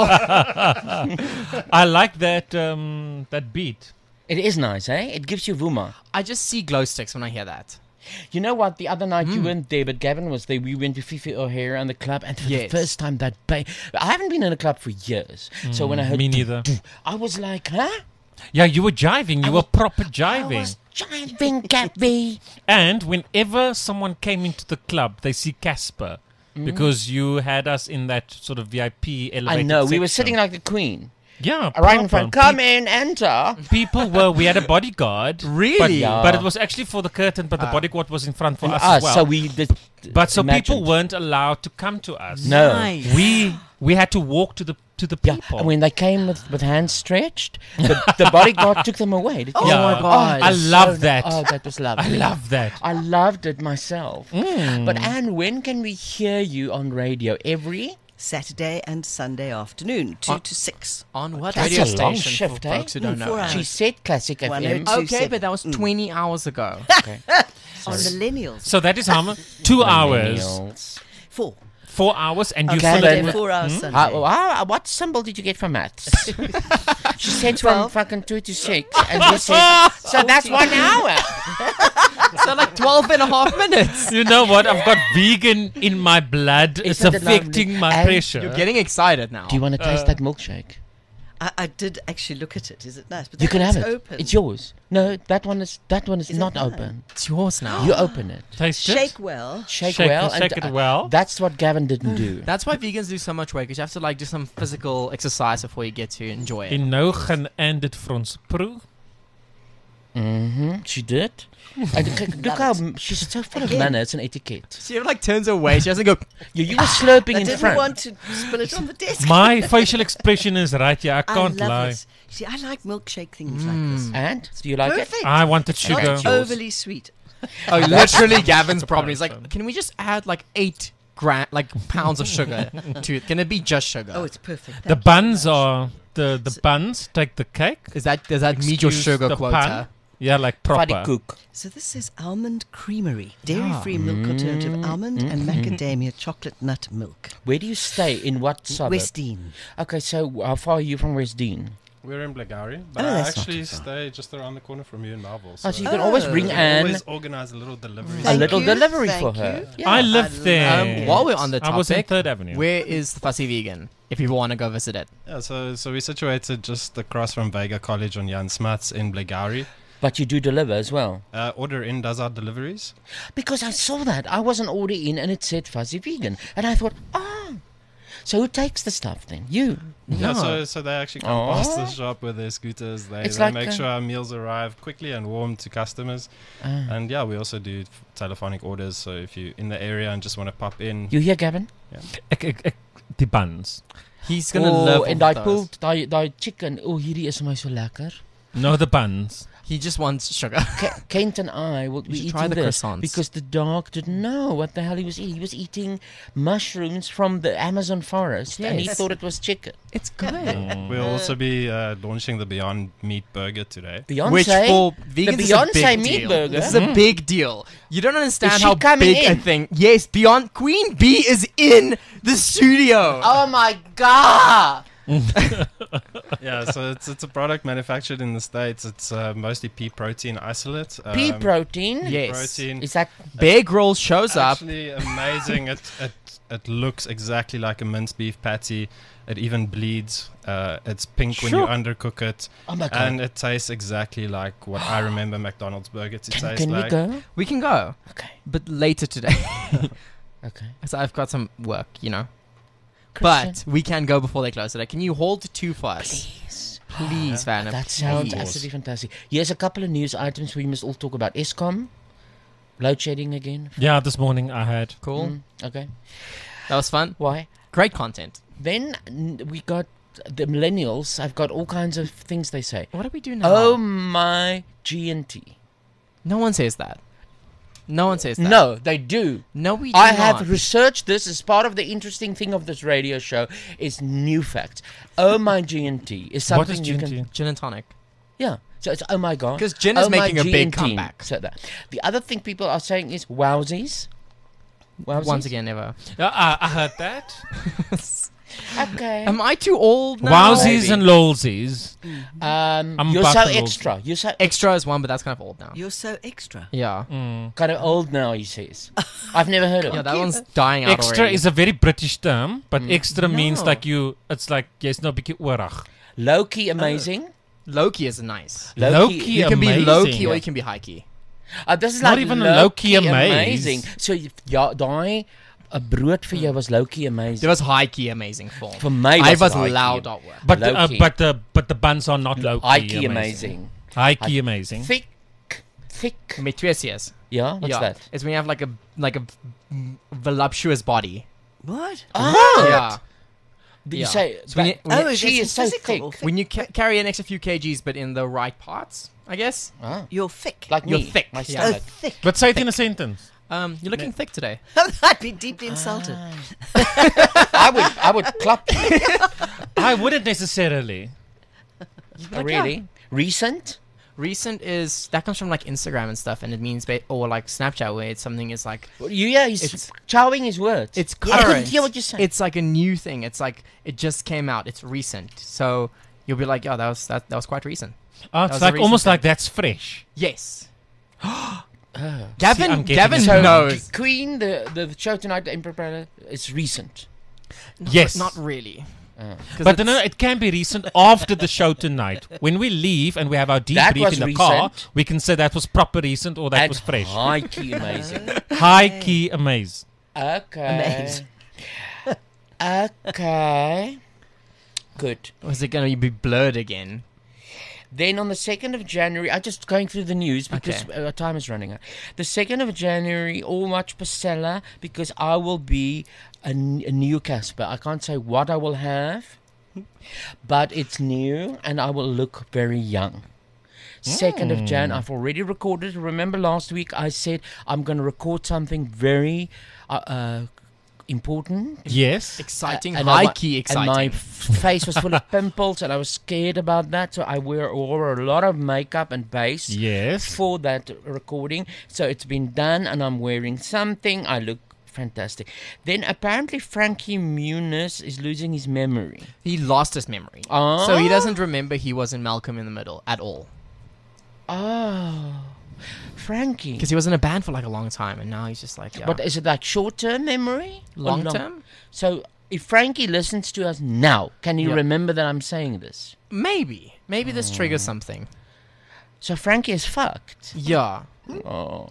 I like that um, that beat. It is nice, eh? It gives you vuma. I just see glow sticks when I hear that. You know what? The other night Hmm. you weren't there, but Gavin was there. We went to Fifi O'Hare and the club, and for Yes. the first time that ba- I haven't been in a club for years. so when I heard me doo, neither. doo, I was like, huh? Yeah, you were jiving. You I were was- proper I jiving. was jiving, Gabby. And whenever someone came into the club, they see Casper. Because you had us in that sort of V I P elevated I know. We were section. sitting like the queen. Yeah, Right in proper. front. Come in, enter. People were. We had a bodyguard. Really? But, Yeah. but it was actually for the curtain. But the Ah. bodyguard was in front for us Ah, as well. so we did. but so people imagined. weren't allowed to come to us. No. Nice. We we had to walk to the to the Yeah, people. and when they came with, with hands stretched, the, the bodyguard took them away. Did you Oh know? my God. I it was love so- that. Oh, that was I lovely. love that. I loved it myself. Mm. But Anne, when can we hear you on radio? Every? Saturday and Sunday afternoon, two On- to six. On what That's radio a long station shift, for eh? folks who don't Mm, know? four Anne? hours. She said Classic one F M. oh two. Okay, but that was twenty hours ago. Okay. On millennials. So that is how much? Two hours, Millennials. Four. four hours, and you Okay, fill then- it. Four hours Uh, Sunday. uh, what symbol did you get for maths? She said from Twelve. fucking two to six, and you said, so that's one hour. So like twelve and a half minutes. You know what? I've got vegan in my blood. It's Isn't it affecting lovely? my And pressure. You're getting excited now. Do you want to taste that milkshake? I, I did actually look at it. Is it nice? But You that can have one's it. Open. It's yours. No, that one is that one is, Is it not mine? open. It's yours now. You open it. Taste Shake it. well. Shake, Shake well. it- shake and, it uh, well. That's what Gavin didn't do. That's why vegans do so much work, because you have to like do some physical exercise before you get to enjoy it. En nou gaan en dit vir ons proe. Mm-hmm. She did. And look, look Love how it. m- she's so full of Again. manners and etiquette. She like turns away. She doesn't go. You, you were slurping I in didn't front. want to spill it on the desk. My facial expression is right. Yeah, I I can't love lie. it. See, I like milkshake things Mm. like this. And do you like Perfect. I wanted Not sugar. yours. Overly sweet. Oh, literally, Gavin's problem. He's like, Comparison. can we just add like eight gram, like pounds of sugar to it? Can it be just sugar? Oh, it's perfect. The Thank you buns very much. are the the buns take the cake. Is that does that meet your Excuse sugar the quota? pun. Yeah, like it? Fuddy proper. cook. So this is almond creamery, dairy-free Ah. milk alternative, Mm, almond mm, and mm. macadamia chocolate nut milk. Where do you stay? In what suburb? Westdean. Okay, so how far are you from Westdean? We're in Blackgowrie, but Oh, I that's not actually too far. stay just around the corner from you in Marvel. Oh, so you can always Oh. bring we Anne always organize a little delivery. a Thank little you, delivery thank for her. you. Yeah. I live I there. love Um, while we're on the I was in topic, Third Avenue. where is the Fussy Vegan? If people want to go visit it, Yeah, so so we're situated just across from Vega College on Jan Smuts in Blackgowrie. But you do deliver as well. Uh, Order In does our deliveries. Because I saw that. I was an order in and it said fuzzy vegan. And I thought, oh. So who takes the stuff then? You. Yeah, No. so so they actually come past the Oh. shop with their scooters. They, It's they like make a- sure our meals arrive quickly and warm to customers. Ah. And yeah, we also do f- telephonic orders. So if you're in the area and just want to pop in, You hear, Gavin? Ek, ek, ek, die buns. he's gonna oh, live. en off daai those. pulled, daai daai chicken. Oh, hierdie is my so lekker. No, the buns. He just wants sugar. Ke- Kent and I will be should eating try the this croissants. because the dog didn't know what the hell he was eating. He was eating mushrooms from the Amazon forest and he Yes. thought it was chicken. It's good. we'll also be uh, launching the Beyond Meat Burger today. Beyonce, Which for vegans the is a Beyonce big meat deal. burger. This is a big deal. You don't understand Is she how coming big a in? thing. Yes, Beyond Queen Bee is in the studio. Oh my god! Yeah, so it's it's a product manufactured in the States. It's uh, mostly pea protein isolate. Pea Um, protein. Yes. protein. Is that Bear Grylls shows up. Actually amazing. it, it it looks exactly like a minced beef patty. It even bleeds. Uh, it's pink when you Sure. undercook it, oh my god? and it tastes exactly like what I remember McDonald's burger to Can, taste can we like. go? We can go, Okay. but later today. Okay. So I've got some work, you know. Christian, But we can go before they close today. Can you hold two for us? please. Please, Vanna. That sounds please. absolutely fantastic. Here's a couple of news items we must all talk about. ESCOM, load shedding again. Yeah, this morning I had. Cool. Mm, okay. That was fun. Why? Great content. Then n- we got the millennials. I've got all kinds of things they say. What do we do now? Oh my G and T. No one says that. No one says that. No, they do. No, we do I not. have researched this as part of the interesting thing of this radio show is new facts. Oh my G and T is What something is you G and can T? Gin and tonic. yeah. So it's oh my god. 'Cause gin is oh my making a G big and T. comeback. So that. The other thing people are saying is wowsies. Wowsies. Once again, never. Yeah, I, I heard that. Okay. Am I too old now? Wowsies and lolsies. Um, I'm you're back so to those. extra. You're so Extra is one, but that's kind of old now. You're so extra. Yeah. Mm. kind of old now. He says. I've never heard of Yeah, it. that one's dying out Extra already. is a very British term, but Mm. extra means No. like you. It's like jy's nou 'n bietjie oorig. Low key amazing. Low-key is nice. Low Low key. key You can be amazing. low-key or Yeah. you can be high-key. Uh, this is Not like even low low-key key amaze. amazing. So jy- ja, daai 'n brood vir jou was low key amazing. There was high-key amazing form. Vir my was I it was high key. loud at work. But the, uh, Low-key. but the but the buns are not low High key key amazing. amazing. High key High- amazing. Thick, thick. Met twee C's. Yeah, what's yeah. that? It's when you have like a like a voluptuous body. What? Oh, Yeah. Did Yeah. you say? So when you- but when Oh, she it's is so physical. thick. When you ca- carry an extra few kgs, but in the right parts, I guess. Ah, You're thick. like You're me, thick, My yeah. oh, stomach. thick. But say it in a sentence. Um, you're looking thick today. I'd be deeply insulted. I would, I would clap. you. I wouldn't necessarily. Oh, really? Recent? Recent is that comes from like Instagram and stuff, and it means ba- or like Snapchat where it's something is like Well, you, yeah, he's It's- chowing his words. it's I couldn't current. hear what you said. It's like a new thing. It's like it just came out. It's recent, so you'll be like, oh, that was that that was quite recent. Oh, was it's a like recent almost thing. like that's fresh. Yes. Oh. Gavin, See, I'm getting Gavin it. So, knows. Queen, the, the show tonight, the Emperor, is recent. Yes. Not really. But no, no, it can be recent after the show tonight. When we leave and we have our That debrief was in the recent. car, we can say that was proper recent or that And was fresh. high key amazing. High key amaze. Okay. Okay. Good. Was it going to be blurred again? Then on the second of January, I'm just going through the news because Okay. our time is running out. The second of January, all much Pasella, because I will be a, n- a new Casper. I can't say what I will have, but it's new and I will look very young. second of Jan, I've already recorded. Remember last week I said I'm going to record something very uh, uh, important. Yes. Exciting, Uh, and I high wa- key And my exciting. f- face was full of pimples, and I was scared about that. So I wear wore a lot of makeup and base Yes. for that recording. So it's been done, and I'm wearing something. I look fantastic. Then apparently Frankie Muniz is losing his memory. He lost his memory. Oh. So he doesn't remember he was in Malcolm in the Middle at all. Oh, Frankie. Because he was in a band for like a long time, and now he's just like, yeah. But is it like short-term memory? or long long- term? So if Frankie listens to us now, can he Yeah. remember that I'm saying this? Maybe. Maybe this triggers something. So Frankie is fucked. Yeah. Oh.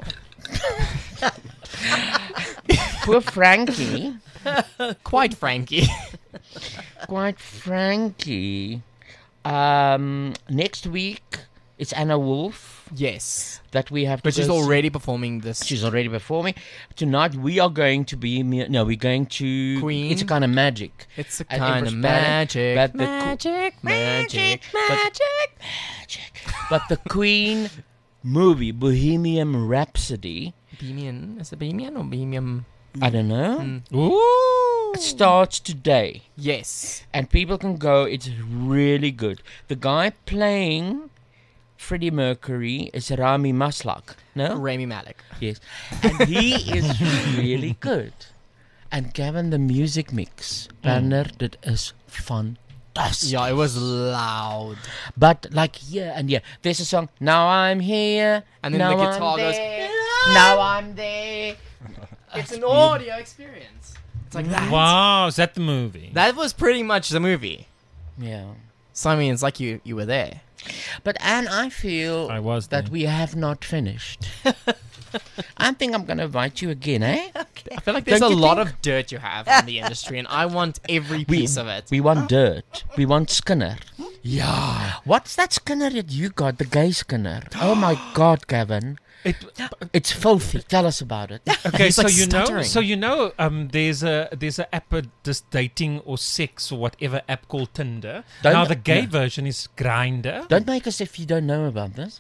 Poor Frankie. Quite Frankie. Quite Frankie. Um, next week, it's Anna Wolf Yes. that we have to But she's go see. already performing this. She's already performing. Tonight, we are going to be... me- No, we're going to... Queen. It's a kind of magic. It's a at kind of Empress Palace, magic. but the co- magic, magic, magic. But the Queen movie, Bohemian Rhapsody, Bohemian. Is it Bohemian or Bohemian? I don't know, Mm. Ooh. it starts today. Yes. And people can go. It's really good. The guy playing Freddie Mercury is Rami Malek. No? Rami Malek. Yes. And he is really good. And Gavin, the music mix, Banner, that is fantastic. Yeah, it was loud. But like here and here, there's a song, Now I'm Here, And then now the I'm guitar goes, there, Now I'm there. It's an audio experience. It's like that. Wow, is that the movie? That was pretty much the movie. Yeah. So I mean, it's like you you were there. But Anne, I feel I was that there. we have not finished. I think I'm going to invite you again, eh? I feel like there's Don't a you lot think? of dirt you have on the industry, and I want every piece of it. We want dirt. We want Skinner. Yeah. What's that Skinner that you got? The gay Skinner. Oh my God, Gavin. It, It's filthy. Tell us about it. okay, He's, so like, you know, stuttering. so you know, um, there's a there's a app, uh, this dating or sex or whatever app called Tinder. Don't- now the gay no. version is Grindr. Don't make us if you don't know about this.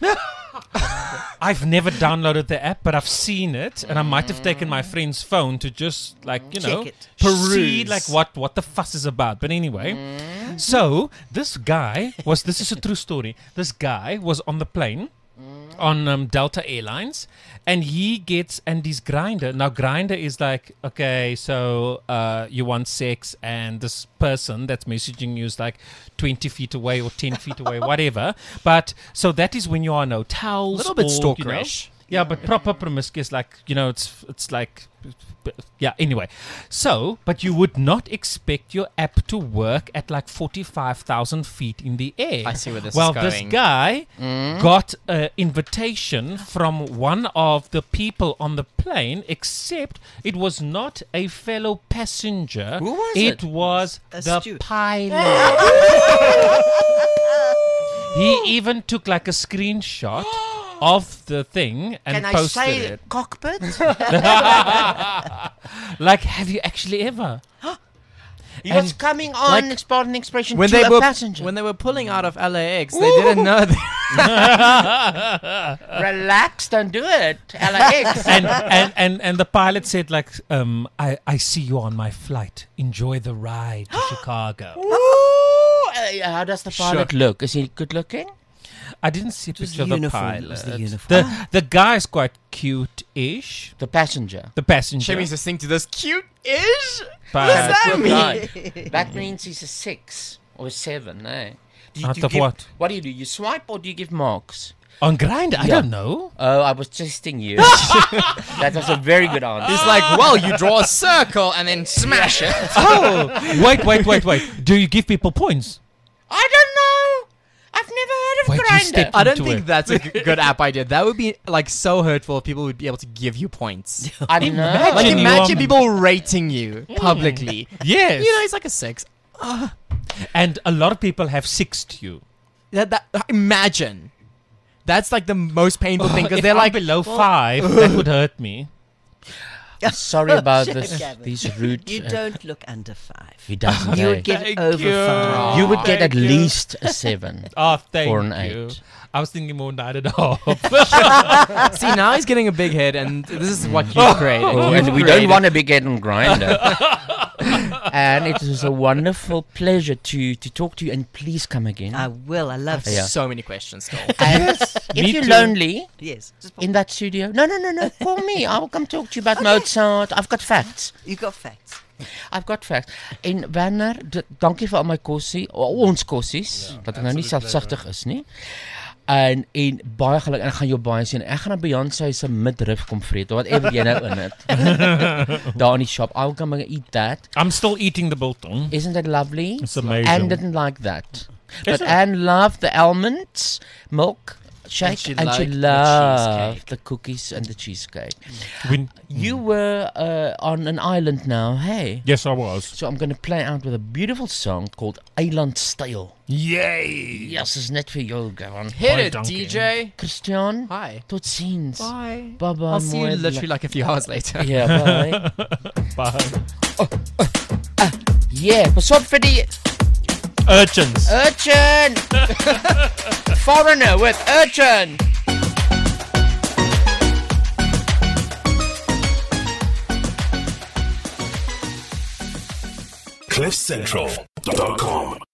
I've never downloaded the app, but I've seen it, and I might have taken my friend's phone to just like you Check know it. see Peruse. like what what the fuss is about. But anyway, so this guy was this is a true story. This guy was on the plane on um, Delta Airlines, and he gets and he's Grinder. Now Grinder is like, okay, so uh, you want sex, and this person that's messaging you is like twenty feet away or ten feet away, whatever. But so that is when you are in hotels, Little bit or, you know, stalkerish. yeah, but proper promiscuous, like you know, it's it's like, yeah. Anyway, so but you would not expect your app to work at like forty-five thousand feet in the air. I see where this well, is this going. guy got an invitation from one of the people on the plane, except it was not a fellow passenger. Who was it? it? was A the steward. pilot. He even took like a screenshot of the thing and Can I posted say it. cockpit? Like, have you actually ever? He was And, coming on, like, like, pardon the expression, When to they a were passenger. when they were pulling out of L A X, they didn't know that. Relax, don't do it. L A X. and, and, and, and the pilot said, like, um, I, I see you on my flight. Enjoy the ride to Chicago. Ooh, uh, how does the pilot Sure. look? Is he good looking? I didn't see a was picture the of the uniform, it pilot. was the uniform. The, the guy's quite cute-ish. The passenger. The passenger. Shami's listening to this cute-ish. but that Poor mean? guy. That means he's a six or a seven, eh? Do Out do of give- what? What do you do? You swipe or do you give marks? On Grindr? I Yeah. don't know. Oh, I was testing you. That was a very good answer. He's like, well, you draw a circle and then smash it. Oh, wait, wait, wait, wait. Do you give people points? I don't know. I've never heard of Wait, you Grindr. stepped I don't into think it. that's a g- good app idea. That would be like so hurtful if people would be able to give you points. I don't know. Like Imagine you imagine are- people rating you publicly. Yes. You know, it's like a six. And a lot of people have sixed you. That, that imagine. That's like the most painful thing because If they're I'm like below five, that would hurt me. Sorry about Shut this. up, Gavin. These rude. You uh, don't look under five. He doesn't. You eh? would get Thank over you. five. You would get Thank at you. least a seven. Oh, thank Or an you. eight. I was thinking more nine and a half. see now he's getting a big head and this is what you created. Oh, You've and we created- don't want to be getting Grinder. And it was a wonderful pleasure to, to talk to you. And please come again. I will. I love Yeah. it. so many questions still. And if me you're too. lonely Yes. Just pop- in that studio, no, no, no, no, call me. I'll come talk to you about Mozart. I've got facts. You got facts. I've got facts. En Werner, d- dankie vir al my kossie, o- ons kossies, dat ek nou nie selfsugtig is nie. En en baie geluk en ek gaan jou baie sien. Ek gaan na Beyoncé se midriff kom vreet, whatever jy nou in het. Daar in die shop. I'll come and eat that. I'm still eating the biltong. Isn't that lovely? It's amazing. Anne didn't like that. But it? Anne loved the almonds, milk shake, she and she liked the loved cheesecake. the cookies and the cheesecake. When, You were uh, on an island now, hey? yes, I was. So I'm going to play out with a beautiful song called Eiland Style. Yay! Yes, is net vir jou, Gavin. Hit Hi, it, donkey. D J. Christian, Hi. tot ziens. Bye. Bye-bye. I'll see you mooi literally like a few hours later. Yeah, bye. Bye. Yeah, pas op vir die Urchins. urchin. Foreigner with urchin. cliff central dot com